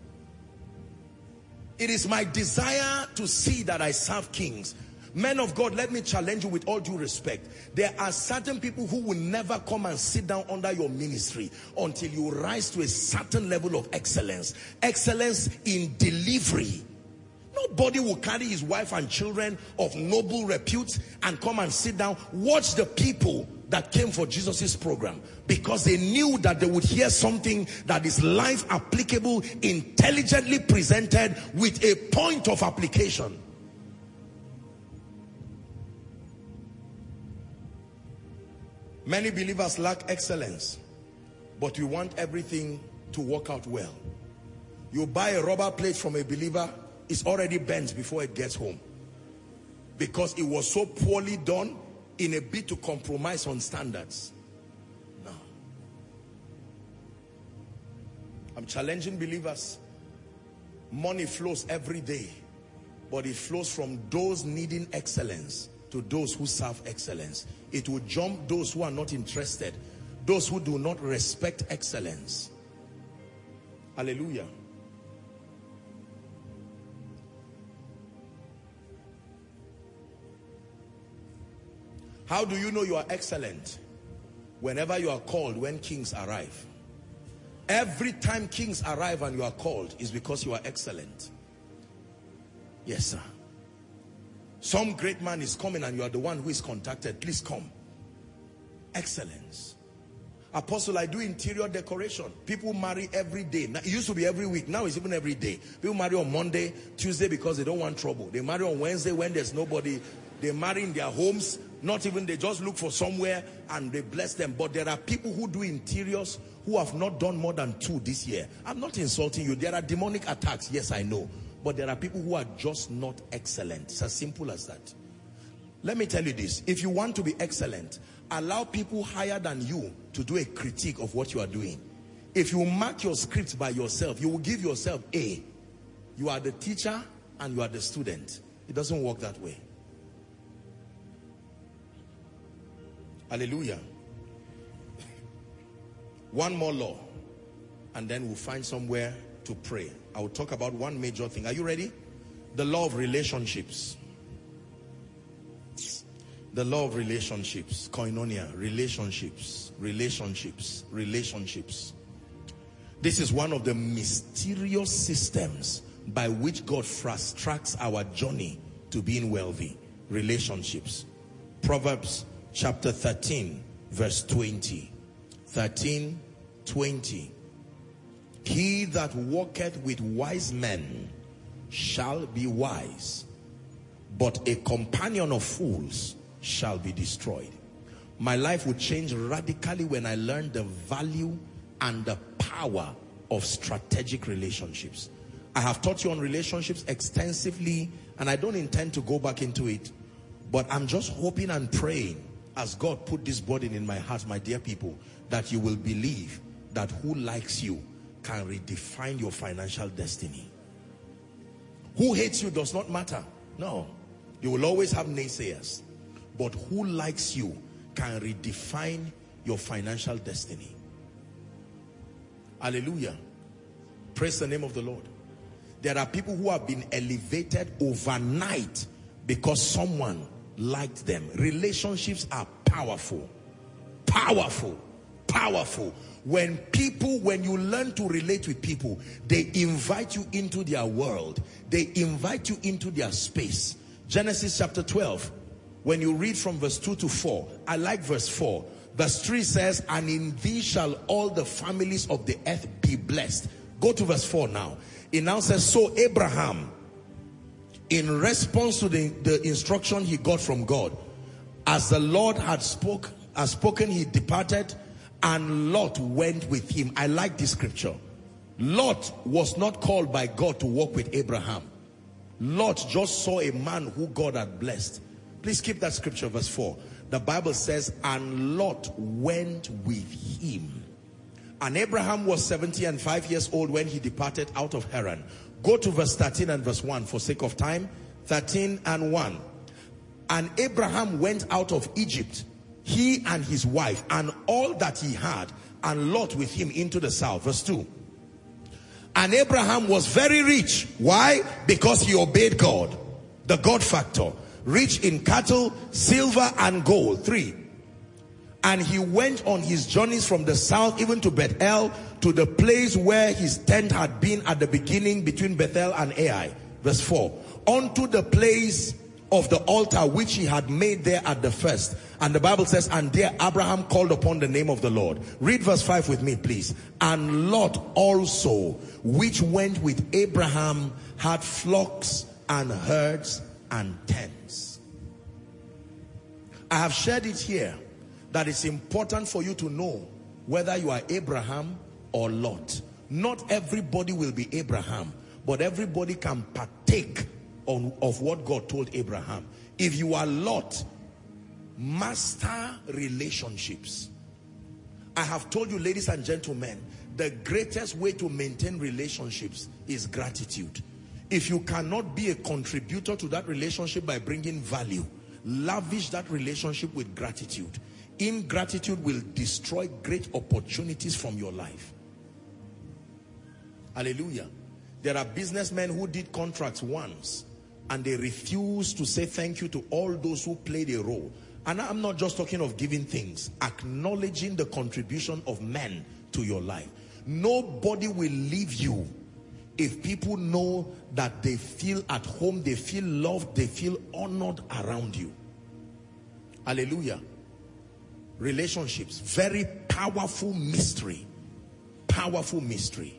It is my desire to see that I serve kings. Men of God, let me challenge you with all due respect. There are certain people who will never come and sit down under your ministry until you rise to a certain level of excellence. Excellence in delivery. Nobody will carry his wife and children of noble repute and come and sit down. Watch the people that came for Jesus's program, because they knew that they would hear something that is life applicable, intelligently presented with a point of application. Many believers lack excellence, but we want everything to work out well. You buy a rubber plate from a believer, it's already bent before it gets home, because it was so poorly done in a bid to compromise on standards. No. I'm challenging believers. Money flows every day, but it flows from those needing excellence to those who serve excellence. It will jump those who are not interested, those who do not respect excellence. Hallelujah. How do you know you are excellent? Whenever you are called, when kings arrive. Every time kings arrive and you are called is because you are excellent. Yes, sir. Some great man is coming and you are the one who is contacted. Please come. Excellence. Apostle, I do interior decoration. People marry every day. Now, it used to be every week. Now it's even every day. People marry on Monday, Tuesday because they don't want trouble. They marry on Wednesday when there's nobody. They marry in their homes. Not even, they just look for somewhere and they bless them. But there are people who do interiors who have not done more than 2 this year. I'm not insulting you. There are demonic attacks. Yes, I know. But there are people who are just not excellent. It's as simple as that. Let me tell you this. If you want to be excellent, allow people higher than you to do a critique of what you are doing. If you mark your script by yourself, you will give yourself A. You are the teacher and you are the student. It doesn't work that way. Hallelujah. One more law, and then we'll find somewhere to pray. I will talk about one major thing. Are you ready? The law of relationships. The law of relationships. Koinonia. Relationships. Relationships. Relationships. This is one of the mysterious systems by which God fast-tracks our journey to being wealthy. Relationships. Proverbs chapter 13, verse 20. 13:20. He that walketh with wise men shall be wise, but a companion of fools shall be destroyed. My life would change radically when I learned the value and the power of strategic relationships. I have taught you on relationships extensively, and I don't intend to go back into it, but I'm just hoping and praying as God put this burden in my heart, my dear people, that you will believe that who likes you can redefine your financial destiny. Who hates you does not matter. No. You will always have naysayers. But who likes you can redefine your financial destiny. Hallelujah. Praise the name of the Lord. There are people who have been elevated overnight because someone liked them. Relationships are powerful. Powerful. Powerful. When you learn to relate with people, they invite you into their world. They invite you into their space. Genesis chapter 12, when you read from verse 2 to 4, I like verse 4. Verse 3 says, and in thee shall all the families of the earth be blessed. Go to verse 4 now. It now says, so Abraham, in response to the instruction he got from God, as the Lord had spoken, he departed, and Lot went with him. I like this scripture. Lot was not called by God to walk with Abraham. Lot just saw a man who God had blessed. Please keep that scripture, verse 4. The Bible says, and Lot went with him. And Abraham was 75 years old when he departed out of Haran. Go to verse 13 and verse 1 for sake of time. 13 and 1. And Abraham went out of Egypt, he and his wife, and all that he had, and Lot with him into the south. Verse 2. And Abraham was very rich. Why? Because he obeyed God. The God factor. Rich in cattle, silver, and gold. 3. And he went on his journeys from the south even to Bethel, to the place where his tent had been at the beginning between Bethel and Ai. Verse 4. Unto the place of the altar which he had made there at the first. And the Bible says, and there Abraham called upon the name of the Lord. Read verse 5 with me, please. And Lot also, which went with Abraham, had flocks and herds and tents. I have shared it here that it's important for you to know whether you are Abraham or Lot. Not everybody will be Abraham, but everybody can partake of what God told Abraham. If you are Lot, master relationships. I have told you, ladies and gentlemen, the greatest way to maintain relationships is gratitude. If you cannot be a contributor to that relationship by bringing value, lavish that relationship with gratitude. Ingratitude will destroy great opportunities from your life. Hallelujah. There are businessmen who did contracts once and they refused to say thank you to all those who played a role. And I'm not just talking of giving things, acknowledging the contribution of men to your life. Nobody will leave you if people know that they feel at home, they feel loved, they feel honored around you. Hallelujah. Relationships, very powerful mystery. Powerful mystery.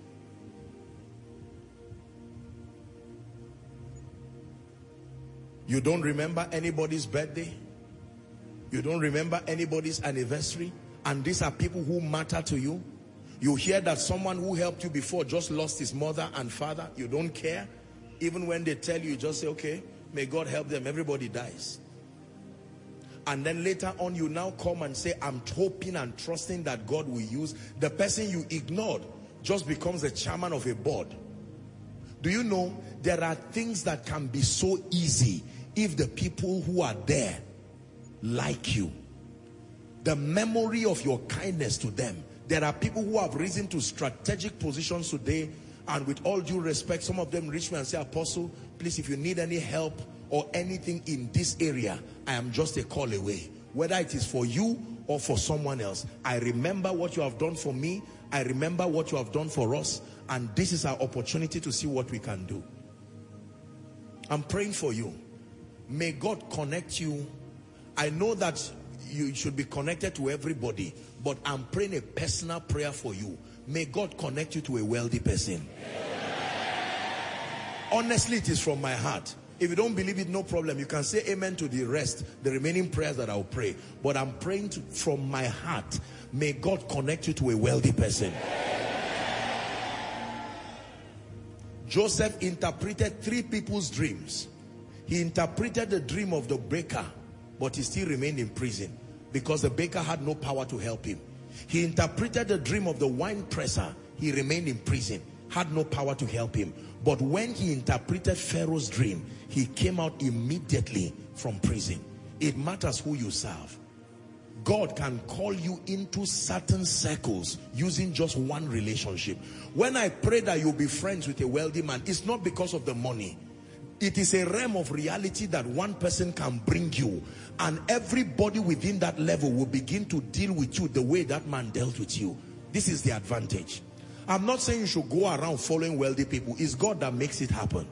You don't remember anybody's birthday? You don't remember anybody's anniversary? And these are people who matter to you? You hear that someone who helped you before just lost his mother and father. You don't care. Even when they tell you, you just say, okay, may God help them. Everybody dies. And then later on, you now come and say, I'm hoping and trusting that God will use. The person you ignored just becomes the chairman of a board. Do you know there are things that can be so easy if the people who are there like you? The memory of your kindness to them. There are people who have risen to strategic positions today, and with all due respect, some of them reach me and say, Apostle, please, if you need any help or anything in this area, I am just a call away. Whether it is for you or for someone else, I remember what you have done for me. I remember what you have done for us, and this is our opportunity to see what we can do. I'm praying for you. May God connect you. I know that you should be connected to everybody, but I'm praying a personal prayer for you. May God connect you to a wealthy person. Honestly, it is from my heart. If you don't believe it, no problem. You can say amen to the rest, the remaining prayers that I'll pray. But I'm praying from my heart. May God connect you to a wealthy person. Joseph interpreted 3 people's dreams. He interpreted the dream of the baker, but he still remained in prison because the baker had no power to help him. He interpreted the dream of the wine presser. He remained in prison, had no power to help him. But when he interpreted Pharaoh's dream, he came out immediately from prison. It matters who you serve. God can call you into certain circles using just one relationship. When I pray that you'll be friends with a wealthy man, it's not because of the money. It is a realm of reality that one person can bring you, and everybody within that level will begin to deal with you the way that man dealt with you. This is the advantage. I'm not saying you should go around following wealthy people. It's God that makes it happen.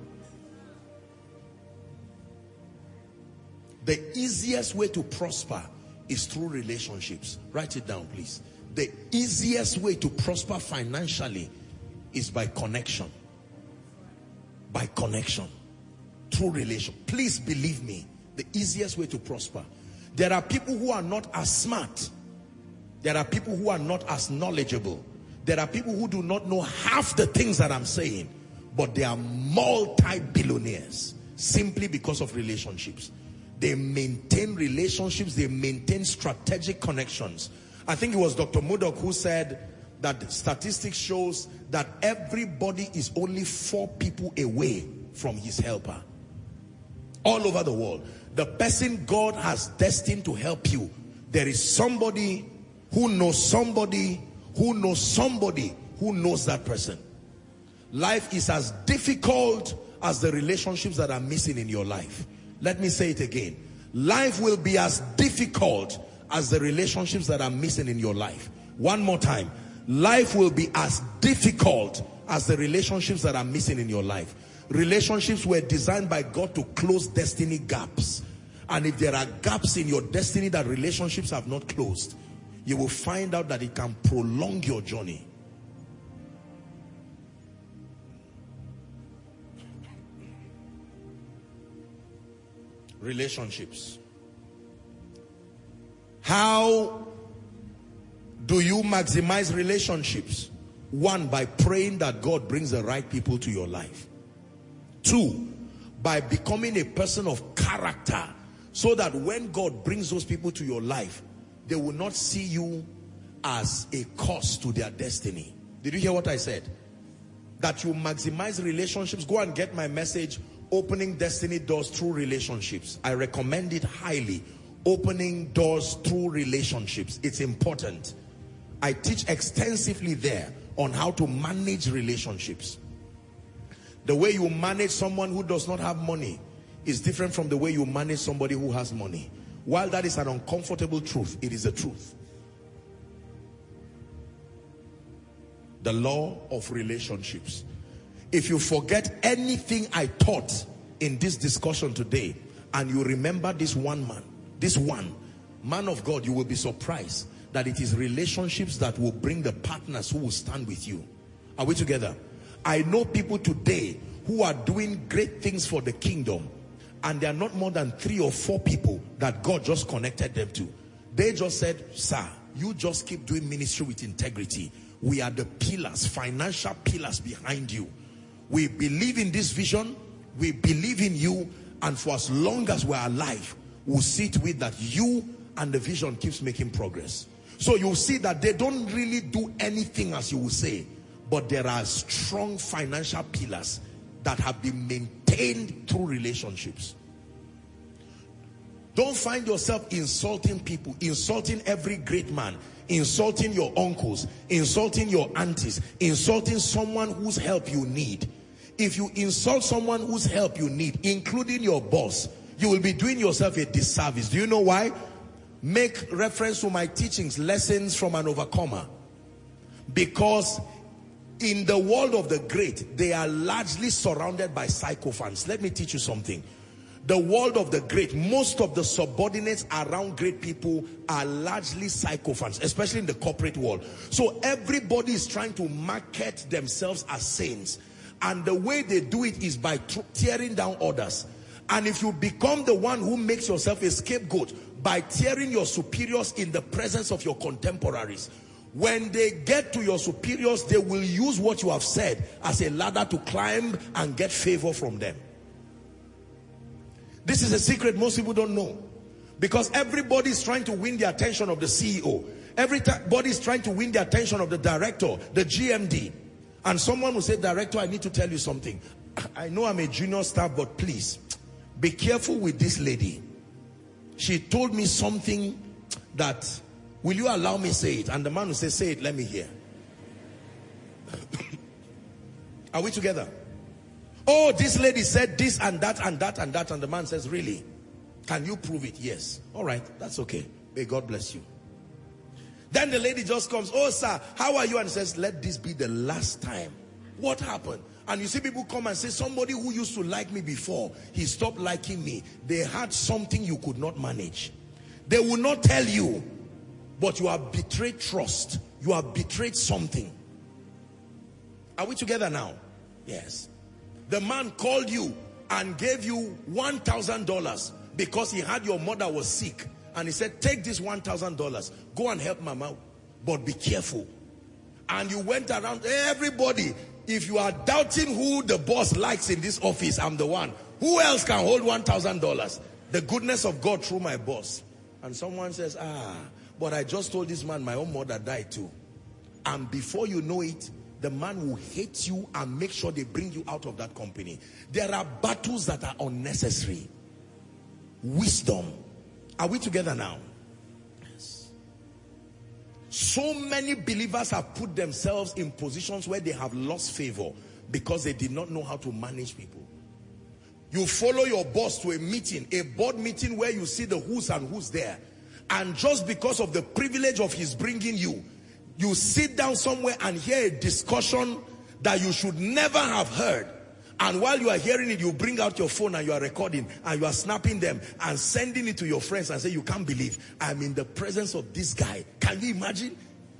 The easiest way to prosper is through relationships. Write it down, please. The easiest way to prosper financially is by connection. By connection. Through relation. Please believe me. The easiest way to prosper. There are people who are not as smart. There are people who are not as knowledgeable. There are people who do not know half the things that I'm saying, but they are multi-billionaires simply because of relationships. They maintain relationships. They maintain strategic connections. I think it was Dr. Murdoch who said that statistics shows that everybody is only 4 people away from his helper. All over the world. The person God has destined to help you, there is somebody who knows somebody who knows somebody who knows that person. Life is as difficult as the relationships that are missing in your life. Let me say it again. Life will be as difficult as the relationships that are missing in your life. One more time. Life will be as difficult as the relationships that are missing in your life. Relationships were designed by God to close destiny gaps. And if there are gaps in your destiny that relationships have not closed, you will find out that it can prolong your journey. Relationships. How do you maximize relationships? 1, by praying that God brings the right people to your life. 2, by becoming a person of character, so that when God brings those people to your life, they will not see you as a cost to their destiny. Did you hear what I said? That you maximize relationships. Go and get my message, Opening Destiny Doors Through Relationships. I recommend it highly. Opening doors through relationships. It's important. I teach extensively there on how to manage relationships. The way you manage someone who does not have money is different from the way you manage somebody who has money. While that is an uncomfortable truth, it is the truth. The law of relationships. If you forget anything I taught in this discussion today, and you remember this one man of God, you will be surprised that it is relationships that will bring the partners who will stand with you. Are we together? I know people today who are doing great things for the kingdom, and there are not more than 3 or 4 people that God just connected them to. They just said, sir, you just keep doing ministry with integrity. We are the pillars, financial pillars behind you. We believe in this vision. We believe in you. And for as long as we're alive, we'll see to it that you and the vision keeps making progress. So you'll see that they don't really do anything as you will say, but there are strong financial pillars that have been maintained through relationships. Don't find yourself insulting people, insulting every great man, insulting your uncles, insulting your aunties, insulting someone whose help you need. If you insult someone whose help you need, including your boss, you will be doing yourself a disservice. Do you know why? Make reference to my teachings, Lessons from an Overcomer. Because in the world of the great, they are largely surrounded by sycophants. Let me teach you something. The world of the great, most of the subordinates around great people are largely sycophants, especially in the corporate world. So everybody is trying to market themselves as saints. And the way they do it is by tearing down others. And if you become the one who makes yourself a scapegoat by tearing your superiors in the presence of your contemporaries, when they get to your superiors, they will use what you have said as a ladder to climb and get favor from them. This is a secret most people don't know. Because everybody is trying to win the attention of the CEO. Everybody is trying to win the attention of the director, the GMD. And someone will say, director, I need to tell you something. I know I'm a junior staff, but please, be careful with this lady. She told me something that, will you allow me say it? And the man will say it, let me hear. Are we together? Oh, this lady said this and that and that and that. And the man says, really? Can you prove it? Yes. All right, that's okay. May God bless you. Then the lady just comes, oh sir, how are you? And says, let this be the last time. What happened? And you see people come and say, somebody who used to like me before, he stopped liking me. They had something you could not manage. They will not tell you, but you have betrayed trust. You have betrayed something. Are we together now? Yes. The man called you and gave you $1,000 because he heard your mother was sick. And he said, take this $1,000. Go and help mama, but be careful. And you went around, everybody. If you are doubting who the boss likes in this office, I'm the one. Who else can hold $1,000? The goodness of God through my boss. And someone says, but I just told this man my own mother died too. And before you know it, the man will hate you and make sure they bring you out of that company. There are battles that are unnecessary. Wisdom. Are we together now? Yes. So many believers have put themselves in positions where they have lost favor because they did not know how to manage people. You follow your boss to a meeting, a board meeting where you see the who's and who's there. And just because of the privilege of his bringing you, you sit down somewhere and hear a discussion that you should never have heard. And while you are hearing it, you bring out your phone and you are recording and you are snapping them and sending it to your friends and say, you can't believe I'm in the presence of this guy. Can you imagine?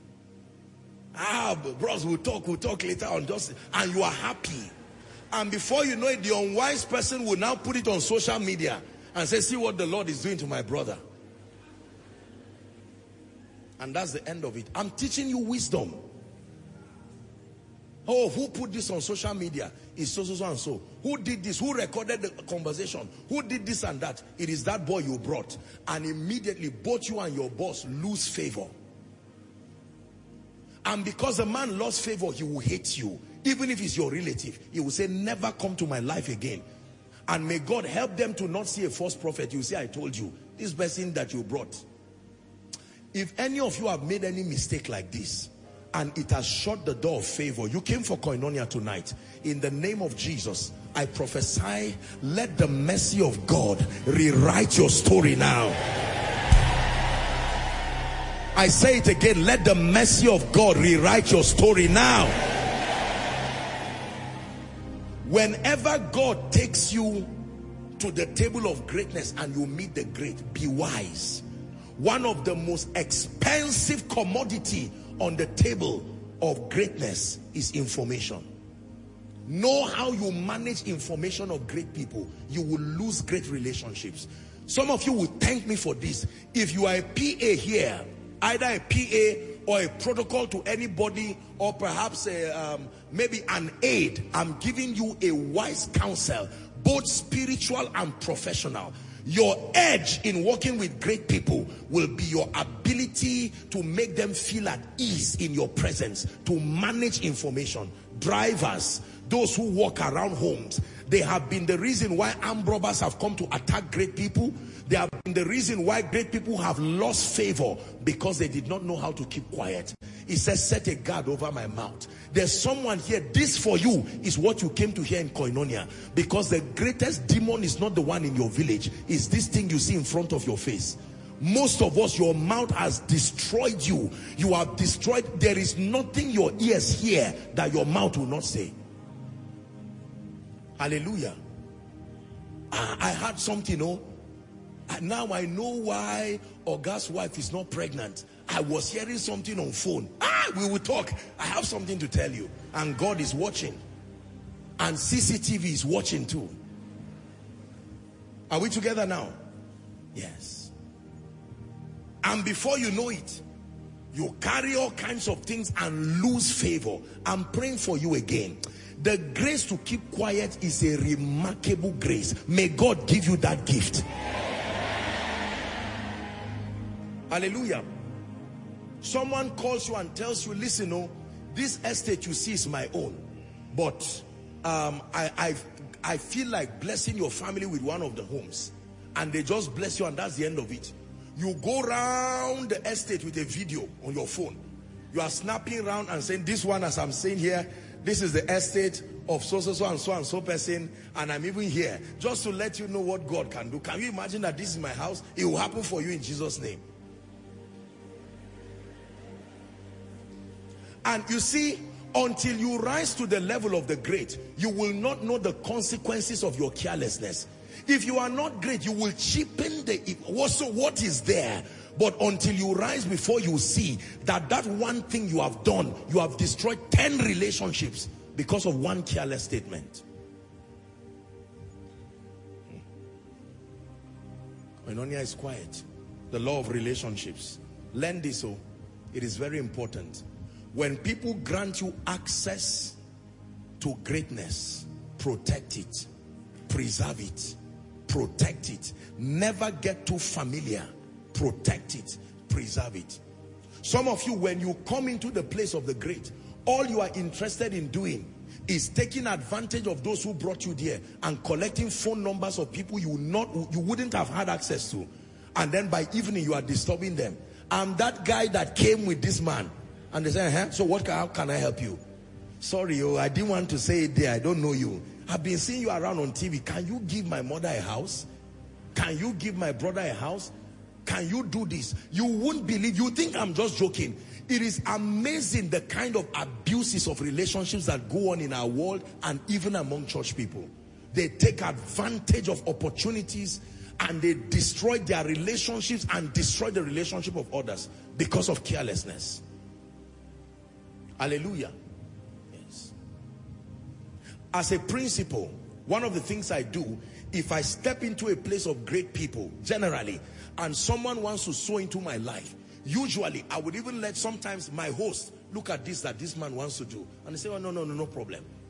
Bros, we'll talk later on. And you are happy. And before you know it, the unwise person will now put it on social media and say, see what the Lord is doing to my brother. And that's the end of it. I'm teaching you wisdom. Oh, who put this on social media? It's so and so. Who did this? Who recorded the conversation? Who did this and that? It is that boy you brought. And immediately both you and your boss lose favor. And because the man lost favor, he will hate you. Even if it's your relative, he will say, never come to my life again. And may God help them to not see a false prophet. You say, I told you, this person that you brought. If any of you have made any mistake like this, and it has shut the door of favor, you came for Koinonia tonight. In the name of Jesus, I prophesy, let the mercy of God rewrite your story now. I say it again, let the mercy of God rewrite your story now. Whenever God takes you to the table of greatness and you meet the great, be wise. One of the most expensive commodity on the table of greatness is information. Know how you manage information of great people. You will lose great relationships. Some of you will thank me for this. If you are a PA here, either a PA or a protocol to anybody, or perhaps maybe an aide, I'm giving you a wise counsel, both spiritual and professional. Your edge in working with great people will be your ability to make them feel at ease in your presence, to manage information. Drivers, those who walk around homes, they have been the reason why armed robbers have come to attack great people. They have been the reason why great people have lost favor, because they did not know how to keep quiet. He says, set a guard over my mouth. There's someone here, this for you is what you came to hear in Koinonia, because the greatest demon is not the one in your village. It's this thing you see in front of your face. Most of us, your mouth has destroyed you. You have destroyed. There is nothing your ears hear that your mouth will not say. Hallelujah. I heard something, now I know why August's wife is not pregnant. I was hearing something on phone. We will talk. I have something to tell you. And God is watching. And CCTV is watching too. Are we together now? Yes. And before you know it, you carry all kinds of things and lose favor. I'm praying for you again. The grace to keep quiet is a remarkable grace. May God give you that gift. Hallelujah. Someone calls you and tells you, listen, this estate you see is my own, but I feel like blessing your family with one of the homes. And they just bless you and that's the end of it. You go around the estate with a video on your phone. You are snapping around and saying, this one, as I'm saying here, this is the estate of so and so person, and I'm even here just to let you know what God can do. Can you imagine that this is my house? It will happen for you in Jesus' name. And you see, until you rise to the level of the great, you will not know the consequences of your carelessness. If you are not great, you will cheapen what is there. But until you rise before you see that one thing you have done, you have destroyed 10 relationships because of one careless statement. Koinonia is quiet. The law of relationships. Learn this, it is very important. When people grant you access to greatness, protect it, preserve it, protect it. Never get too familiar. Protect it, preserve it. Some of you, when you come into the place of the great, all you are interested in doing is taking advantage of those who brought you there and collecting phone numbers of people you wouldn't have had access to. And then by evening you are disturbing them. I'm that guy that came with this man. And they say, so how can I help you? Sorry, I didn't want to say it there. I don't know you. I've been seeing you around on TV. Can you give my mother a house? Can you give my brother a house? Can you do this? You won't believe. You think I'm just joking. It is amazing the kind of abuses of relationships that go on in our world and even among church people. They take advantage of opportunities and they destroy their relationships and destroy the relationship of others because of carelessness. Hallelujah. Yes. As a principle, one of the things I do, if I step into a place of great people, generally, and someone wants to sow into my life, usually I would even let sometimes my host look at this that this man wants to do. And they say, oh, no problem.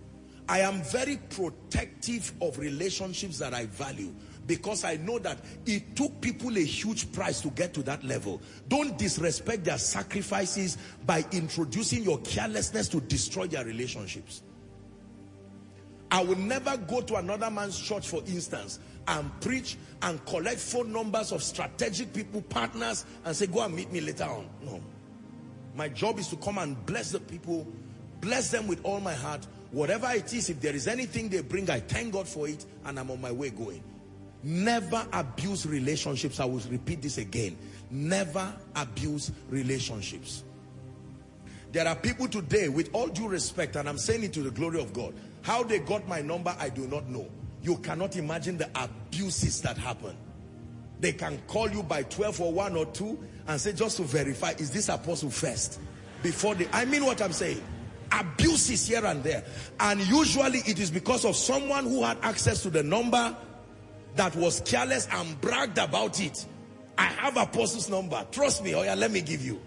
I am very protective of relationships that I value, because I know that it took people a huge price to get to that level. Don't disrespect their sacrifices by introducing your carelessness to destroy their relationships. I will never go to another man's church, for instance, and preach and collect phone numbers of strategic people, partners, and say, go and meet me later on. No. My job is to come and bless the people, bless them with all my heart. Whatever it is, if there is anything they bring, I thank God for it, and I'm on my way going. Never abuse relationships. I will repeat this again. Never abuse relationships. There are people today, with all due respect, and I'm saying it to the glory of God, how they got my number, I do not know. You cannot imagine the abuses that happen. They can call you by 12 or 1 or 2 and say, just to verify, is this apostle first? Before they, I mean what I'm saying. Abuses here and there. And usually it is because of someone who had access to the number that was careless and bragged about it. I have apostle's number. Trust me. Oh yeah, let me give you.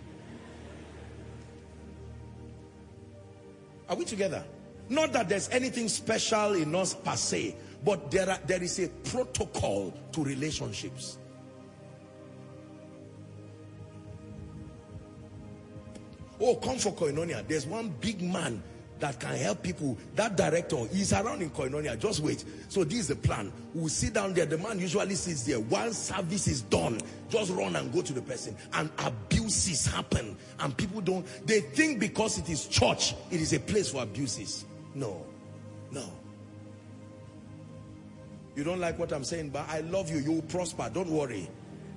Are we together? Not that there's anything special in us per se, but there is a protocol to relationships. Oh, come for Koinonia. There's one big man that can help people. That director, he's around in Koinonia. Just wait. So this is the plan. We'll sit down there. The man usually sits there. Once service is done, just run and go to the person. And abuses happen. And people don't, they think because it is church, it is a place for abuses. No. No. You don't like what I'm saying, but I love you. You will prosper. Don't worry.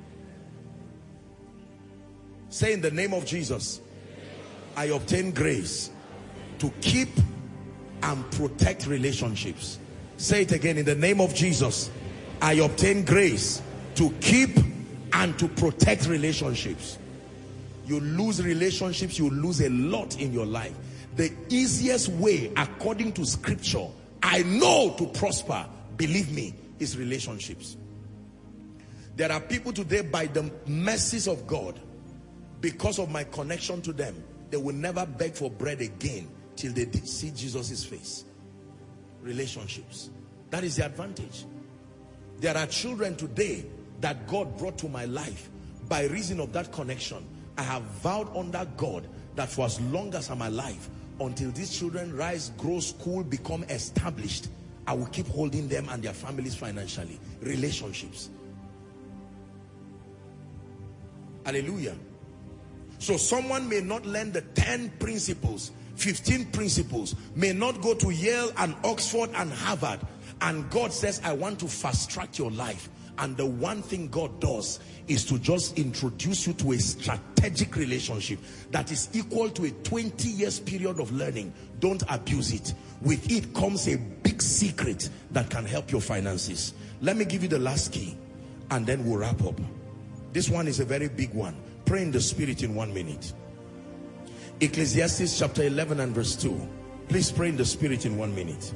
Say, in the name of Jesus, I obtain grace to keep and protect relationships. Say it again. In the name of Jesus, I obtain grace to keep and to protect relationships. You lose relationships, you lose a lot in your life. The easiest way, according to scripture, I know, to prosper, believe me, is relationships. There are people today, by the mercies of God, because of my connection to them, they will never beg for bread again till they see Jesus' face. Relationships. That is the advantage. There are children today that God brought to my life by reason of that connection. I have vowed under God that for as long as I'm alive, until these children rise, grow, school, become established, I will keep holding them and their families financially. Relationships. Hallelujah. So someone may not learn the 10 principles, 15 principles, may not go to Yale and Oxford and Harvard, and God says, I want to fast track your life. And the one thing God does is to just introduce you to a strategic relationship that is equal to a 20 years period of learning. Don't abuse it. With it comes a big secret that can help your finances. Let me give you the last key and then we'll wrap up. This one is a very big one. Pray in the spirit in 1 minute. Ecclesiastes chapter 11 and verse 2. Please pray in the spirit in 1 minute.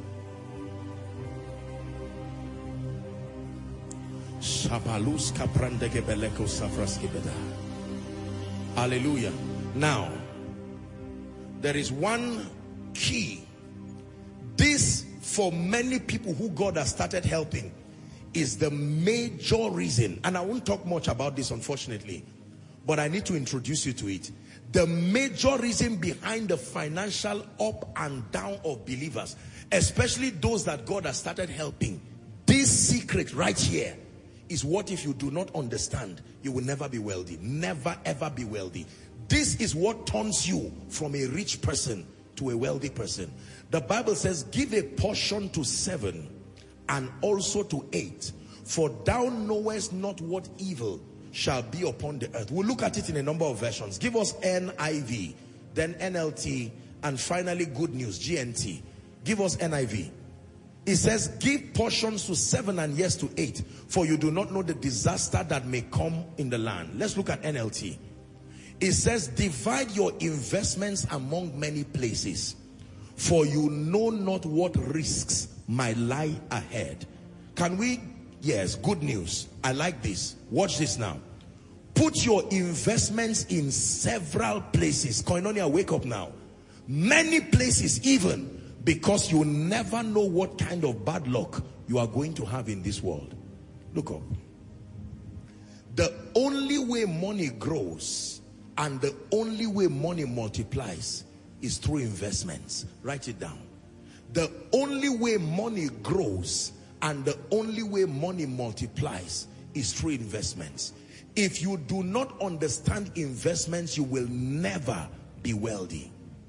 Hallelujah. Now, there is one key. This, for many people who God has started helping, is the major reason. And I won't talk much about this, unfortunately, but I need to introduce you to it. The major reason behind the financial up and down of believers, especially those that God has started helping, this secret right here is what, if you do not understand, you will never be wealthy. Never ever be wealthy. This is what turns you from a rich person to a wealthy person. The Bible says, give a portion to 7 and also to 8, for thou knowest not what evil shall be upon the earth. We'll look at it in a number of versions. Give us NIV, then NLT, and finally Good News, GNT. Give us NIV. It says, give portions to 7 and yes to 8, for you do not know the disaster that may come in the land. Let's look at NLT. It says, divide your investments among many places, for you know not what risks might lie ahead. Can we? Yes, Good News. I like this. Watch this now. Put your investments in several places. Koinonia, wake up now. Many places even, Because you never know what kind of bad luck you are going to have in this world. Look up. The only way money grows and the only way money multiplies is through investments. Write it down. The only way money grows and the only way money multiplies is through investments. If you do not understand investments, you will never be wealthy.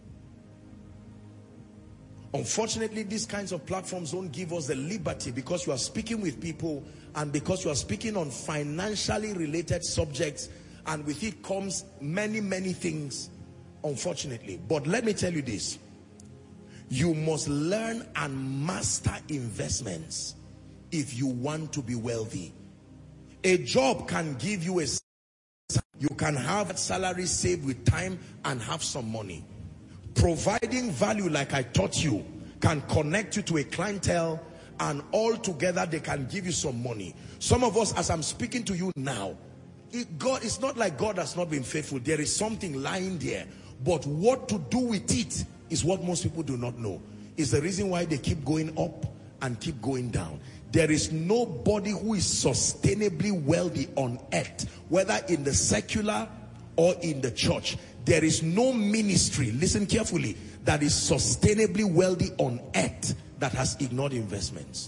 Unfortunately, these kinds of platforms don't give us the liberty, because you are speaking with people and because you are speaking on financially related subjects, and with it comes many things, unfortunately. But let me tell you this: you must learn and master investments if you want to be wealthy. A job can give you you can have salary saved with time and have some money. Providing value, like I taught you, can connect you to a clientele, and all together they can give you some money. Some of us, as I'm speaking to you now, it's not like God has not been faithful. There is something lying there, but what to do with it is what most people do not know. It's the reason why they keep going up and keep going down. There is nobody who is sustainably wealthy on earth, whether in the secular or in the church. There is no ministry, listen carefully, that is sustainably wealthy on earth that has ignored investments.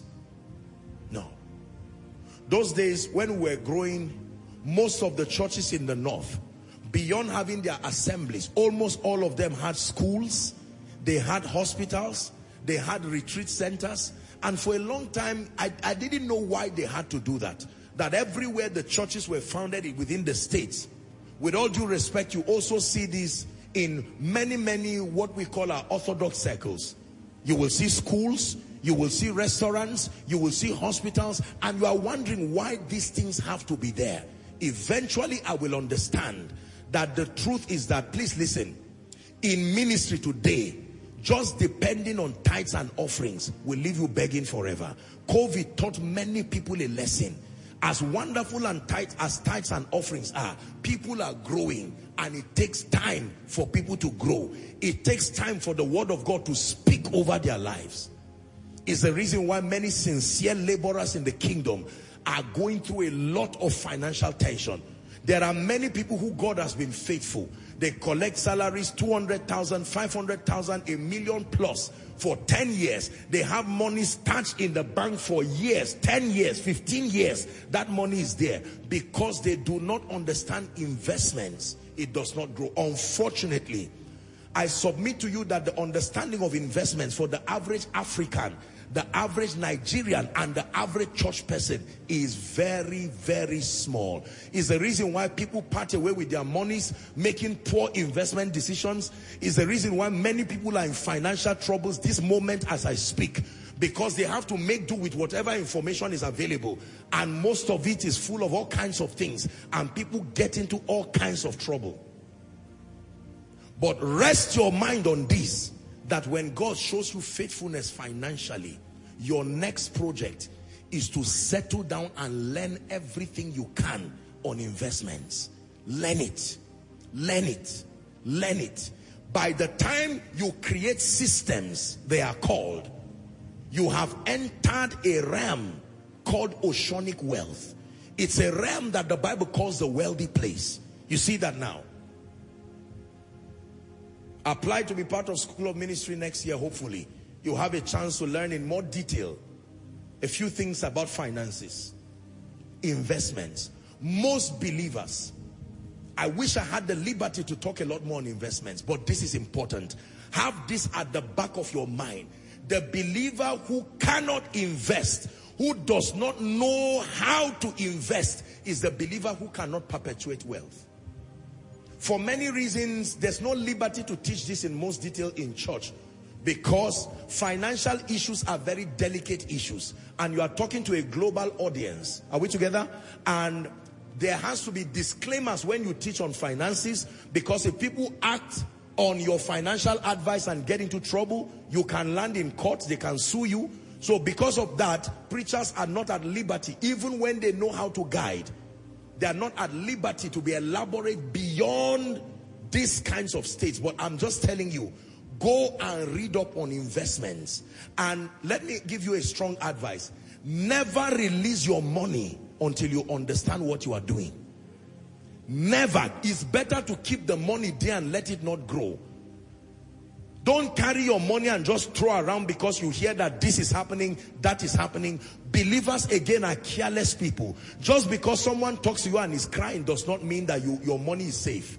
No. Those days when we were growing, most of the churches in the north, beyond having their assemblies, almost all of them had schools, they had hospitals, they had retreat centers. And for a long time, I didn't know why they had to do that. That everywhere the churches were founded within the states, with all due respect, you also see this in many what we call our orthodox circles. You will see schools, you will see restaurants, you will see hospitals, and you are wondering why these things have to be there. Eventually, I will understand that the truth is that, please listen, in ministry today, just depending on tithes and offerings will leave you begging forever. COVID taught many people a lesson. As wonderful and as tithes and offerings are, people are growing, and it takes time for people to grow. It takes time for the word of God to speak over their lives. It's the reason why many sincere laborers in the kingdom are going through a lot of financial tension. There are many people who God has been faithful. They collect salaries, 200,000, 500,000, $1 million plus for 10 years. They have money stashed in the bank for years, 10 years, 15 years. That money is there because they do not understand investments. It does not grow. Unfortunately, I submit to you that the understanding of investments for the average African, the average Nigerian, and the average church person is very small. Is the reason why people part away with their monies, making poor investment decisions. Is the reason why many people are in financial troubles this moment as I speak, because they have to make do with whatever information is available, and most of it is full of all kinds of things, and people get into all kinds of trouble. But rest your mind on this, that when God shows you faithfulness financially, your next project is to settle down and learn everything you can on investments. Learn it. Learn it. Learn it. By the time you create systems, they are called, you have entered a realm called oceanic wealth. It's a realm that the Bible calls the wealthy place. You see that now. Apply to be part of School of Ministry next year, hopefully. You'll have a chance to learn in more detail a few things about finances, investments. Most believers, I wish I had the liberty to talk a lot more on investments, but this is important. Have this at the back of your mind. The believer who cannot invest, who does not know how to invest, is the believer who cannot perpetuate wealth. For many reasons, there's no liberty to teach this in most detail in church, because financial issues are very delicate issues, and you are talking to a global audience. Are we together? And there has to be disclaimers when you teach on finances, because if people act on your financial advice and get into trouble, you can land in court, they can sue you. So because of that, preachers are not at liberty, even when they know how to guide. They are not at liberty to be elaborate beyond these kinds of states. But I'm just telling you, Go and read up on investments. And let me give you a strong advice. Never release your money until you understand what you are doing. Never. It's better to keep the money there and let it not grow. Don't carry your money and just throw around because you hear that this is happening, that is happening. Believers, again, are careless people. Just because someone talks to you and is crying does not mean that your money is safe.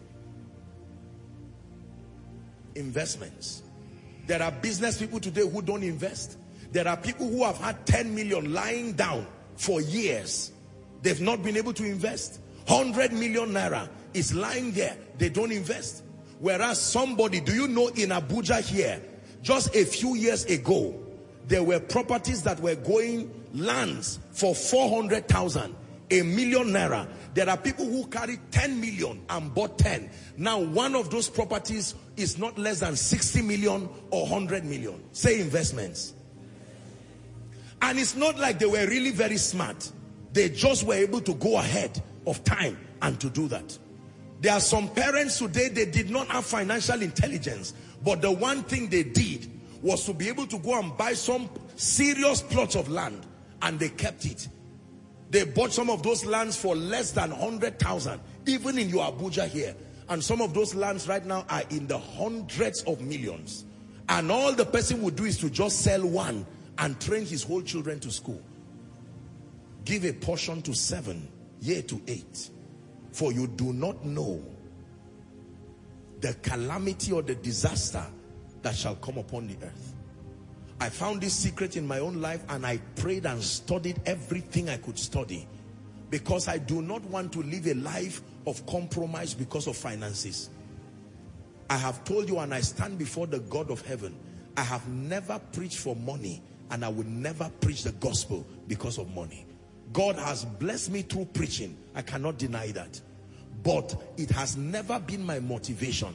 Investments. There are business people today who don't invest. There are people who have had 10 million lying down for years. They've not been able to invest. 100 million naira is lying there. They don't invest. Whereas somebody, do you know, in Abuja here, just a few years ago, there were properties that were going, lands for 400,000, a million naira. There are people who carry 10 million and bought 10. Now, one of those properties is not less than 60 million or 100 million. Say investments. And it's not like they were really very smart. They just were able to go ahead of time and to do that. There are some parents today, they did not have financial intelligence, but the one thing they did was to be able to go and buy some serious plots of land, and they kept it. They bought some of those lands for less than 100,000, even in your Abuja here. And some of those lands right now are in the hundreds of millions. And all the person would do is to just sell one and train his whole children to school. Give a portion to 7, yea to 8. For you do not know the calamity or the disaster that shall come upon the earth. I found this secret in my own life, and I prayed and studied everything I could study, because I do not want to live a life of compromise because of finances. I have told you, and I stand before the God of heaven, I have never preached for money, and I will never preach the gospel because of money. God has blessed me through preaching. I cannot deny that. But it has never been my motivation.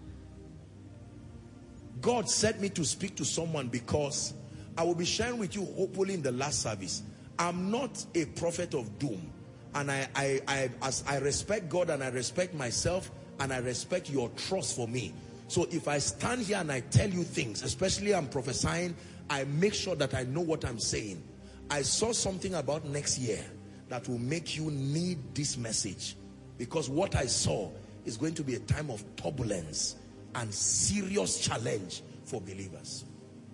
God sent me to speak to someone because I will be sharing with you, hopefully in the last service. I'm not a prophet of doom. And as I respect God and I respect myself and I respect your trust for me. So if I stand here and I tell you things, especially I'm prophesying, I make sure that I know what I'm saying. I saw something about next year that will make you need this message, because what I saw is going to be a time of turbulence and serious challenge for believers.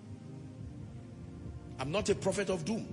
I'm not a prophet of doom.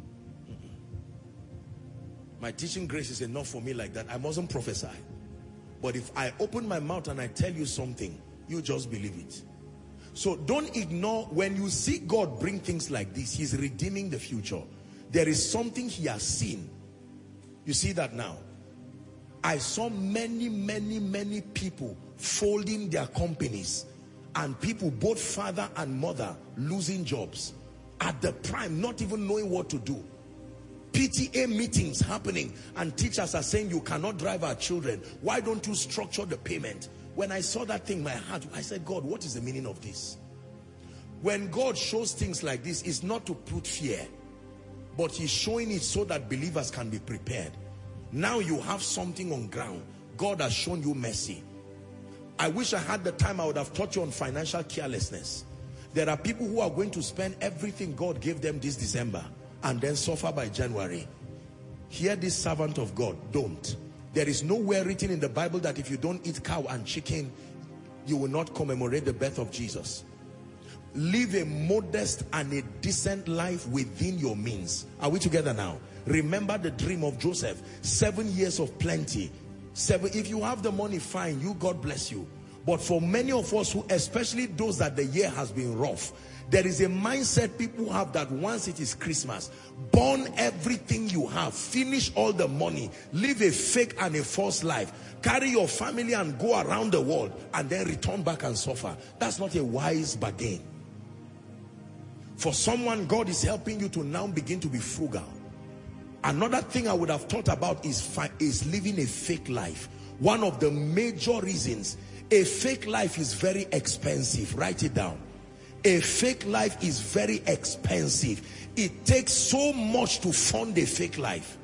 My teaching grace is enough for me like that. I mustn't prophesy. But if I open my mouth and I tell you something, you just believe it. So don't ignore when you see God bring things like this. He's redeeming the future. There is something he has seen. You see that now. I saw many people folding their companies, and people, both father and mother, losing jobs at the prime, not even knowing what to do. PTA meetings happening, and teachers are saying, you cannot drive our children. Why don't you structure the payment? When I saw that thing, my heart, I said, God, what is the meaning of this? When God shows things like this, it's not to put fear, but he's showing it so that believers can be prepared. Now you have something on ground. God has shown you mercy. I wish I had the time. I would have taught you on financial carelessness. There are people who are going to spend everything God gave them this December and then suffer by January. Hear this servant of God, don't. There is nowhere written in the Bible that if you don't eat cow and chicken, you will not commemorate the birth of Jesus. Live a modest and a decent life within your means. Are we together now? Remember the dream of Joseph. 7 years of plenty. If you have the money, fine, you, God bless you. But for many of us, who, especially those that the year has been rough, there is a mindset people have that once it is Christmas, burn everything you have, finish all the money, live a fake and a false life, carry your family and go around the world, and then return back and suffer. That's not a wise bargain. For someone, God is helping you to now begin to be frugal. Another thing I would have thought about is living a fake life. One of the major reasons, a fake life is very expensive. Write it down. A fake life is very expensive. It takes so much to fund a fake life.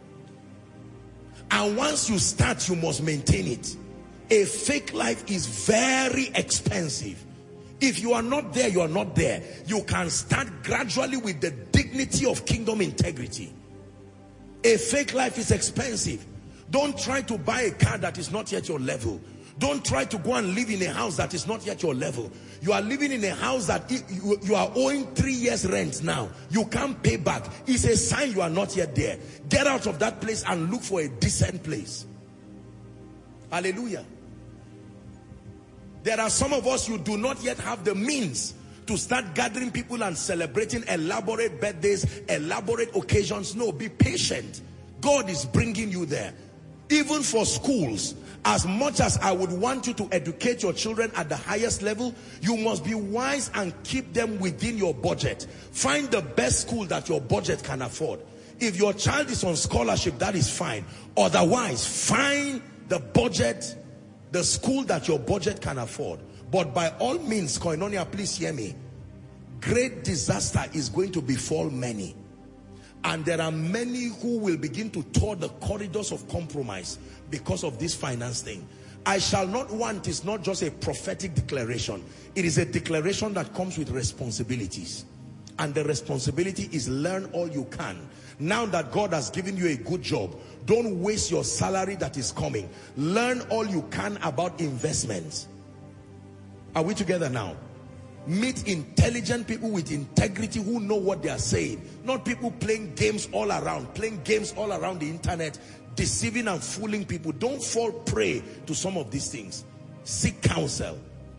And once you start, you must maintain it. A fake life is very expensive. If you are not there, you are not there. You can start gradually with the dignity of kingdom integrity. A fake life is expensive. Don't try to buy a car that is not yet your level. Don't try to go and live in a house that is not yet your level. You are living in a house that you are owing 3 years rent now. You can't pay back. It's a sign you are not yet there. Get out of that place and look for a decent place. Hallelujah. There are some of us, you do not yet have the means to start gathering people and celebrating elaborate birthdays, elaborate occasions. No, be patient. God is bringing you there. Even for schools, as much as I would want you to educate your children at the highest level, you must be wise and keep them within your budget. Find the best school that your budget can afford. If your child is on scholarship, that is fine. Otherwise, find the budget, the school that your budget can afford. But by all means, Koinonia, please hear me. Great disaster is going to befall many. And there are many who will begin to tour the corridors of compromise because of this finance thing. I shall not want is not just a prophetic declaration. It is a declaration that comes with responsibilities. And the responsibility is learn all you can. Now that God has given you a good job, don't waste your salary that is coming. Learn all you can about investments. Are we together now? Meet intelligent people with integrity who know what they are saying. Not people playing games all around the internet, deceiving and fooling people. Don't fall prey to some of these things. Seek counsel.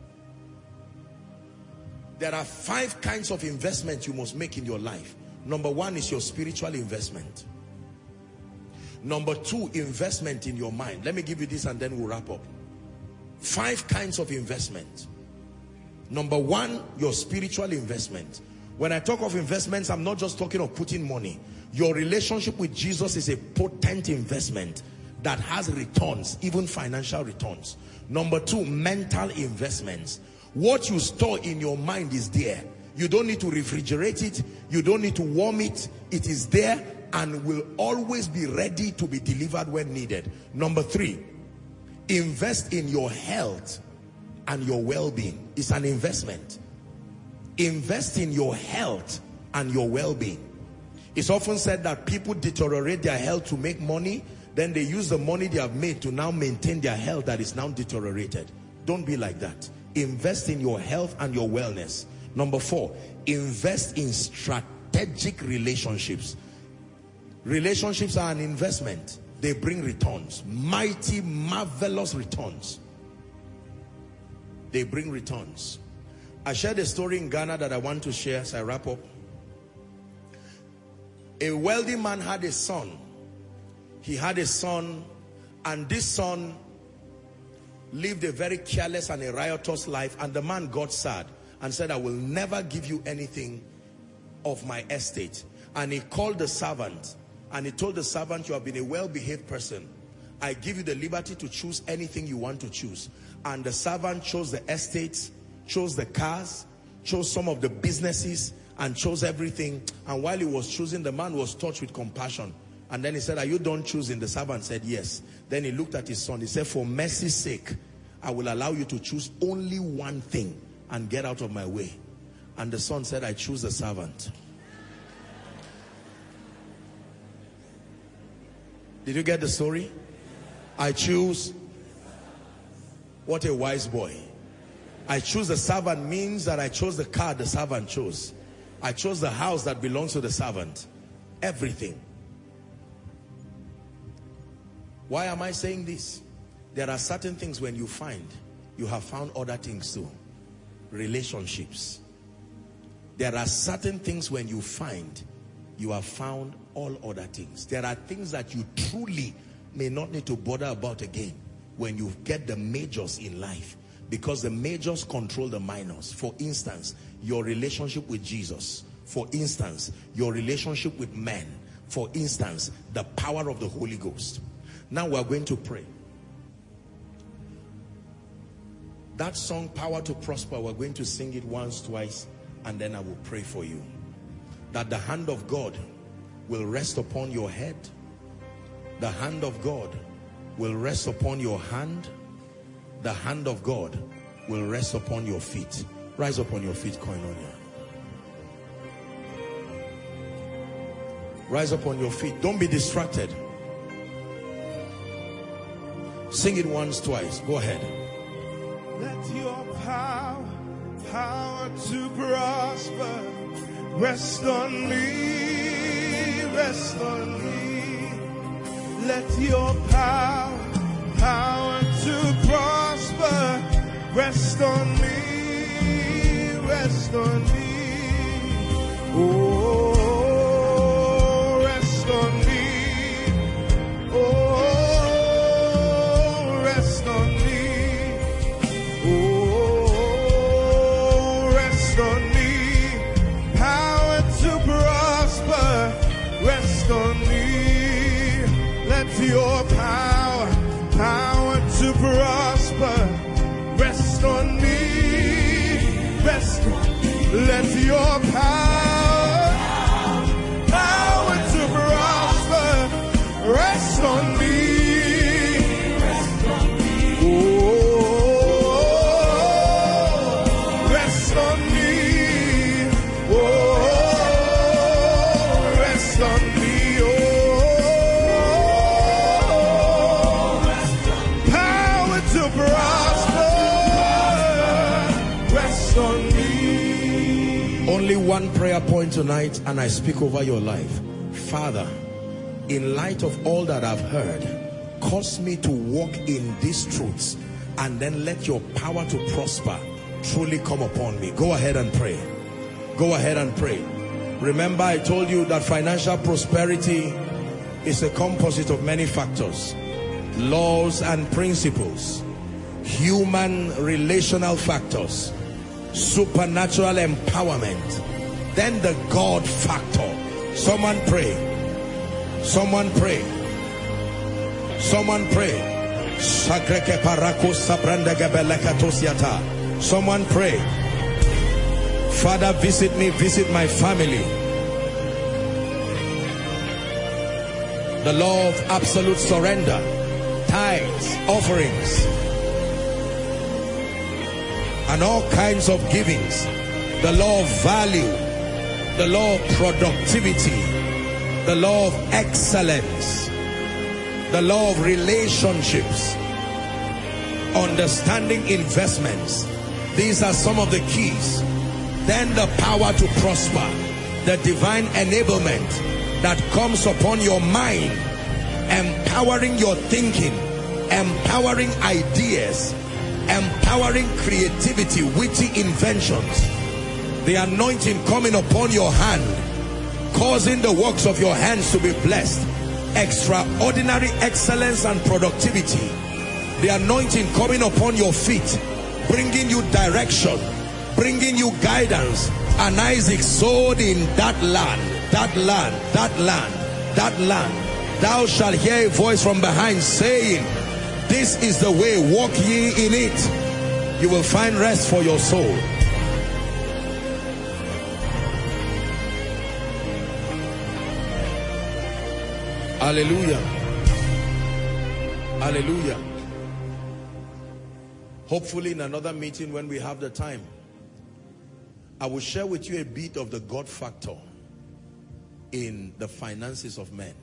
There are 5 kinds of investment you must make in your life. Number 1 is your spiritual investment. Number 2, investment in your mind. Let me give you this and then we'll wrap up. 5 kinds of investment. Number 1, your spiritual investment. When I talk of investments, I'm not just talking of putting money. Your relationship with Jesus is a potent investment that has returns, even financial returns. Number 2, mental investments. What you store in your mind is there. You don't need to refrigerate it. You don't need to warm it. It is there and will always be ready to be delivered when needed. Number 3, invest in your health and your well-being. It's an investment. Invest in your health and your well-being. It's often said that people deteriorate their health to make money, then they use the money they have made to now maintain their health that is now deteriorated. Don't be like that. Invest in your health and your wellness. Number 4, invest in strategic relationships. Relationships are an investment. They bring returns. Mighty, marvelous returns. They bring returns. I shared a story in Ghana that I want to share as I wrap up. A wealthy man had a son. He had a son, and this son lived a very careless and a riotous life, and the man got sad and said, I will never give you anything of my estate. And he called the servant and he told the servant, you have been a well-behaved person. I give you the liberty to choose anything you want to choose. And the servant chose the estates, chose the cars, chose some of the businesses, and chose everything. And while he was choosing, the man was touched with compassion. And then he said, are you done choosing? The servant said, yes. Then he looked at his son. He said, for mercy's sake, I will allow you to choose only one thing and get out of my way. And the son said, I choose the servant. Did you get the story? I choose. What a wise boy. I choose the servant means that I chose the car the servant chose. I chose the house that belongs to the servant. Everything. Why am I saying this? There are certain things when you find, you have found other things too. Relationships. There are certain things when you find, you have found all other things. There are things that you truly may not need to bother about again when you get the majors in life, because the majors control the minors. For instance, your relationship with Jesus. For instance, your relationship with men. For instance, the power of the Holy Ghost. Now we are going to pray. That song, Power to Prosper, we're going to sing it once, twice, and then I will pray for you. That the hand of God will rest upon your head. The hand of God will rest upon your hand. The hand of God will rest upon your feet. Rise up on your feet, Koinonia. Rise up on your feet. Don't be distracted. Sing it once, twice. Go ahead.
Let your power to prosper rest on me, rest on me. Let your power to prosper rest on me, rest on me. Oh, rest on me. Oh, rest on me. Oh, rest on me. Power to prosper rest on me. Let your power to prosper rest on me, rest on me. Let your power to prosper rest on me, rest on me. Oh, rest on me. Oh, rest on me. Oh, power to prosper rest on me.
Only one prayer point tonight, and I speak over your life. Father, in light of all that I've heard, cause me to walk in these truths, and then let your power to prosper truly come upon me. Go ahead and pray. Go ahead and pray. Remember, I told you that financial prosperity is a composite of many factors, laws and principles, human relational factors, supernatural empowerment, then the God factor. Someone pray. Someone pray. Someone pray. Someone pray. Father, visit me, visit my family. The law of absolute surrender, tithes, offerings, and all kinds of givings. The law of value, the law of productivity, the law of excellence, the law of relationships, understanding investments. These are some of the keys. Then the power to prosper, the divine enablement that comes upon your mind, empowering your thinking, empowering ideas, empowering creativity, witty inventions. The anointing coming upon your hand, causing the works of your hands to be blessed. Extraordinary excellence and productivity. The anointing coming upon your feet, bringing you direction, bringing you guidance. And Isaac sowed in that land, that land, that land, that land. Thou shalt hear a voice from behind saying, this is the way, walk ye in it. You will find rest for your soul. Hallelujah. Hallelujah. Hopefully in another meeting when we have the time, I will share with you a bit of the God factor in the finances of men.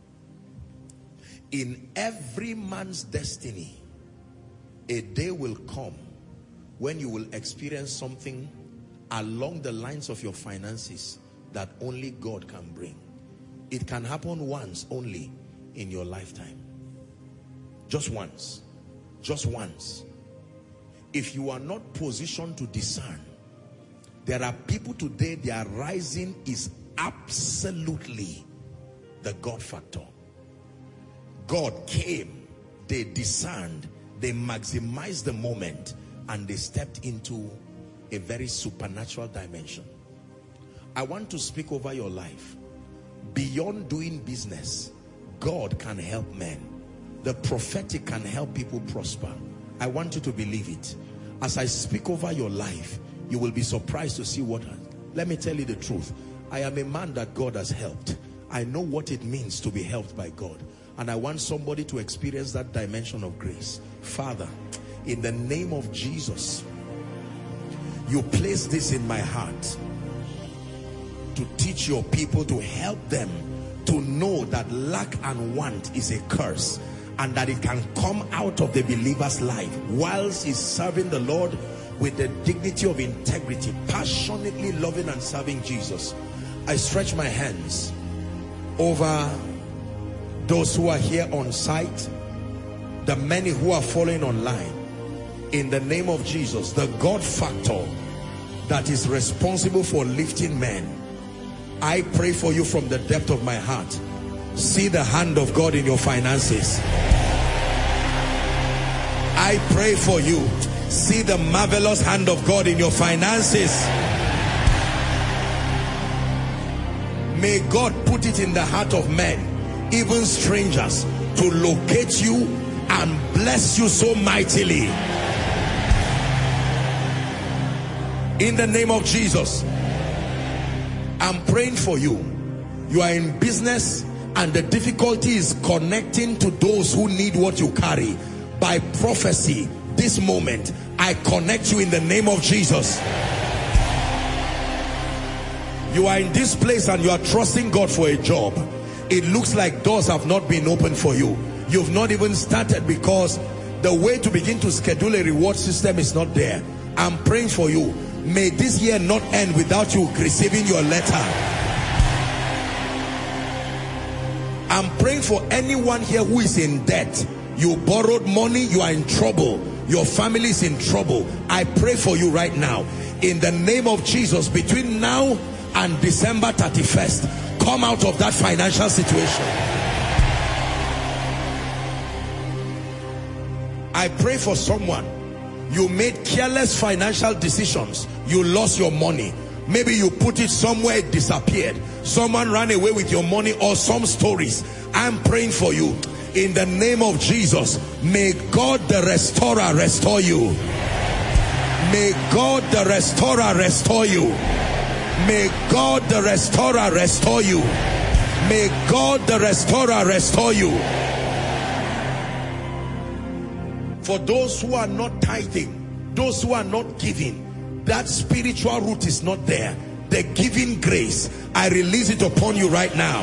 In every man's destiny, a day will come when you will experience something along the lines of your finances that only God can bring. It can happen once only in your lifetime. Just once. Just once. If you are not positioned to discern, there are people today, their rising is absolutely the God factor. God came, they discerned, they maximized the moment, and they stepped into a very supernatural dimension. I want to speak over your life. Beyond doing business, God can help men. The prophetic can help people prosper. I want you to believe it. As I speak over your life, you will be surprised to see what. Let me tell you the truth. I am a man that God has helped. I know what it means to be helped by God. And I want somebody to experience that dimension of grace. Father, in the name of Jesus, You place this in my heart to teach your people, to help them to know that lack and want is a curse, and that it can come out of the believer's life whilst he's serving the Lord with the dignity of integrity, passionately loving and serving Jesus. I stretch my hands over those who are here on site, the many who are following online. In the name of Jesus, the God factor that is responsible for lifting men, I pray for you from the depth of my heart. See the hand of God in your finances. I pray for you. See the marvelous hand of God in your finances. May God put it in the heart of men, even strangers, to locate you and bless you so mightily. In the name of Jesus, I'm praying for you. You are in business and the difficulty is connecting to those who need what you carry. By prophecy, this moment, I connect you in the name of Jesus. You are in this place and you are trusting God for a job. It looks like doors have not been opened for you. You've not even started because the way to begin to schedule a reward system is not there. I'm praying for you. May this year not end without you receiving your letter. I'm praying for anyone here who is in debt. You borrowed money, you are in trouble. Your family is in trouble. I pray for you right now. In the name of Jesus, between now and December 31st, come out of that financial situation. I pray for someone. You made careless financial decisions. You lost your money. Maybe you put it somewhere, it disappeared. Someone ran away with your money, or some stories. I'm praying for you. In the name of Jesus, may God the restorer restore you. May God the restorer restore you. May God the restorer restore you. May God the restorer restore you. For those who are not tithing, those who are not giving, that spiritual root is not there. The giving grace, I release it upon you right now.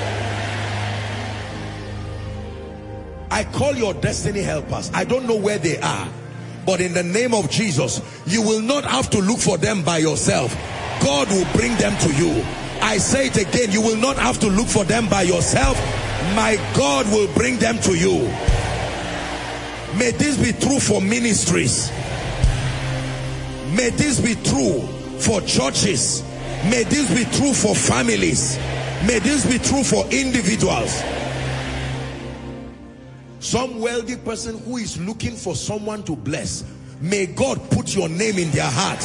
I call your destiny helpers. I don't know where they are, but in the name of Jesus, you will not have to look for them by yourself. God will bring them to you. I say it again, you will not have to look for them by yourself. My God will bring them to you. May this be true for ministries. May this be true for churches. May this be true for families. May this be true for individuals. Some wealthy person who is looking for someone to bless, may God put your name in their heart.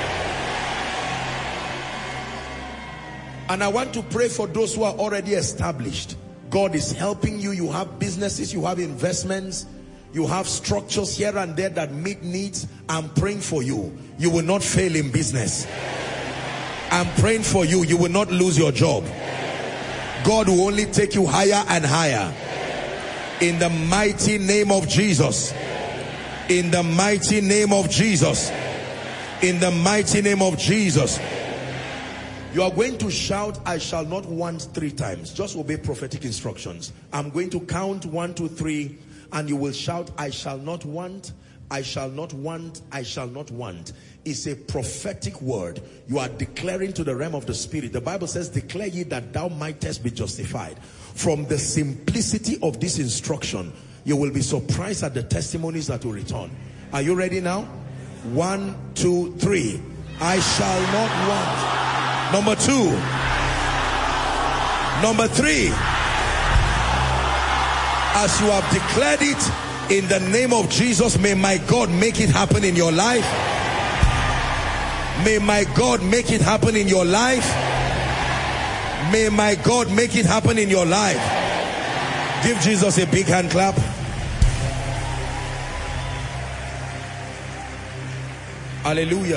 And I want to pray for those who are already established. God is helping you. You have businesses, you have investments, you have structures here and there that meet needs. I'm praying for you. You will not fail in business. I'm praying for you. You will not lose your job. God will only take you higher and higher. In the mighty name of Jesus. In the mighty name of Jesus. In the mighty name of Jesus. You are going to shout, I shall not want 3 times. Just obey prophetic instructions. I'm going to count 1, 2, 3, and you will shout, I shall not want, I shall not want, I shall not want. It's a prophetic word. You are declaring to the realm of the spirit. The Bible says, declare ye that thou mightest be justified. From the simplicity of this instruction, you will be surprised at the testimonies that will return. Are you ready now? 1, 2, 3. I shall not want. Number 2. Number 3. As you have declared it, in the name of Jesus, may my God make it happen in your life. May my God make it happen in your life. May my God make it happen in your life. Give Jesus a big hand clap. Hallelujah.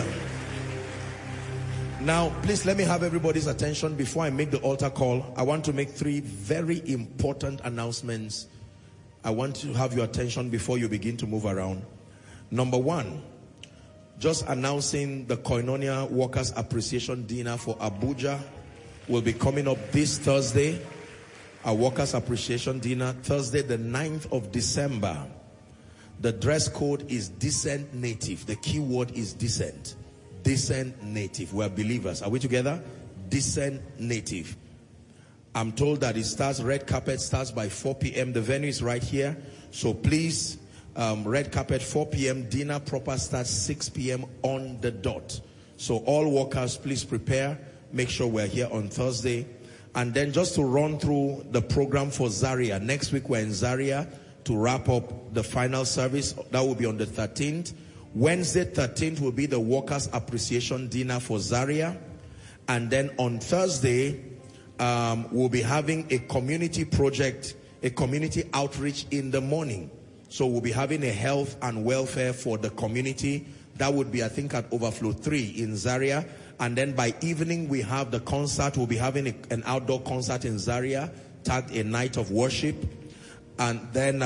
Now, please let me have everybody's attention before I make the altar call. I want to make 3 very important announcements. I want to have your attention before you begin to move around. Number 1, just announcing the Koinonia Workers Appreciation Dinner for Abuja will be coming up this Thursday. A Workers Appreciation Dinner, Thursday the 9th of December. The dress code is decent native. The key word is decent. Decent native. We're believers. Are we together? Decent native. I'm told that it starts, red carpet starts by 4 p.m. The venue is right here. So please, red carpet 4 p.m. Dinner proper starts 6 p.m. on the dot. So all workers, please prepare. Make sure we're here on Thursday. And then just to run through the program for Zaria. Next week we're in Zaria to wrap up the final service. That will be on the 13th. Wednesday 13th will be the Workers Appreciation Dinner for Zaria. And then on Thursday, we'll be having a community project, a community outreach in the morning. So we'll be having a health and welfare for the community. That would be, I think, at Overflow 3 in Zaria. And then by evening, we have the concert. We'll be having an outdoor concert in Zaria, tagged a night of worship. And then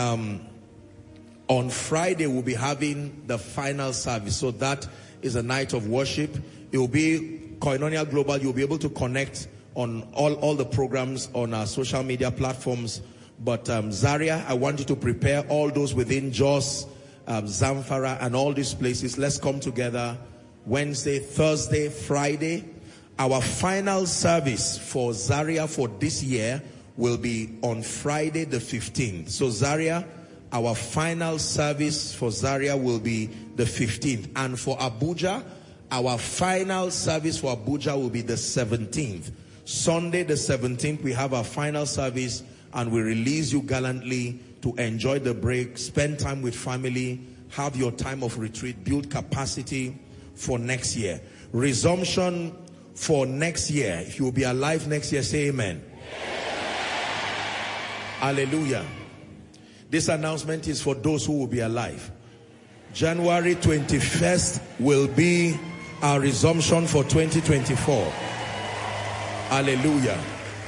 on Friday, we'll be having the final service. So that is a night of worship. It will be Koinonia Global. You'll be able to connect on all the programs on our social media platforms. But Zaria, I want you to prepare all those within Jos, Zamfara, and all these places. Let's come together Wednesday, Thursday, Friday. Our final service for Zaria for this year will be on Friday the 15th. So Zaria, our final service for Zaria will be the 15th. And for Abuja, our final service for Abuja will be the 17th. Sunday the 17th, we have our final service, and we release you gallantly to enjoy the break, spend time with family, have your time of retreat, build capacity for next year. Resumption for next year. If you will be alive next year, say amen. Hallelujah. This announcement is for those who will be alive. January 21st will be our resumption for 2024. Hallelujah.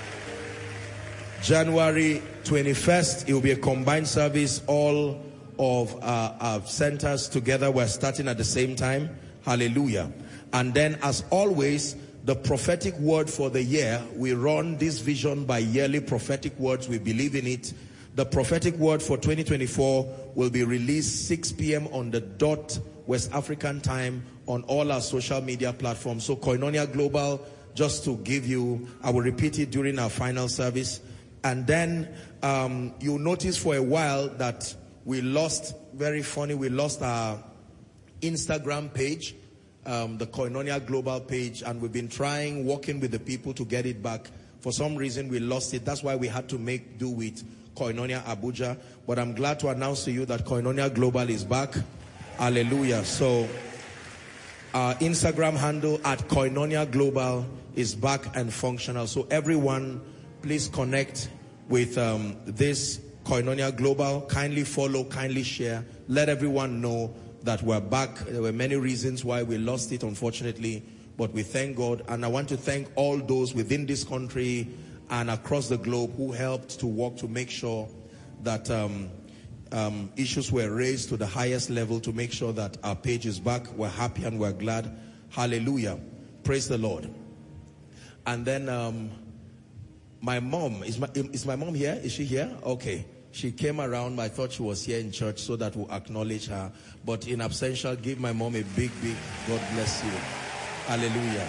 January 21st, it will be a combined service. All of our centers together. We're starting at the same time. Hallelujah. And then, as always, the prophetic word for the year. We run this vision by yearly prophetic words. We believe in it. The prophetic word for 2024 will be released 6 p.m. on the dot West African time on all our social media platforms. So Koinonia Global, just to give you, I will repeat it during our final service. And then you'll notice for a while that we lost, very funny, we lost our Instagram page, the Koinonia Global page, and we've been trying, working with the people to get it back. For some reason, we lost it. That's why we had to make do with Koinonia Abuja. But I'm glad to announce to you that Koinonia Global is back. Hallelujah. So our Instagram handle at Koinonia Global is back and functional. So everyone, please connect with this Koinonia Global. Kindly follow, kindly share. Let everyone know that we're back. There were many reasons why we lost it, unfortunately, but we thank God. And I want to thank all those within this country and across the globe who helped to work to make sure that issues were raised to the highest level to make sure that our page is back. We're happy and we're glad. Hallelujah. Praise the Lord. And then my mom, is my mom here? Is she here? Okay. She came around. I thought she was here in church so that we'll acknowledge her. But in absentia, give my mom a big God bless you. Hallelujah.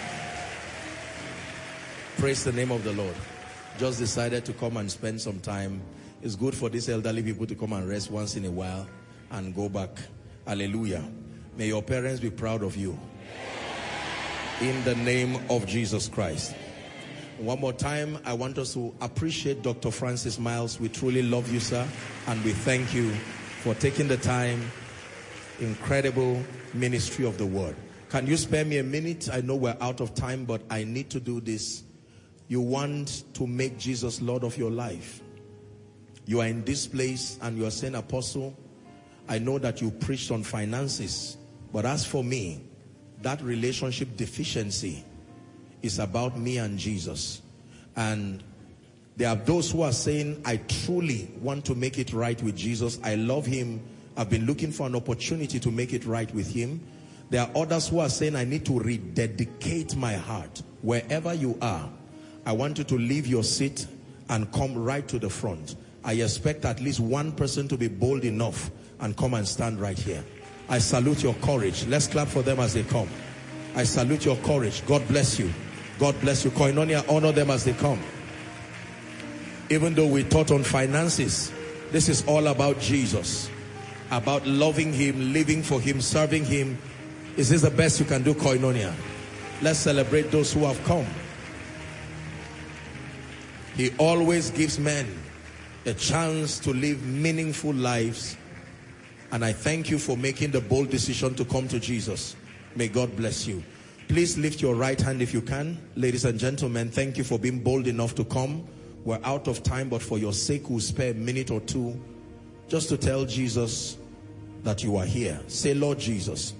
Praise the name of the Lord. Just decided to come and spend some time. It's good for these elderly people to come and rest once in a while and go back. Hallelujah. May your parents be proud of you. In the name of Jesus Christ. One more time, I want us to appreciate Dr. Francis Miles. We truly love you, sir, and we thank you for taking the time. Incredible ministry of the word. Can you spare me a minute? I know we're out of time, but I need to do this. You want to make Jesus Lord of your life. You are in this place and you are saying, Apostle, I know that you preached on finances, but as for me, that relationship deficiency is about me and Jesus. And there are those who are saying, I truly want to make it right with Jesus. I love him. I've been looking for an opportunity to make it right with him. There are others who are saying, I need to rededicate my heart. Wherever you are, I want you to leave your seat and come right to the front. I expect at least one person to be bold enough and come and stand right here. I salute your courage. Let's clap for them as they come. I salute your courage. God bless you. God bless you. Koinonia, honor them as they come. Even though we taught on finances, this is all about Jesus. About loving him, living for him, serving him. Is this the best you can do, Koinonia? Let's celebrate those who have come. He always gives men a chance to live meaningful lives. And I thank you for making the bold decision to come to Jesus. May God bless you. Please lift your right hand if you can. Ladies and gentlemen, thank you for being bold enough to come. We're out of time, but for your sake, we'll spare a minute or two just to tell Jesus that you are here. Say, Lord Jesus,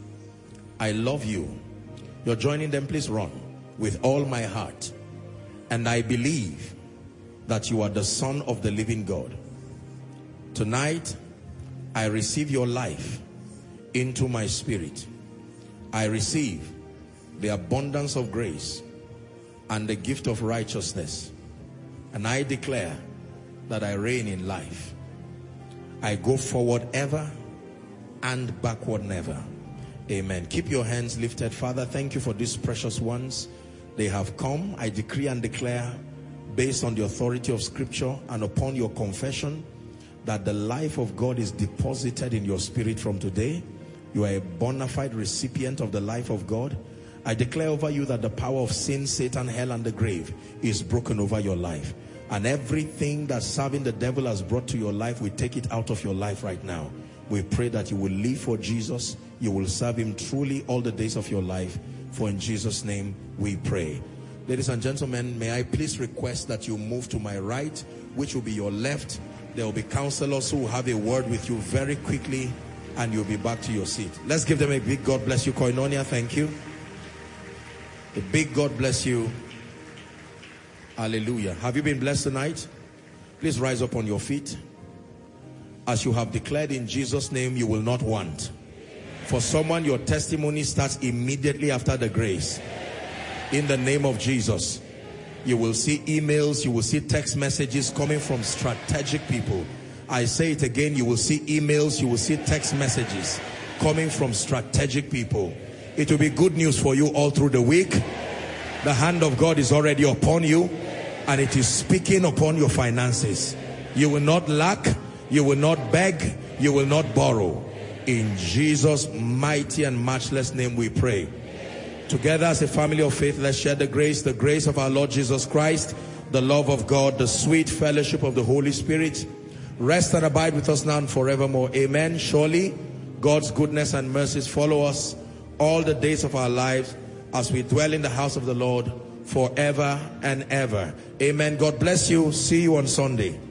I love you. You're joining them, please run. With all my heart. And I believe that you are the Son of the living God. Tonight, I receive your life into my spirit. I receive the abundance of grace and the gift of righteousness. And I declare that I reign in life. I go forward ever and backward never. Amen. Keep your hands lifted. Father, thank you for these precious ones. They have come. I decree and declare, based on the authority of Scripture and upon your confession, that the life of God is deposited in your spirit from today. You are a bona fide recipient of the life of God. I declare over you that the power of sin, Satan, hell, and the grave is broken over your life. And everything that serving the devil has brought to your life, we take it out of your life right now. We pray that you will live for Jesus. You will serve him truly all the days of your life. For in Jesus' name we pray. Ladies and gentlemen, may I please request that you move to my right, which will be your left. There will be counselors who will have a word with you very quickly, and you'll be back to your seat. Let's give them a big God bless you, Koinonia. Thank you. A big God bless you. Hallelujah. Have you been blessed tonight? Please rise up on your feet. As you have declared in Jesus' name, you will not want. For someone, your testimony starts immediately after the grace. In the name of Jesus. You will see emails, you will see text messages coming from strategic people. I say it again, you will see emails, you will see text messages coming from strategic people. It will be good news for you all through the week. The hand of God is already upon you, and it is speaking upon your finances. You will not lack, you will not beg, you will not borrow. In Jesus' mighty and matchless name we pray. Together as a family of faith, let's share the grace of our Lord Jesus Christ, the love of God, the sweet fellowship of the Holy Spirit. Rest and abide with us now and forevermore. Amen. Surely God's goodness and mercies follow us all the days of our lives as we dwell in the house of the Lord forever and ever. Amen. God bless you. See you on Sunday.